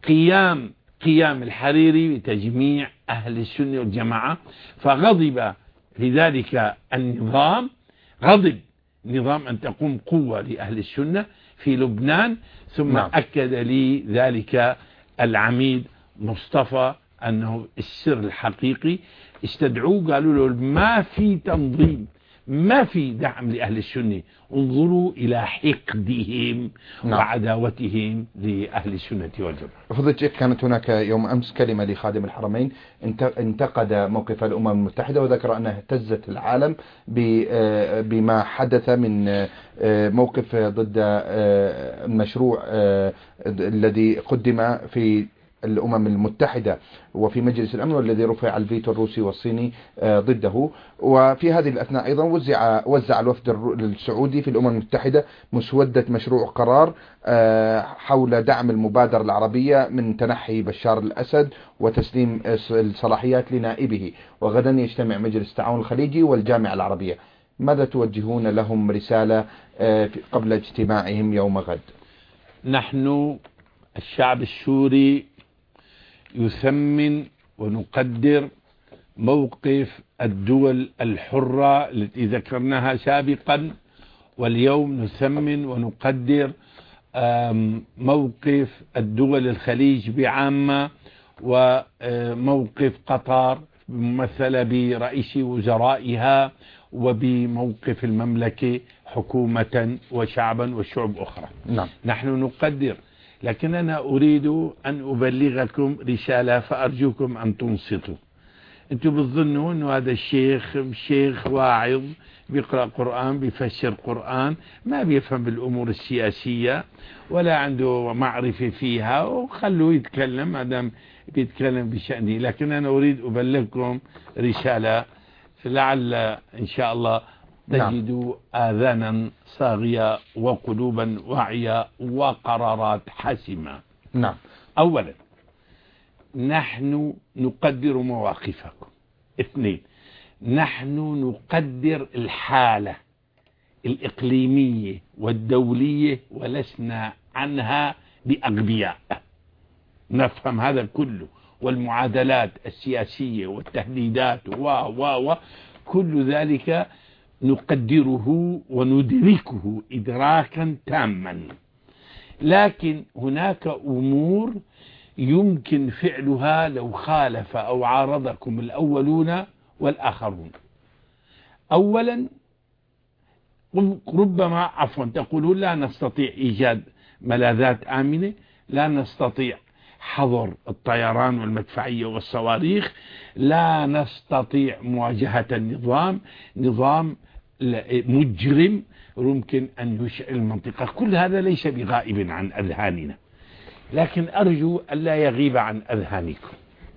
قيام الحريري بتجميع أهل السنة والجماعة، فغضب لذلك النظام، غضب النظام أن تقوم قوة لأهل السنة في لبنان. ثم أكد لي ذلك العميد مصطفى أنه السر الحقيقي. استدعوه قالوا له ما في تنظيم، ما في دعم لأهل السنة، انظروا إلى حقدهم وعداوتهم لأهل السنة والجماعة. فضيلة الشيخ، كانت هناك يوم أمس كلمة لخادم الحرمين انتقد موقف الأمم المتحدة وذكر أنها اهتزت العالم بما حدث من موقف ضد المشروع الذي قدم في الأمم المتحدة وفي مجلس الأمن، والذي رفع الفيتو الروسي والصيني ضده. وفي هذه الأثناء أيضا وزع الوفد السعودي في الأمم المتحدة مسودة مشروع قرار حول دعم المبادرة العربية من تنحي بشار الأسد وتسليم الصلاحيات لنائبه. وغدا يجتمع مجلس التعاون الخليجي والجامعة العربية. ماذا توجهون لهم رسالة قبل اجتماعهم يوم غد؟ نحن الشعب السوري يثمن ونقدر موقف الدول الحرة التي ذكرناها سابقا، واليوم نثمن ونقدر موقف الدول الخليج بعامة، وموقف قطر ممثلة برئيس وزرائها، وبموقف المملكة حكومة وشعبا وشعوب أخرى. نحن نقدر، لكن أنا أريد أن أبلغكم رسالة فأرجوكم أن تنصتوا. أنتم بتظنوا أنه هذا الشيخ واعظ بيقرأ قرآن بيفسر قرآن، ما بيفهم بالأمور السياسية ولا عنده معرفة فيها، وخلوه يتكلم ما دام بيتكلم بشأنه. لكن أنا أريد أبلغكم رسالة لعل إن شاء الله تجدوا آذانا صاغية وقلوبا واعية وقرارات حاسمة. أولا، نحن نقدر مواقفكم. 2، نحن نقدر الحالة الإقليمية والدولية ولسنا عنها بأغبياء، نفهم هذا كله، والمعادلات السياسية والتهديدات كل ذلك نقدره وندركه إدراكا تاما. لكن هناك أمور يمكن فعلها لو خالف أو عارضكم الأولون والآخرون. أولا، ربما تقولون لا نستطيع إيجاد ملاذات آمنة، لا نستطيع حظر الطيران والمدفعية والصواريخ، لا نستطيع مواجهة نظام مجرم يمكن أن يشعل المنطقة. كل هذا ليس بغائب عن أذهاننا، لكن أرجو ألا يغيب عن أذهانكم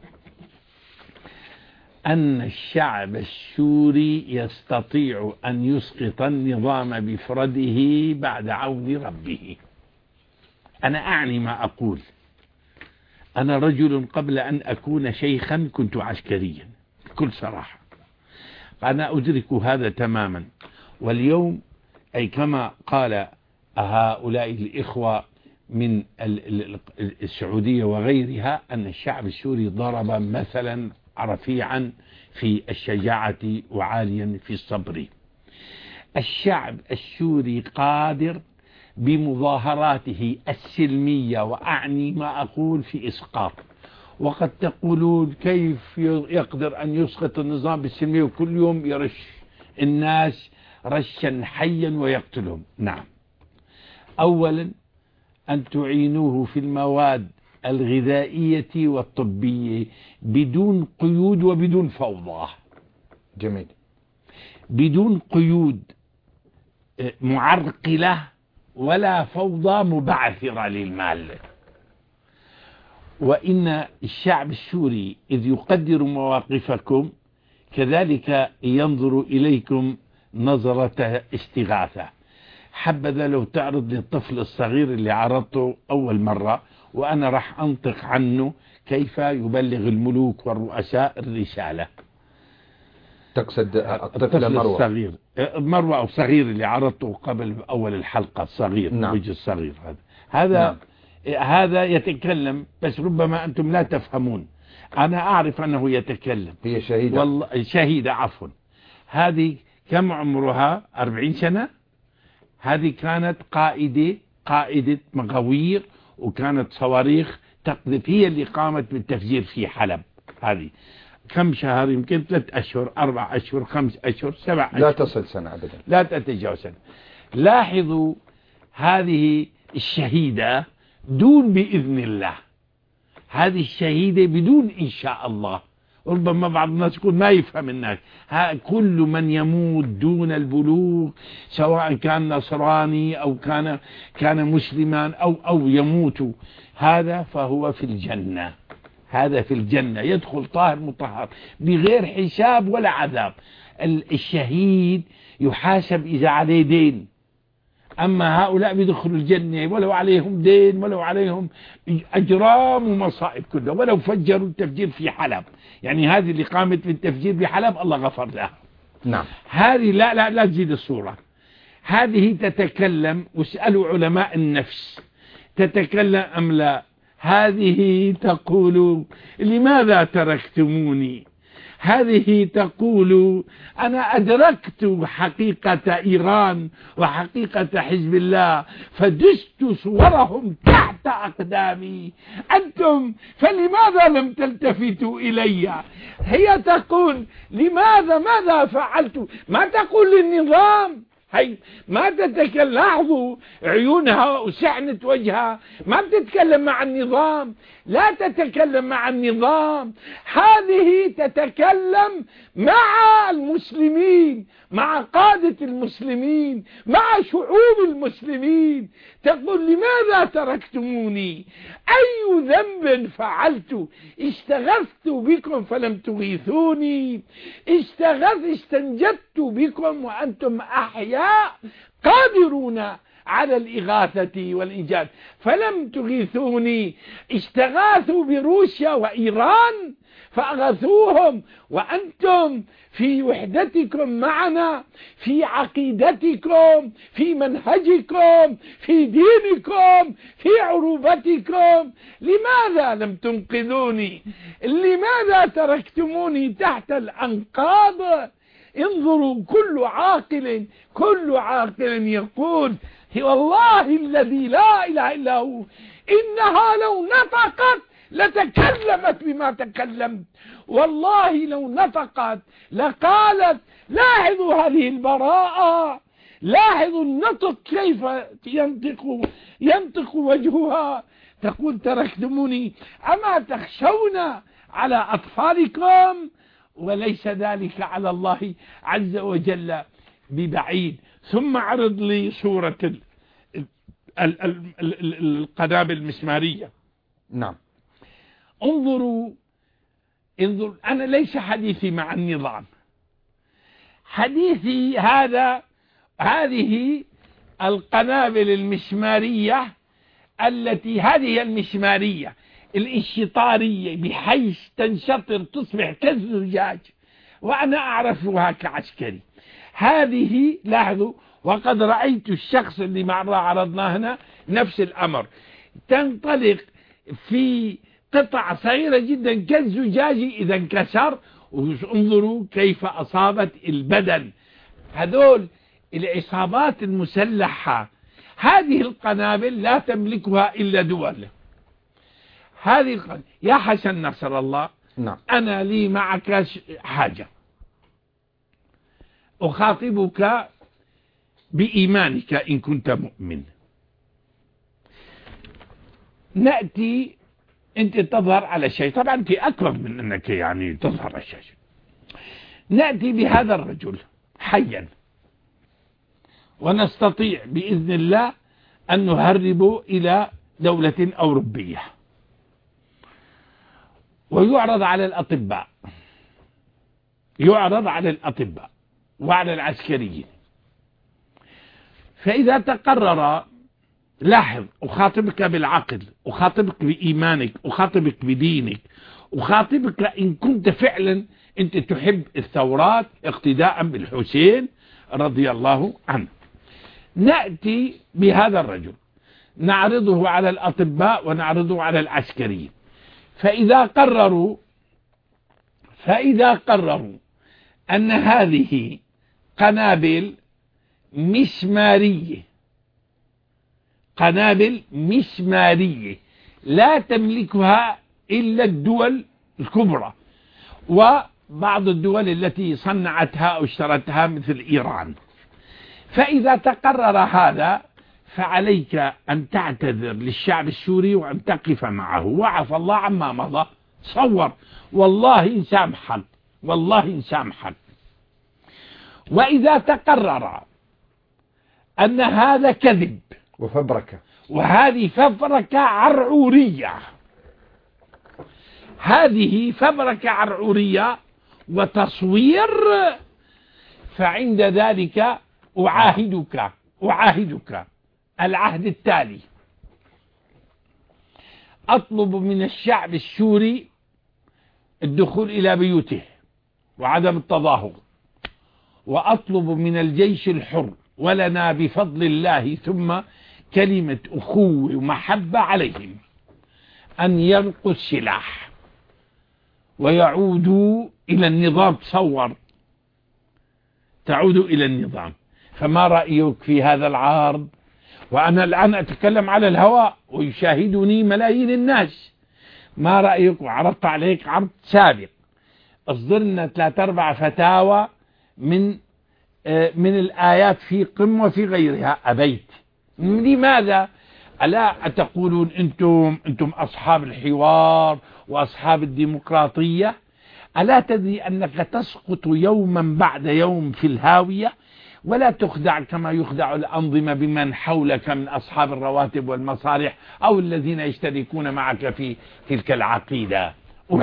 أن الشعب السوري يستطيع أن يسقط النظام بفرده بعد عون ربه. أنا أعني ما أقول. أنا رجل قبل أن أكون شيخا كنت عسكريا بكل صراحة، أنا أدرك هذا تماما. واليوم أي كما قال هؤلاء الإخوة من السعودية وغيرها أن الشعب السوري ضرب مثلا رفيعا في الشجاعة وعاليا في الصبر. الشعب السوري قادر بمظاهراته السلمية، وأعني ما أقول في إسقاط. وقد تقولون كيف يقدر أن يسقط النظام بالسلمية وكل يوم يرش الناس رشا حيا ويقتلهم؟ نعم. أولا، أن تعينوه في المواد الغذائية والطبية بدون قيود وبدون فوضى. جميل. بدون قيود. معرقلة ولا فوضى مبعثرة للمال. وإن الشعب السوري إذ يقدر مواقفكم كذلك ينظر إليكم نظرة استغاثة. حبذا لو تعرض للطفل الصغير اللي عرضته أول مرة، وأنا راح أنطق عنه كيف يبلغ الملوك والرؤساء الرسالة. تقصد الطفل الصغير مروة أو صغير اللي عرضته قبل أول الحلقة، صغير. نعم. وجه الصغير هذا نعم. هذا يتكلم، بس ربما أنتم لا تفهمون. أنا أعرف أنه يتكلم. هي شهيدة. والله شهيدة، عفوا. هذه كم عمرها؟ 40 سنة. هذه كانت قائدة مغاوير، وكانت صواريخ تقذف، هي اللي قامت بالتفجير في حلب. هذه كم شهر؟ يمكن 3 أشهر، 4 أشهر، 5 أشهر، 7 أشهر، لا تصل سنة أبدا، لا تتجاوز سنة. لاحظوا هذه الشهيدة دون بإذن الله، هذه الشهيدة بدون إن شاء الله. ربما بعض الناس يقول ما يفهم الناس. كل من يموت دون البلوغ، سواء كان نصراني أو كان مسلما أو يموت، هذا فهو في الجنة. هذا في الجنة، يدخل طاهر مطهر بغير حساب ولا عذاب. الشهيد يحاسب إذا عليه دين، أما هؤلاء بيدخلوا الجنة ولو عليهم دين، ولو عليهم أجرام ومصائب كلها، ولو فجروا التفجير في حلب. يعني هذه اللي قامت بالتفجير بحلب الله غفر لها. نعم. هذه لا تزيد الصورة. هذه تتكلم، واسألوا علماء النفس تتكلم أم لا. هذه تقول لماذا تركتموني؟ هذه تقول أنا أدركت حقيقة إيران وحقيقة حزب الله فدست صورهم تحت أقدامي، أنتم فلماذا لم تلتفتوا إلي؟ هي تقول ماذا فعلت؟ ما تقول للنظام، هي ما تتكلم. لاحظوا عيونها وسعنة وجهها، ما بتتكلم مع النظام، لا تتكلم مع النظام. هذه تتكلم مع المسلمين، مع قادة المسلمين، مع شعوب المسلمين. تقول لماذا تركتموني؟ أي ذنب فعلت؟ استغثت بكم فلم تغيثوني، استنجدت بكم وأنتم أحياء قادرون على الإغاثة والإنجاز فلم تغيثوني. استغاثوا بروسيا وإيران فأغثوهم، وأنتم في وحدتكم معنا، في عقيدتكم، في منهجكم، في دينكم، في عروبتكم. لماذا لم تنقذوني؟ لماذا تركتموني تحت الأنقاض؟ انظروا، كل عاقل يقول والله الذي لا إله إلا هو إنها لو نطقت لتكلمت بما تكلمت، والله لو نطقت لقالت. لاحظوا هذه البراءة، لاحظوا النطق كيف ينطق وجهها. تقول تركتموني أما تخشون على أطفالكم؟ وليس ذلك على الله عز وجل ببعيد. ثم عرض لي صورة القنابل المسمارية. نعم. انظروا، أنا ليس حديثي مع النظام، حديثي هذه القنابل المسمارية التي هذه المسمارية الانشطارية بحيث تنشطر تصبح كالزجاج، وأنا أعرفها كعسكري. هذه لاحظوا، وقد رأيت الشخص اللي معنا عرضناه هنا نفس الأمر، تنطلق في قطع صغيرة جدا كالزجاج إذا انكسر. وانظروا كيف أصابت البدن. هذول العصابات المسلحة، هذه القنابل لا تملكها إلا دول. يا حسن نصر الله، نعم. أنا لي معك حاجة، أخاطبك بإيمانك إن كنت مؤمن. نأتي، أنت تظهر على شيء، طبعا أنت أكبر من أنك يعني تظهر على شيء. نأتي بهذا الرجل حيا ونستطيع بإذن الله أن نهرب إلى دولة أوروبية، ويعرض على الأطباء، يعرض على الأطباء وعلى العسكريين. فإذا تقرر، لاحظ، أخاطبك بالعقل، أخاطبك بإيمانك، أخاطبك بدينك، أخاطبك إن كنت فعلا أنت تحب الثورات اقتداء بالحسين رضي الله عنه. نأتي بهذا الرجل نعرضه على الأطباء ونعرضه على العسكريين. فإذا قرروا أن هذه قنابل مسمارية، قنابل مسمارية لا تملكها إلا الدول الكبرى وبعض الدول التي صنعتها أو اشترتها مثل إيران، فإذا تقرر هذا فعليك أن تعتذر للشعب السوري وأن تقف معه، وعفى الله عما مضى. تصور، والله إن سامحك، والله إن سامحك. وإذا تقرر أن هذا كذب وفبركة، وهذه فبركة عرعورية، هذه فبركة عرعورية وتصوير، فعند ذلك أعاهدك العهد التالي: أطلب من الشعب السوري الدخول إلى بيوته وعدم التظاهر، وأطلب من الجيش الحر ولنا بفضل الله ثم كلمة أخوة ومحبة عليهم أن يلقوا السلاح ويعودوا إلى النظام. تصور، تعودوا إلى النظام. فما رأيك في هذا العرض؟ وأنا الآن أتكلم على الهواء ويشاهدني ملايين الناس. ما رأيك؟ وعرضت عليك عرض سابق، أصدرنا 3-4 فتاوى من الآيات في قم وفي غيرها، أبيت. لماذا؟ ألا تقولون أنتم أصحاب الحوار وأصحاب الديمقراطية؟ ألا تدري أنك تسقط يوما بعد يوم في الهاوية، ولا تخدع كما يخدع الأنظمة بمن حولك من أصحاب الرواتب والمصالح أو الذين يشتركون معك في تلك العقيدة.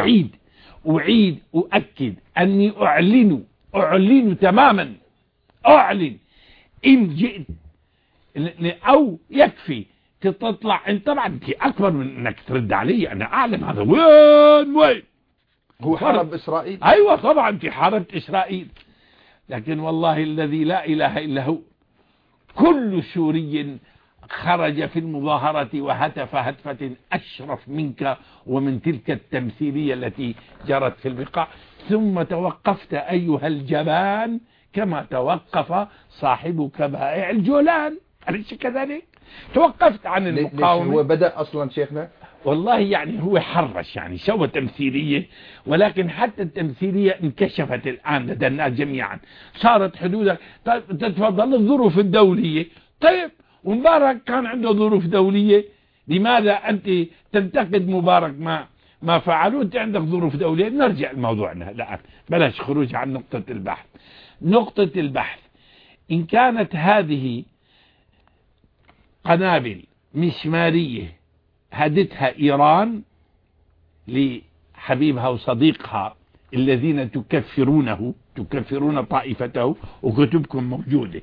أؤكد أني أعلن تماما، أعلن إن جئت، أو يكفي تطلع أنت طبعا أنت أكبر من أنك ترد علي، أنا أعلم هذا. وين هو حارب إسرائيل؟ أيوة طبعا أنت حاربت إسرائيل، لكن والله الذي لا إله إلا هو كل سوري خرج في المظاهرة وهتف هتفة أشرف منك ومن تلك التمثيلية التي جرت في البقاع، ثم توقفت أيها الجبان كما توقف صاحبك بائع الجولان، أليس كذلك؟ توقفت عن المقاومة. هو بدأ أصلا شيخنا والله يعني هو حرش، يعني سوى تمثيلية، ولكن حتى التمثيلية انكشفت الآن لدى الناس جميعا، صارت حدودها. طيب تتفضل الظروف الدولية، طيب ومبارك كان عنده ظروف دولية، لماذا أنت تنتقد مبارك ما فعلوا؟ أنت عندك ظروف دولية. نرجع لموضوعنا الآن، بلاش خروج عن نقطة البحث. نقطة البحث: إن كانت هذه قنابل مسمارية هدتها إيران لحبيبها وصديقها الذين تكفرون طائفته، وكتبكم موجودة،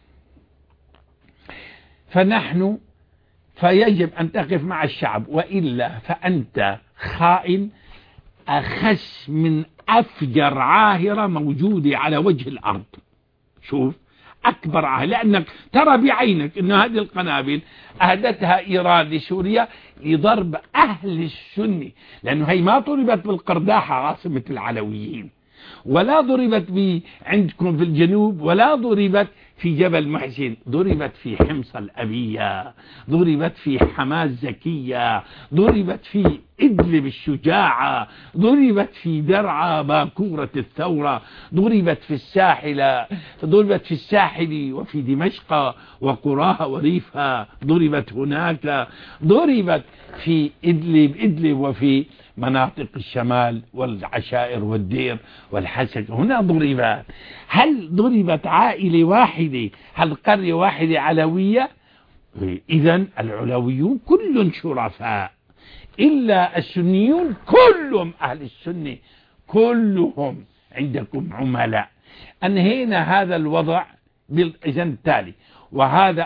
فيجب أن تقف مع الشعب، وإلا فأنت خائن أخس من أفجر عاهرة موجودة على وجه الأرض. شوف، أكبر عاهرة، لأنك ترى بعينك أن هذه القنابل أهدتها إيران لسوريا لضرب أهل السنة، لأنه هي ما ضربت بالقرداحة عاصمة العلويين، ولا ضربت عندكم في الجنوب، ولا ضربت في جبل محسن، ضربت في حمص الأبية، ضربت في حماة زكية، ضربت في إدلب الشجاعة، ضربت في درعا باكورة الثورة، ضربت في الساحل وفي دمشق وقراها وريفها، ضربت هناك، ضربت في إدلب وفي مناطق الشمال والعشائر والدير والحسك، هنا ضربت. هل ضربت عائلة واحدة، هل قرية واحدة علوية؟ إذن العلويون كلهم شرفاء، إلا السنيون كلهم أهل السنة كلهم عندكم عملاء. أنهينا هذا الوضع بالإذن التالي، وهذا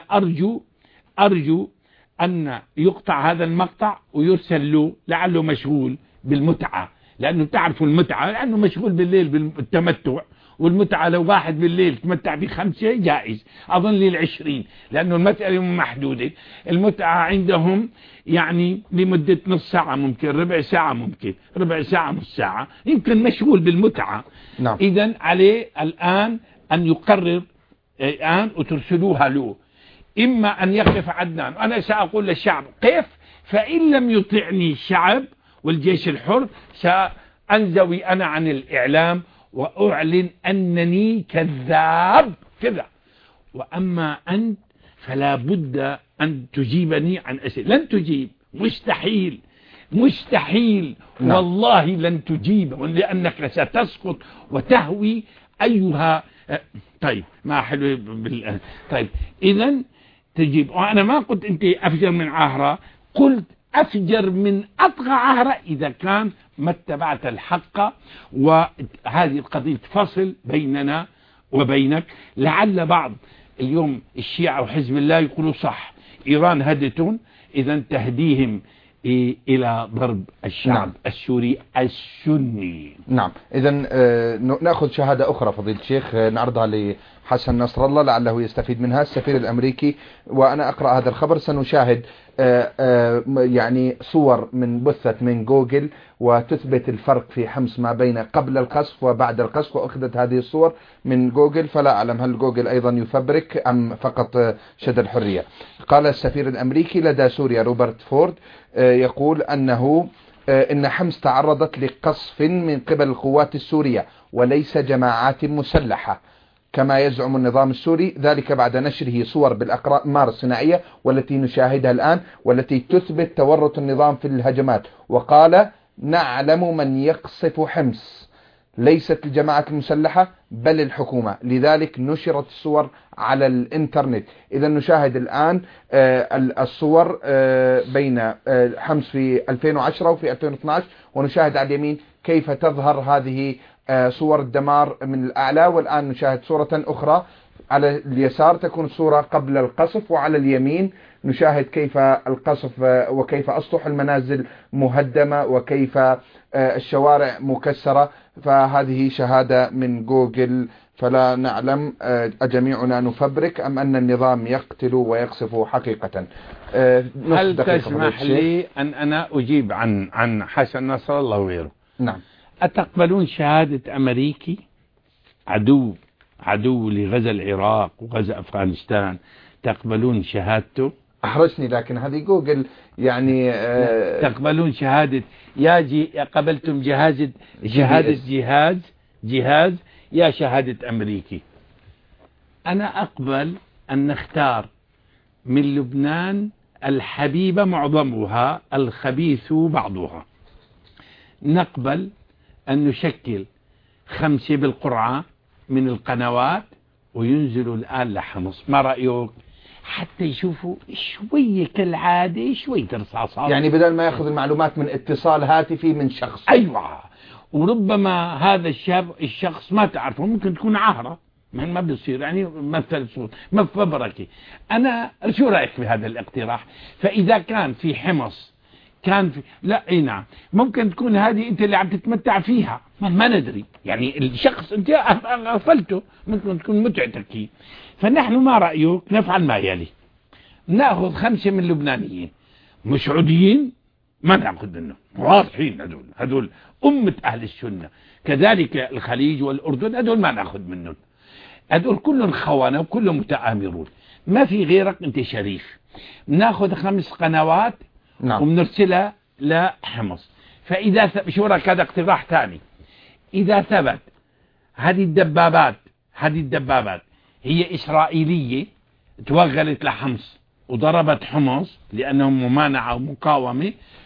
أرجو أن يقطع هذا المقطع ويرسل له، لعله مشغول بالمتعة، لأنه تعرفوا المتعة، لأنه مشغول بالليل بالتمتع، والمتعة لو واحد بالليل تمتع ب5 جائز، أظن لي 20، لأنه المسألة محدودة. المتعة عندهم يعني لمدة نص ساعة، ممكن ربع ساعة، ممكن ربع ساعة، نص ساعة، يمكن مشغول بالمتعة. نعم. إذن عليه الآن أن يقرر الآن وترسلوها له، إما أن يقف عدنان، أنا سأقول للشعب قف، فإن لم يطعني الشعب والجيش الحر سأنزوي أنا عن الإعلام وأعلن أنني كذاب كذا. وأما أنت فلا بد أن تجيبني عن أسئلة. لن تجيب، مستحيل مستحيل. نعم. والله لن تجيب، لأنك ستسقط وتهوي أيها. طيب ما حلو طيب إذن تجيب. وأنا ما قلت أنت أفجر من عهرة، قلت أفجر من أطغى عهرة إذا كان ما اتبعت الحق. وهذه القضية فصل بيننا وبينك. لعل بعض اليوم الشيعة وحزب الله يقولوا صح، إيران هدتهم، إذا تهديهم إلى ضرب الشعب. نعم. السوري السني. نعم. إذا نأخذ شهادة أخرى فضيلة الشيخ نعرضها لحسن نصر الله لعله يستفيد منها، السفير الأمريكي. وأنا أقرأ هذا الخبر. سنشاهد يعني صور من بثت من جوجل وتثبت الفرق في حمص ما بين قبل القصف وبعد القصف، وأخذت هذه الصور من جوجل، فلا أعلم هل جوجل أيضا يفبرك أم فقط شد الحرية. قال السفير الأمريكي لدى سوريا روبرت فورد يقول إن حمص تعرضت لقصف من قبل القوات السورية وليس جماعات مسلحة كما يزعم النظام السوري، ذلك بعد نشره صور بالأقمار الصناعية والتي نشاهدها الآن والتي تثبت تورط النظام في الهجمات. وقال نعلم من يقصف حمص، ليست الجماعة المسلحة بل الحكومة، لذلك نشرت الصور على الإنترنت. إذا نشاهد الآن الصور بين حمص في 2010 وفي 2012، ونشاهد على اليمين كيف تظهر هذه صور الدمار من الأعلى، والآن نشاهد صورة أخرى على اليسار تكون صورة قبل القصف، وعلى اليمين نشاهد كيف القصف وكيف أسطح المنازل مهدمة وكيف الشوارع مكسرة. فهذه شهادة من جوجل، فلا نعلم أجميعنا نفبرك أم أن النظام يقتل ويقصف حقيقة. هل تسمح لي أن أنا أجيب عن حسن نصر الله وغيره؟ نعم. أتقبلون شهادة أمريكي عدو لغزا العراق وغزا أفغانستان، تقبلون شهادته؟ أحرجني، لكن هذه جوجل يعني تقبلون شهادة قبلتم شهادة جهاز يا شهادة أمريكي. أنا أقبل أن نختار من لبنان الحبيب معظمها الخبيث بعضها. نقبل أن نشكل 5 بالقرعة من القنوات وينزلوا الآن لحمص. ما رأيك؟ حتى يشوفوا شوية كالعادة شوية رصاصات، يعني بدل ما يأخذ المعلومات من اتصال هاتفي من شخص. أيوة. وربما هذا الشخص ما تعرفه، ممكن تكون عاهرة، ما بيصير يعني مثل صوت ما فبركي. أنا شو رأيك في هذا الاقتراح؟ فإذا كان في حمص لا اي نعم، ممكن تكون هذه انت اللي عم تتمتع فيها، ما ندري، يعني الشخص انت غفلته، ممكن تكون متعتك. فنحن ما رأيك نفعل ما يلي: ناخذ 5 من اللبنانيين مش عوديين، ما ناخذ منهم، واضحين، هذول أمة أهل السنة، كذلك الخليج والأردن، هذول ما ناخذ منهم، هذول كلهم خونة وكلهم متآمرون، ما في غيرك انت شريف. ناخذ 5 قنوات نعم. وبنرسلها لحمص. فإذا شو رأيك؟ هذا اقتراح ثاني. إذا ثبت هذه الدبابات هي إسرائيلية توغلت لحمص وضربت حمص لأنهم ممانعة ومقاومة،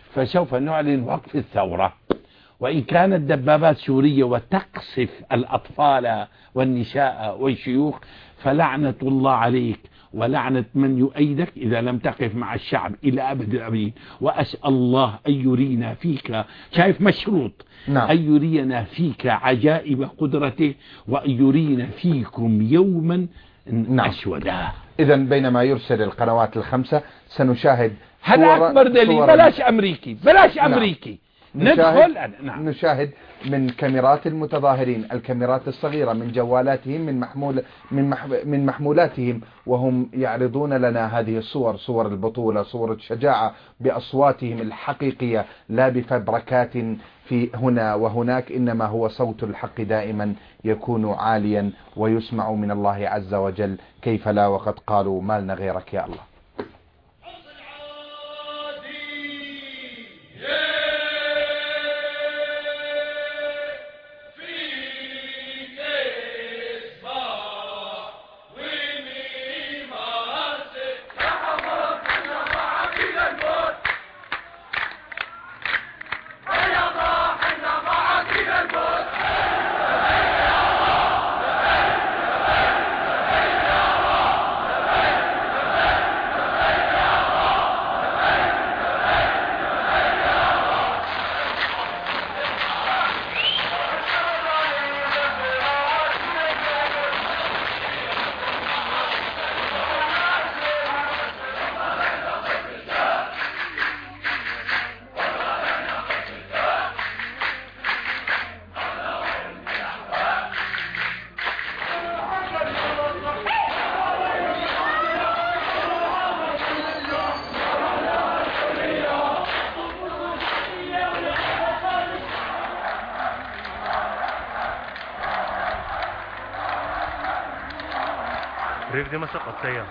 فسوف نعلن وقف الثورة، وإن كانت دبابات سورية وتقصف الأطفال والنساء والشيوخ فلعنة الله عليك ولعنة من يؤيدك إذا لم تقف مع الشعب إلى أبد الأبدين. وأسأل الله أن يرينا فيك، شايف مشروط، نعم. أن يرينا فيك عجائب قدرته وأن يرينا فيكم يوما أسودا. إذن بينما يرسل القنوات الخمسة سنشاهد هذا أكبر دليل. بلاش أمريكي، بلاش أمريكي. نشاهد من كاميرات المتظاهرين، الكاميرات الصغيرة من جوالاتهم، من محمولاتهم، وهم يعرضون لنا هذه الصور، صور البطولة، صور الشجاعة بأصواتهم الحقيقية لا بفبركات في هنا وهناك، إنما هو صوت الحق دائما يكون عاليا ويسمع من الله عز وجل. كيف لا وقد قالوا ما لنا غيرك يا الله. ريف دمشق السيارة.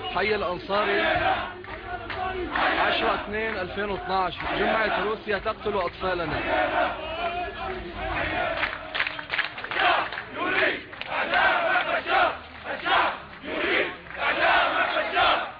حي الأنصاري 10/2/2012. جمعة روسيا تقتل أطفالنا. يريد إعدام بشار. الشعب يريد إعدام بشار.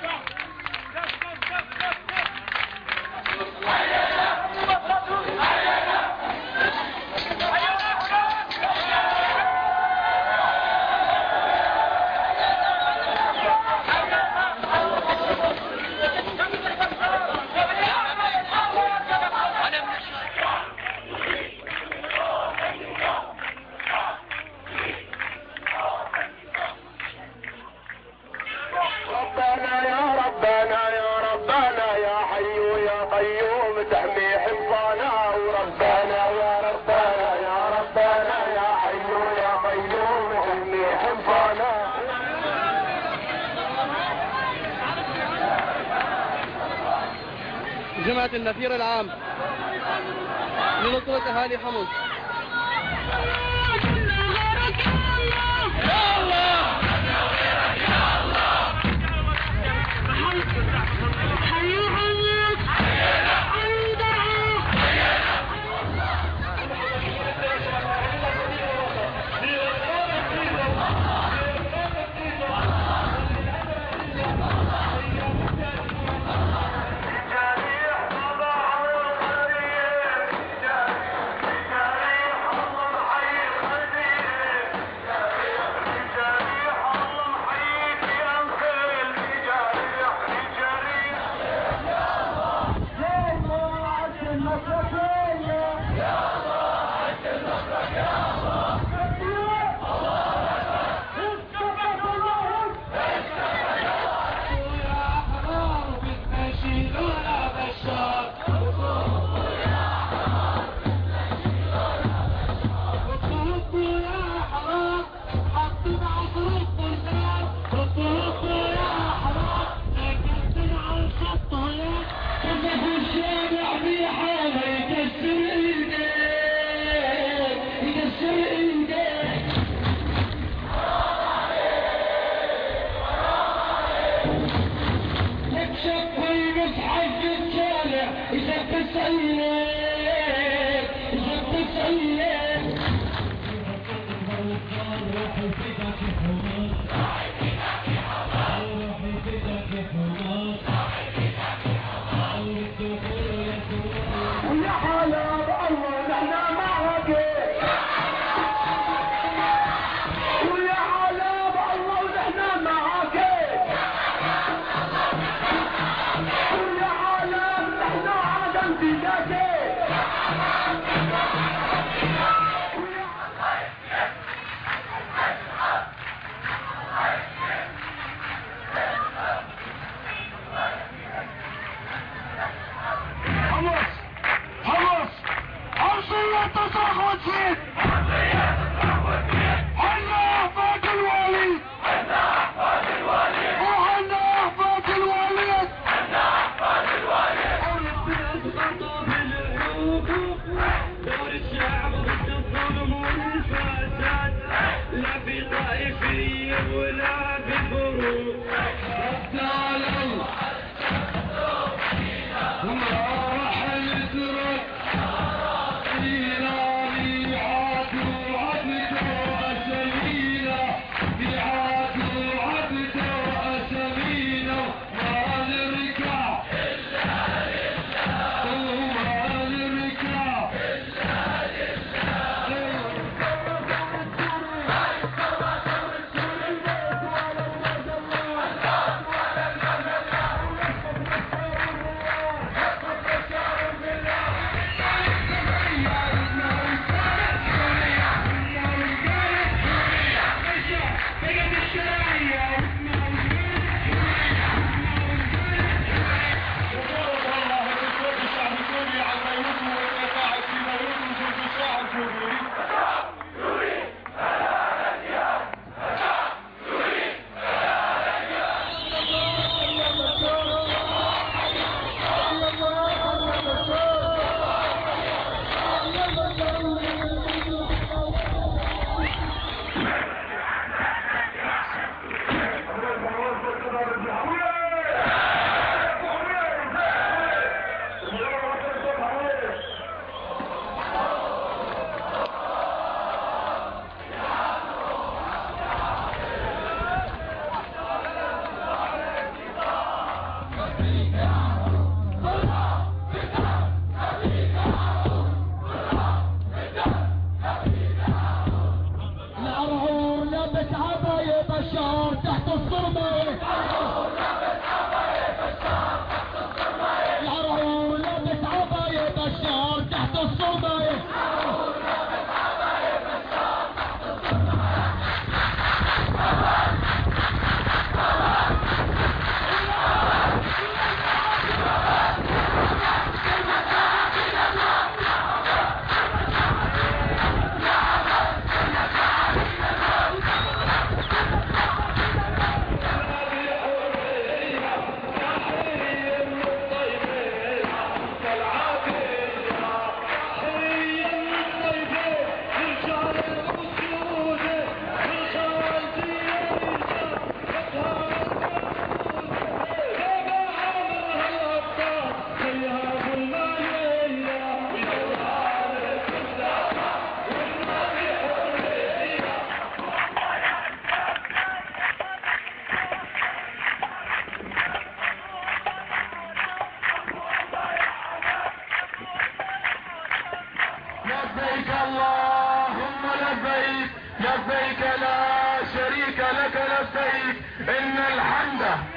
جمعة النفير العام لنصرة أهالي حمص.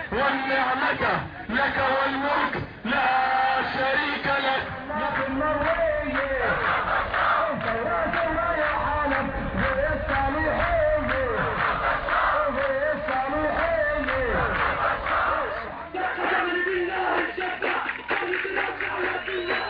والنعمة لك والملك لا شريك لك. نحن الرئية ثوراتنا يا حالم زي الصالحية زي الصالحية. تقدم بالله الشفاء ونترجع لك الله.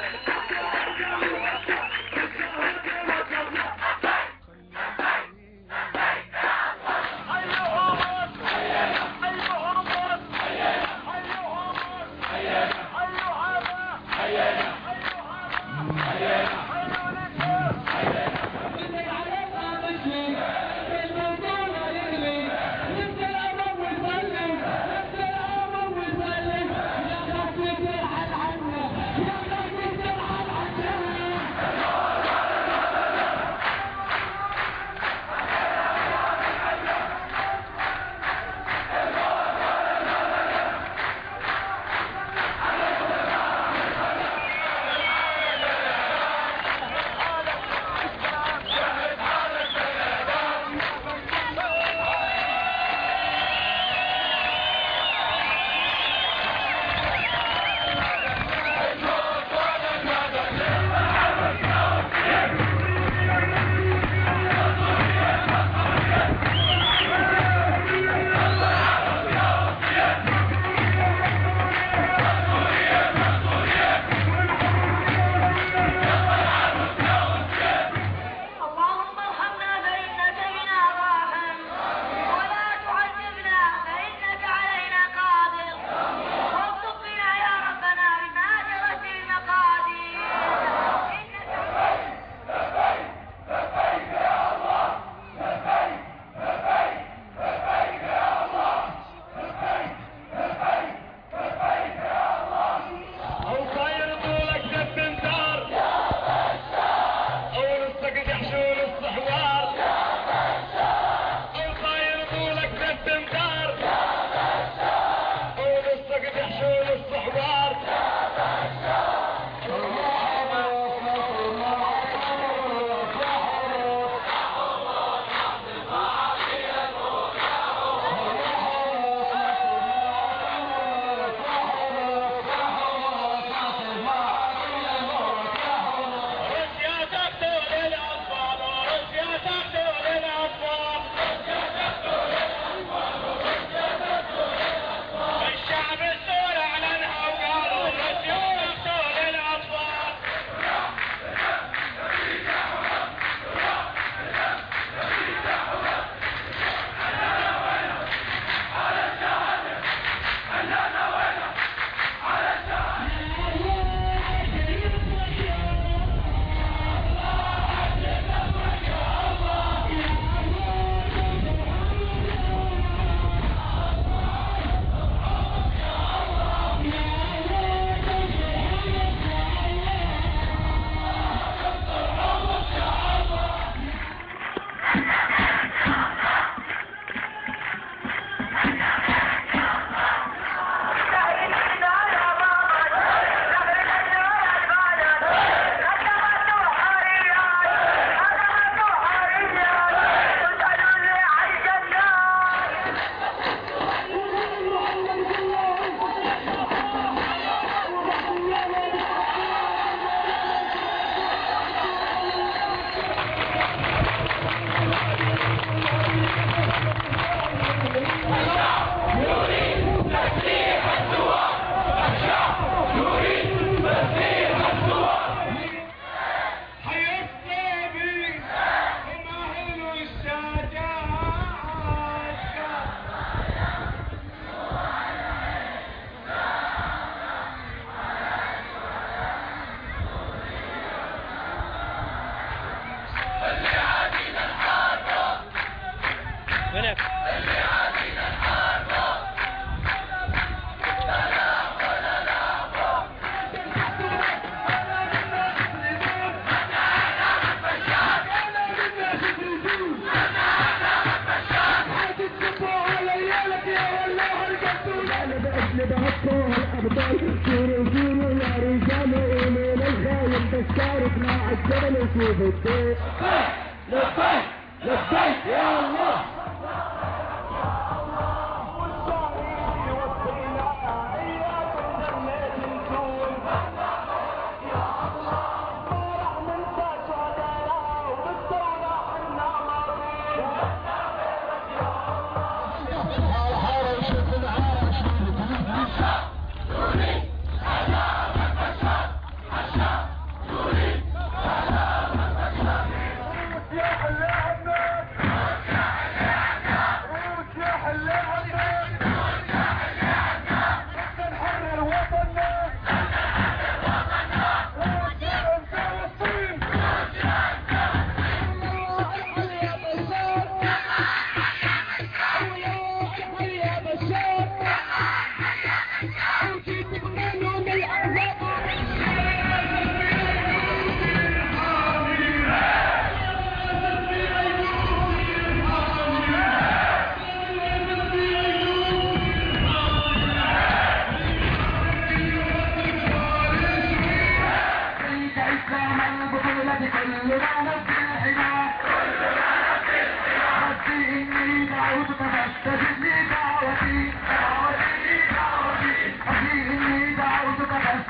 تشارك مع الجبل وشوف الطير. لبيك لبيك يا الله.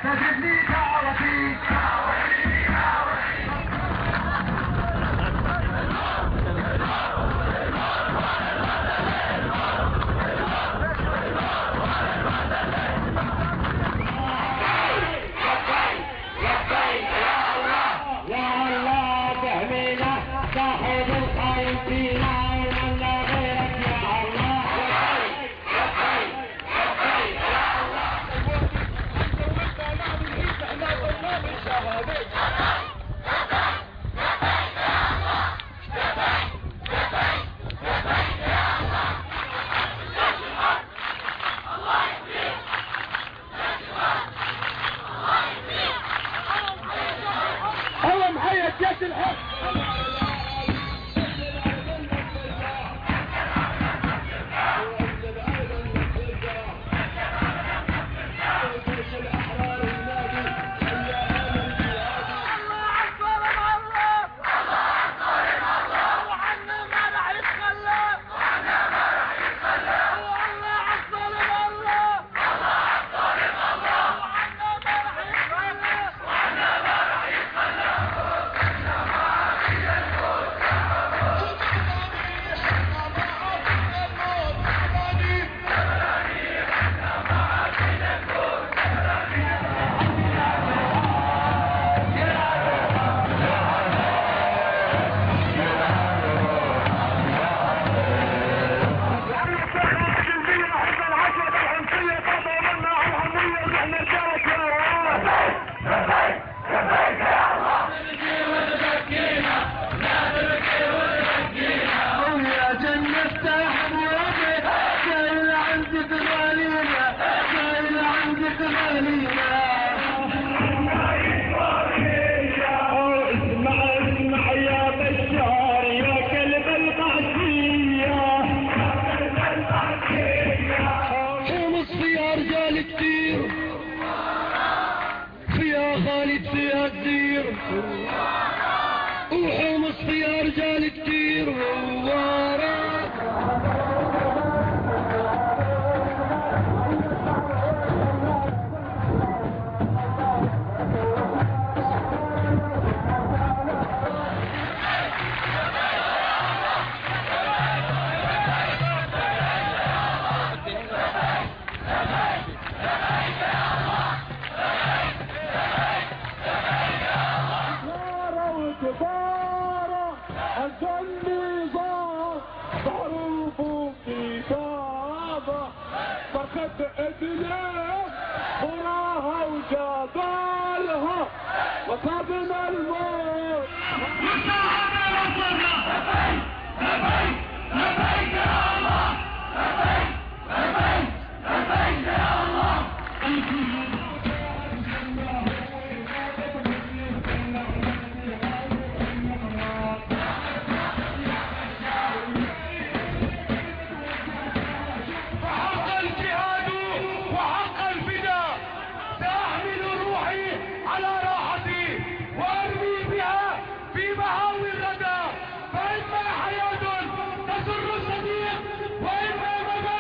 تجدني دعوتي وحمص فيها رجال كتير وصابنا الموت لبيك يا الله لبيك يا الله وحق الجهاد وحق الفداء سأحمل روحي على راحتي وارمي بها في مهاوي الردى فإما حياة تسر الصديق وإما ممات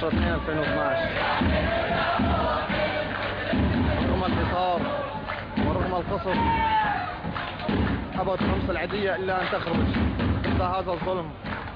10/2/2012 رغم الحصار ورغم القصف أبت خمس العدية إلا أن تخرج ضد هذا الظلم.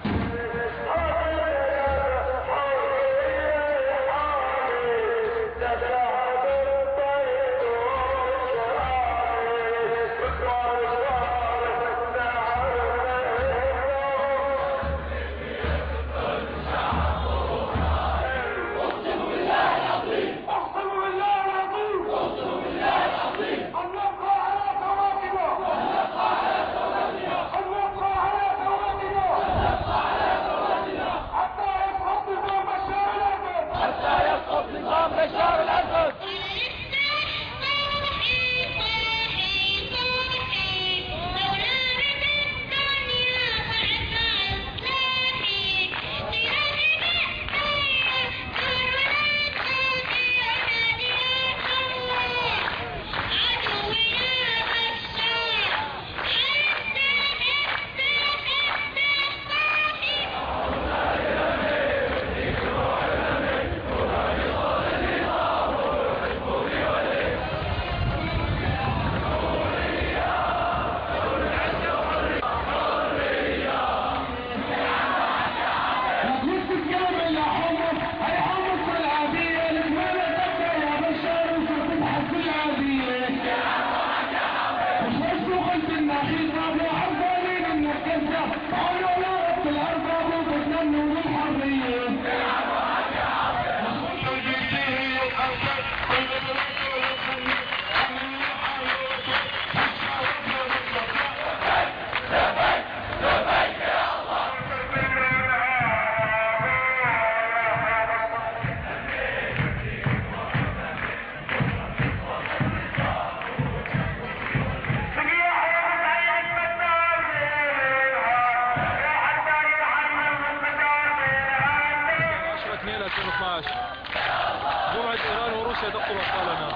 جمعة إيران وروسيا دقوا أطفالنا.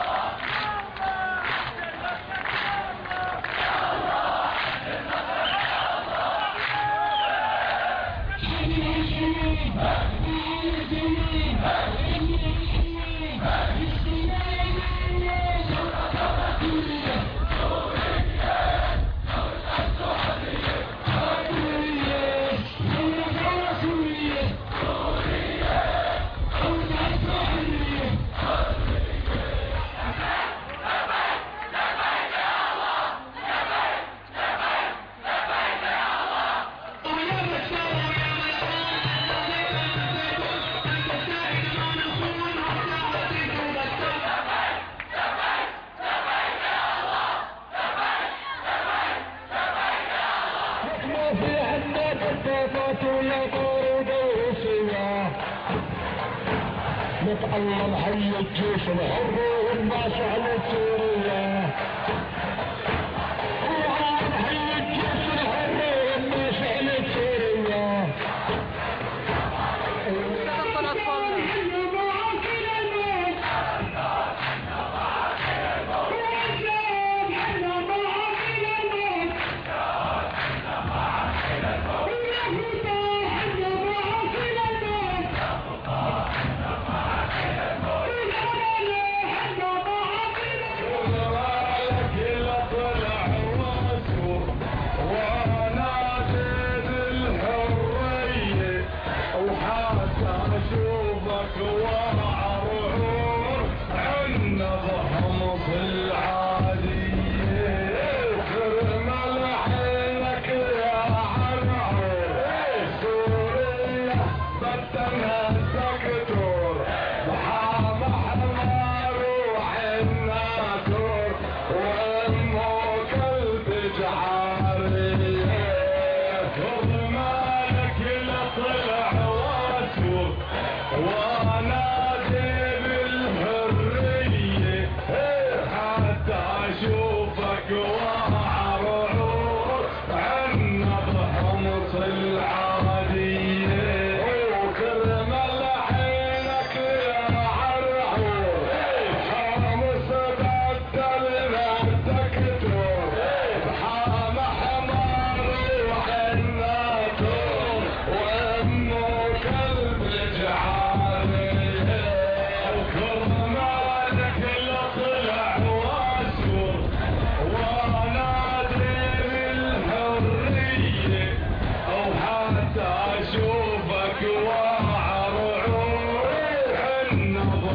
نتعلم حي الجيش الحر والناس على سوريا. نتعلم حي الجيش الحر والناس على سوريا.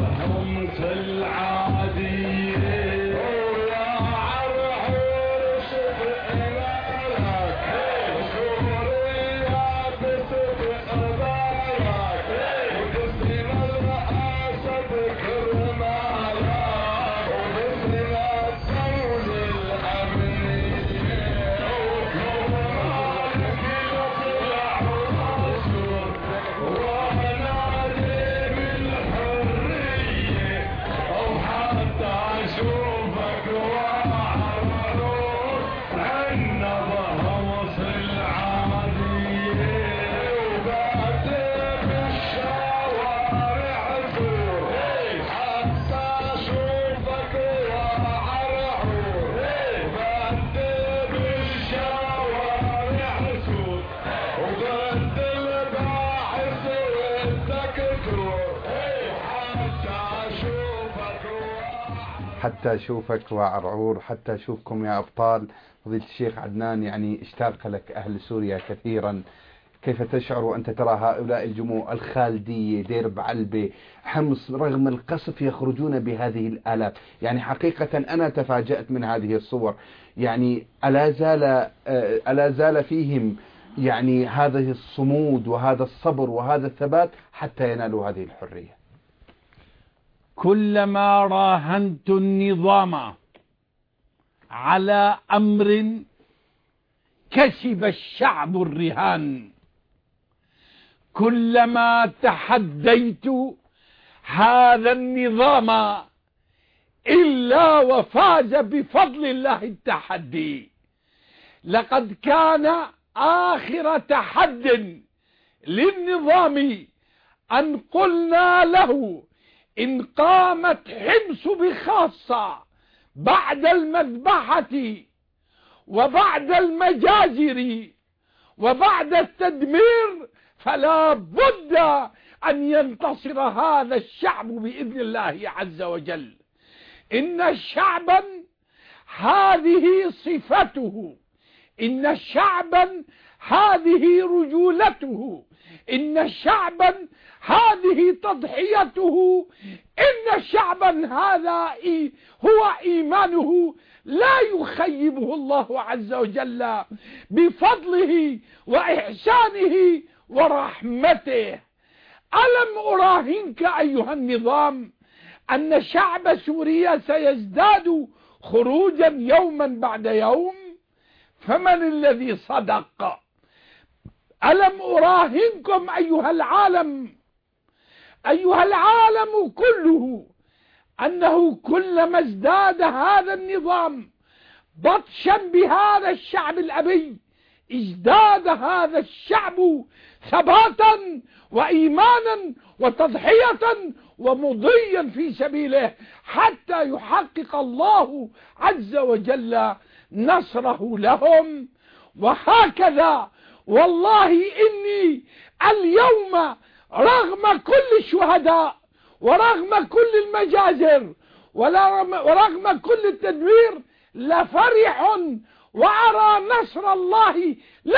حتى أشوفك وعرعور، حتى أشوفكم يا أبطال. فضيلة الشيخ عدنان، يعني اشتاق لك أهل سوريا كثيرا. كيف تشعر وأنت ترى هؤلاء الجموع الخالدية، دير بعلبة، حمص، رغم القصف يخرجون بهذه الآلاف؟ يعني حقيقة أنا تفاجأت من هذه الصور. يعني ألا زال فيهم يعني هذه الصمود وهذا الصبر وهذا الثبات حتى ينالوا هذه الحرية؟ كلما راهنت النظام على أمر كسب الشعب الرهان، كلما تحديت هذا النظام إلا وفاز بفضل الله التحدي. لقد كان آخر تحد للنظام أن قلنا له إن قامت حمص بخاصة بعد المذبحة وبعد المجازر وبعد التدمير فلا بد أن ينتصر هذا الشعب بإذن الله عز وجل. إن شعبا هذه صفته، إن شعبا هذه رجولته، إن شعبا هذه تضحيته، إن شعبا هذا هو إيمانه لا يخيبه الله عز وجل بفضله وإحسانه ورحمته. ألم أراهنك أيها النظام أن شعب سوريا سيزداد خروجا يوما بعد يوم؟ فمن الذي صدق؟ ألم أراهنكم أيها العالم كله أنه كلما ازداد هذا النظام بطشا بهذا الشعب الأبي ازداد هذا الشعب ثباتا وإيمانا وتضحية ومضيا في سبيله حتى يحقق الله عز وجل نصره لهم. وهكذا والله إني اليوم رغم كل الشهداء ورغم كل المجازر ورغم كل التدمير لفرح وأرى نصر الله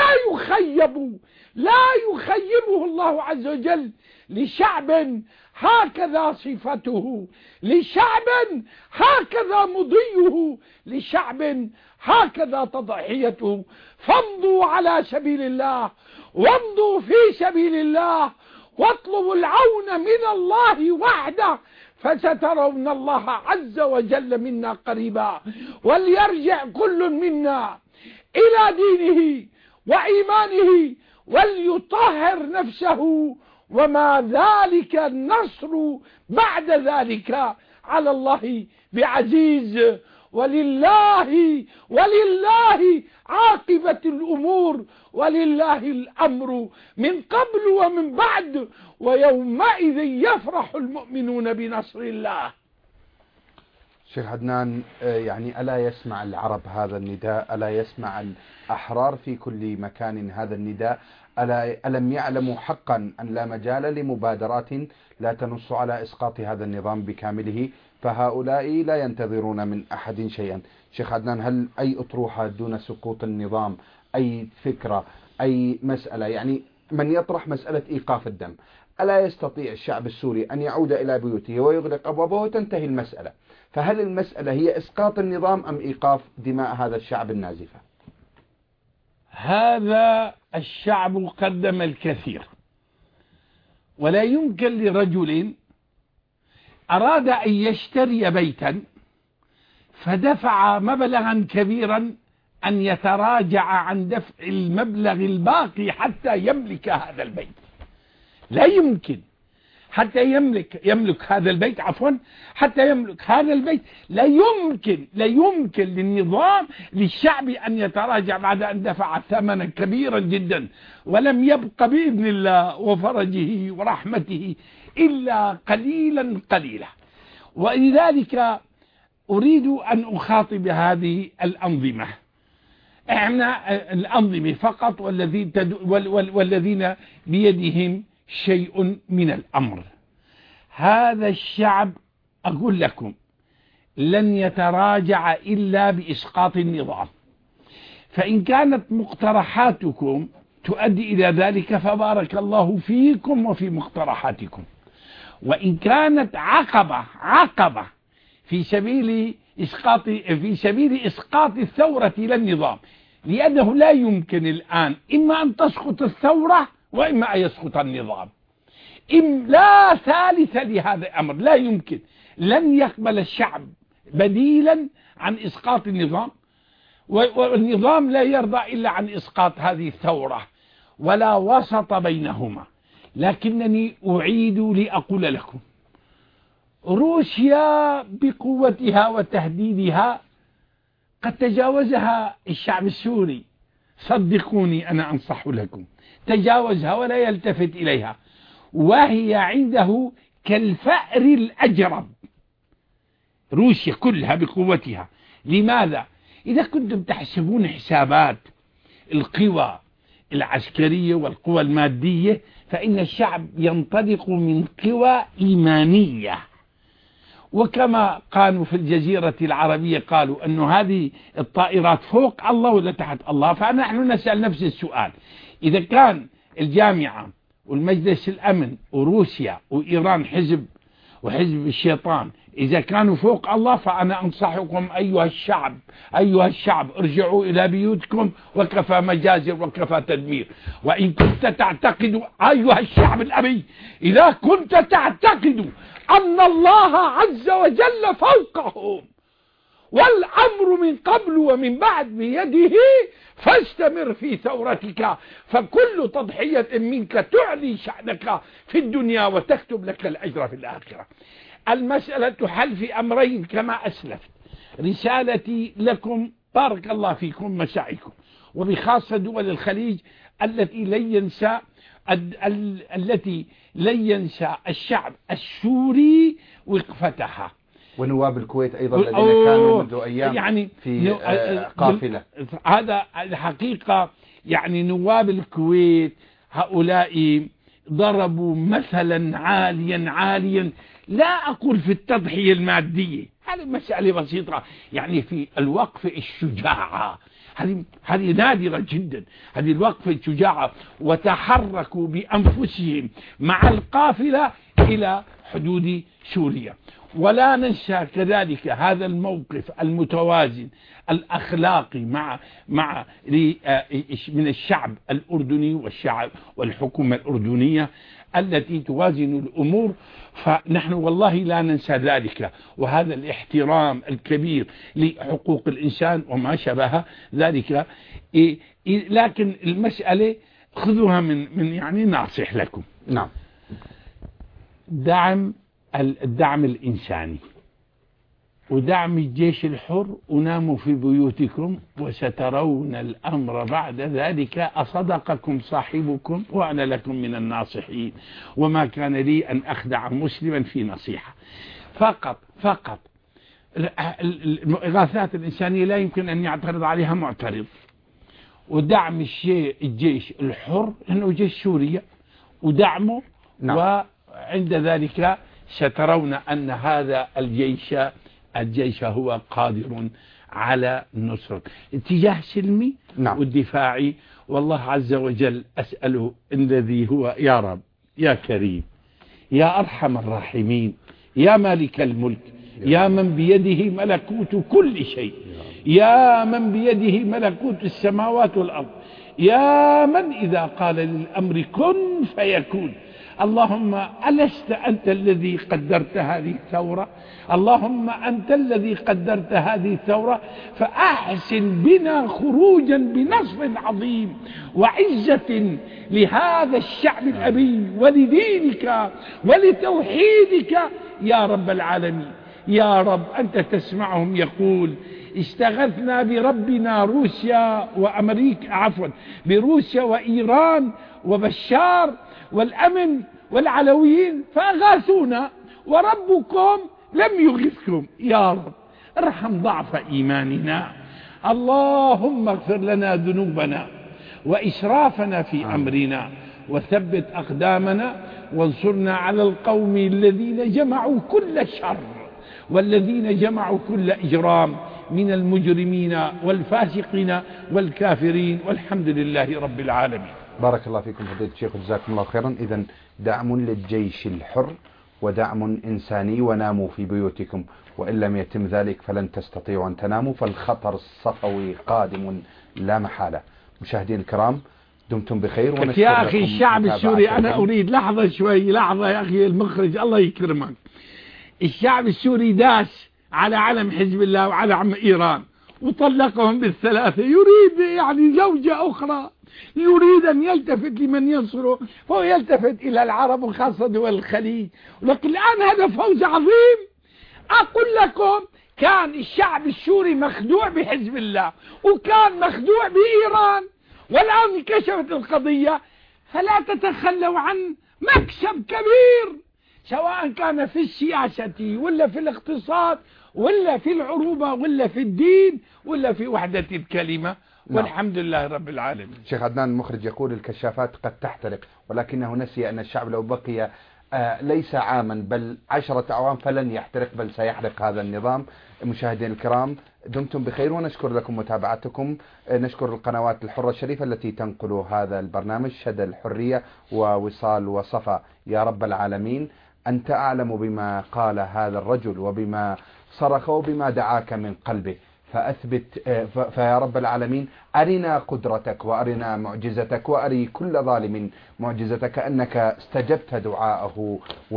لا يخيبه الله عز وجل لشعب هكذا صفته، لشعب هكذا مضيه، لشعب هكذا تضحيته. فامضوا على سبيل الله وامضوا في سبيل الله واطلبوا العون من الله وحده فسترون الله عز وجل منا قريبا. وليرجع كل منا إلى دينه وإيمانه وليطهر نفسه، وما ذلك النصر بعد ذلك على الله بعزيز. ولله عاقبة الأمور، ولله الأمر من قبل ومن بعد، ويومئذ يفرح المؤمنون بنصر الله. شيخ عدنان، يعني ألا يسمع العرب هذا النداء؟ ألا يسمع الأحرار في كل مكان هذا النداء؟ ألم يعلموا حقا أن لا مجال لمبادرات لا تنص على إسقاط هذا النظام بكامله؟ فهؤلاء لا ينتظرون من أحد شيئا. شيخ عدنان، هل أي أطروحة دون سقوط النظام، أي فكرة، أي مسألة؟ يعني من يطرح مسألة إيقاف الدم، ألا يستطيع الشعب السوري أن يعود إلى بيوته ويغلق أبوابه وتنتهي المسألة؟ فهل المسألة هي إسقاط النظام أم إيقاف دماء هذا الشعب النازفة؟ هذا الشعب قدم الكثير، ولا يمكن لرجل أراد أن يشتري بيتا فدفع مبلغا كبيرا أن يتراجع عن دفع المبلغ الباقي حتى يملك هذا البيت. لا يمكن حتى يملك هذا البيت، عفوا، حتى يملك هذا البيت لا يمكن للنظام للشعب أن يتراجع بعد أن دفع ثمنا كبيرا جدا، ولم يبق بإذن الله وفرجه ورحمته إلا قليلا قليلا. ولذلك أريد أن أخاطب هذه الأنظمة، احنا الأنظمة فقط والذين بيدهم شيء من الأمر. هذا الشعب أقول لكم لن يتراجع إلا بإسقاط النظام، فإن كانت مقترحاتكم تؤدي إلى ذلك فبارك الله فيكم وفي مقترحاتكم، وإن كانت عقبة في سبيل إسقاط الثورة إلى النظام، لأنه لا يمكن الآن إما أن تسقط الثورة وإما أن يسقط النظام، لا ثالث لهذا الأمر. لا يمكن، لن يقبل الشعب بديلا عن إسقاط النظام، والنظام لا يرضى إلا عن إسقاط هذه الثورة، ولا وسط بينهما. لكنني أعيد لأقول لكم، روسيا بقوتها وتهديدها قد تجاوزها الشعب السوري، صدقوني أنا أنصح لكم، تجاوزها ولا يلتفت إليها، وهي عنده كالفأر الأجرب. روسيا كلها بقوتها. لماذا؟ إذا كنتم تحسبون حسابات القوى العسكرية والقوى المادية، فإن الشعب ينطلق من قوى إيمانية، وكما قالوا في الجزيرة العربية قالوا أن هذه الطائرات فوق الله ولا تحت الله. فنحن نسأل نفس السؤال، إذا كان الجامعة والمجلس الأمن وروسيا وإيران حزب وحزب الشيطان إذا كانوا فوق الله، فأنا أنصحكم أيها الشعب ارجعوا إلى بيوتكم، وكفى مجازر وكفى تدمير. وإن كنت تعتقد أيها الشعب الأبي، إذا كنت تعتقد أن الله عز وجل فوقهم والأمر من قبل ومن بعد بيده، فاستمر في ثورتك، فكل تضحية منك تعلي شأنك في الدنيا وتكتب لك الأجر في الآخرة. المسألة تحل في أمرين كما أسلفت. رسالتي لكم بارك الله فيكم مساعيكم، وبخاصة دول الخليج التي لن ينسى الشعب السوري وقفتها، ونواب الكويت أيضا الذين كانوا منذ أيام يعني في قافلة. هذا الحقيقة، يعني نواب الكويت هؤلاء ضربوا مثلا عاليا، لا أقول في التضحية المادية، هذه مسألة بسيطة، يعني في الوقفة الشجاعة، هذه نادرة جدا، هذه الوقفة الشجاعة، وتحركوا بأنفسهم مع القافلة إلى حدود سوريا. ولا ننسى كذلك هذا الموقف المتوازن الأخلاقي من الشعب الأردني والحكومة الأردنية التي توازن الأمور، فنحن والله لا ننسى ذلك، وهذا الاحترام الكبير لحقوق الإنسان وما شابه ذلك. لكن المسألة خذوها من يعني ناصح لكم. نعم. الدعم الإنساني ودعم الجيش الحر، وناموا في بيوتكم وسترون الأمر بعد ذلك، أصدقكم صاحبكم وأنا لكم من الناصحين، وما كان لي أن أخدع مسلما في نصيحة. فقط الإغاثات الإنسانية لا يمكن أن يعترض عليها معترض، ودعم الجيش الحر إنه جيش سوريا ودعمه. نعم. وعند ذلك سترون أن هذا الجيش هو قادر على النصر اتجاه سلمي. نعم. والدفاعي، والله عز وجل أسأله الذي هو يا رب يا كريم يا أرحم الراحمين، يا مالك الملك، يا من بيده ملكوت كل شيء، يا من بيده ملكوت السماوات والأرض، يا من إذا قال للأمر كن فيكون. اللهم ألست أنت الذي قدرت هذه الثورة؟ اللهم أنت الذي قدرت هذه الثورة، فأحسن بنا خروجا بنصر عظيم وعزة لهذا الشعب الأبي ولدينك ولتوحيدك يا رب العالمين. يا رب أنت تسمعهم يقول استغثنا بربنا روسيا وأمريكا، عفوا بروسيا وإيران وبشار والأمن والعلويين فأغاثونا وربكم لم يغثكم. يا رب ارحم ضعف إيماننا، اللهم اغفر لنا ذنوبنا وإسرافنا في أمرنا وثبت أقدامنا وانصرنا على القوم الذين جمعوا كل شر والذين جمعوا كل إجرام من المجرمين والفاسقين والكافرين، والحمد لله رب العالمين. بارك الله فيكم فضيلة الشيخ وجزاكم الله خيرا. إذن دعم للجيش الحر ودعم إنساني، وناموا في بيوتكم، وإن لم يتم ذلك فلن تستطيعوا أن تناموا، فالخطر الصفوي قادم لا محالة. مشاهدين الكرام دمتم بخير. يا أخي الشعب السوري، أنا أريد لحظة شوي، لحظة يا أخي المخرج الله يكرمك. الشعب السوري داس على علم حزب الله وعلى علم إيران وطلقهم بالثلاثة، يريد يعني زوجة أخرى، يريد أن يلتفت لمن ينصره، فهو يلتفت إلى العرب وخاصة دول الخليج. لكن الآن هذا فوز عظيم. أقول لكم كان الشعب السوري مخدوع بحزب الله وكان مخدوع بإيران، والآن انكشفت القضية، فلا تتخلوا عن مكسب كبير سواء كان في السياسة ولا في الاقتصاد ولا في العروبة ولا في الدين ولا في وحدة الكلمة. والحمد لله رب العالمين. شيخ عدنان المخرج يقول الكشافات قد تحترق، ولكنه نسي أن الشعب لو بقي ليس عاما بل 10 أعوام فلن يحترق، بل سيحرق هذا النظام. مشاهدين الكرام دمتم بخير، ونشكر لكم متابعتكم. نشكر القنوات الحرة الشريفة التي تنقل هذا البرنامج، شد الحرية ووصال وصفا. يا رب العالمين أنت أعلم بما قال هذا الرجل وبما صرخ وبما دعاك من قلبه، فأثبت فيا رب العالمين أرنا قدرتك وأرنا معجزتك، وأري كل ظالم معجزتك، أنك استجبت دعاءه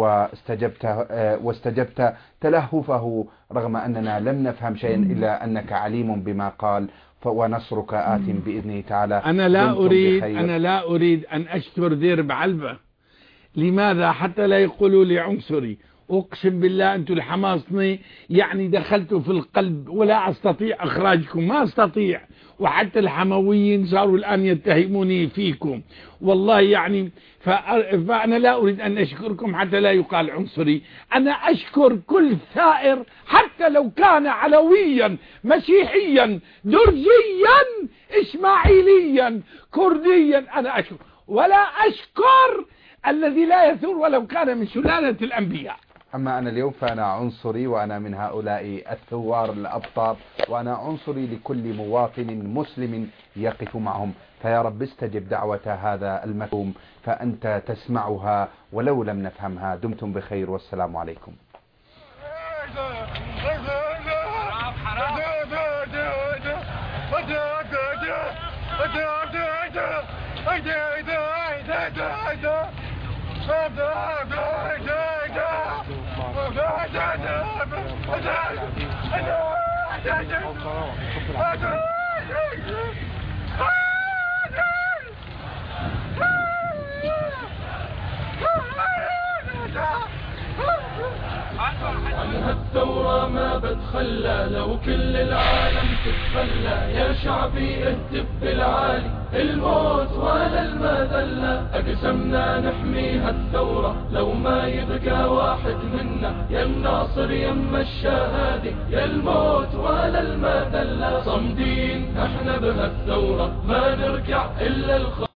واستجبت تلهفه رغم أننا لم نفهم شيئا إلا أنك عليم بما قال، ونصرك آت بإذنه تعالى. أنا لا أريد أن أشتر ذير بعلبة. لماذا؟ حتى لا يقولوا لي عنصري. أقسم بالله أنتم الحماصني يعني دخلتوا في القلب ولا أستطيع إخراجكم، ما أستطيع. وحتى الحمويين صاروا الآن يتهموني فيكم والله يعني. فأنا لا أريد أن أشكركم حتى لا يقال عنصري. أنا أشكر كل ثائر حتى لو كان علويا مسيحيا درزيا إسماعيليا كرديا، أنا أشكر. ولا أشكر الذي لا يثور ولو كان من سلالة الأنبياء. أما أنا اليوم فأنا عنصري، وأنا من هؤلاء الثوار الأبطال، وأنا عنصري لكل مواطن مسلم يقف معهم. فيا رب استجب دعوة هذا المكتوم، فأنت تسمعها ولو لم نفهمها. دمتم بخير والسلام عليكم. عنها الثورة ما بتخلى، لو كل العالم تتخلى. يا شعبي اهتف بالعالي، الموت ولا المذلة. أقسمنا نحميها الثورة لو ما يبقى واحد منا. يا الناصر يما الشهادي، يا الموت ولا المذلة. صمدين احنا بها الثورة، ما نركع إلا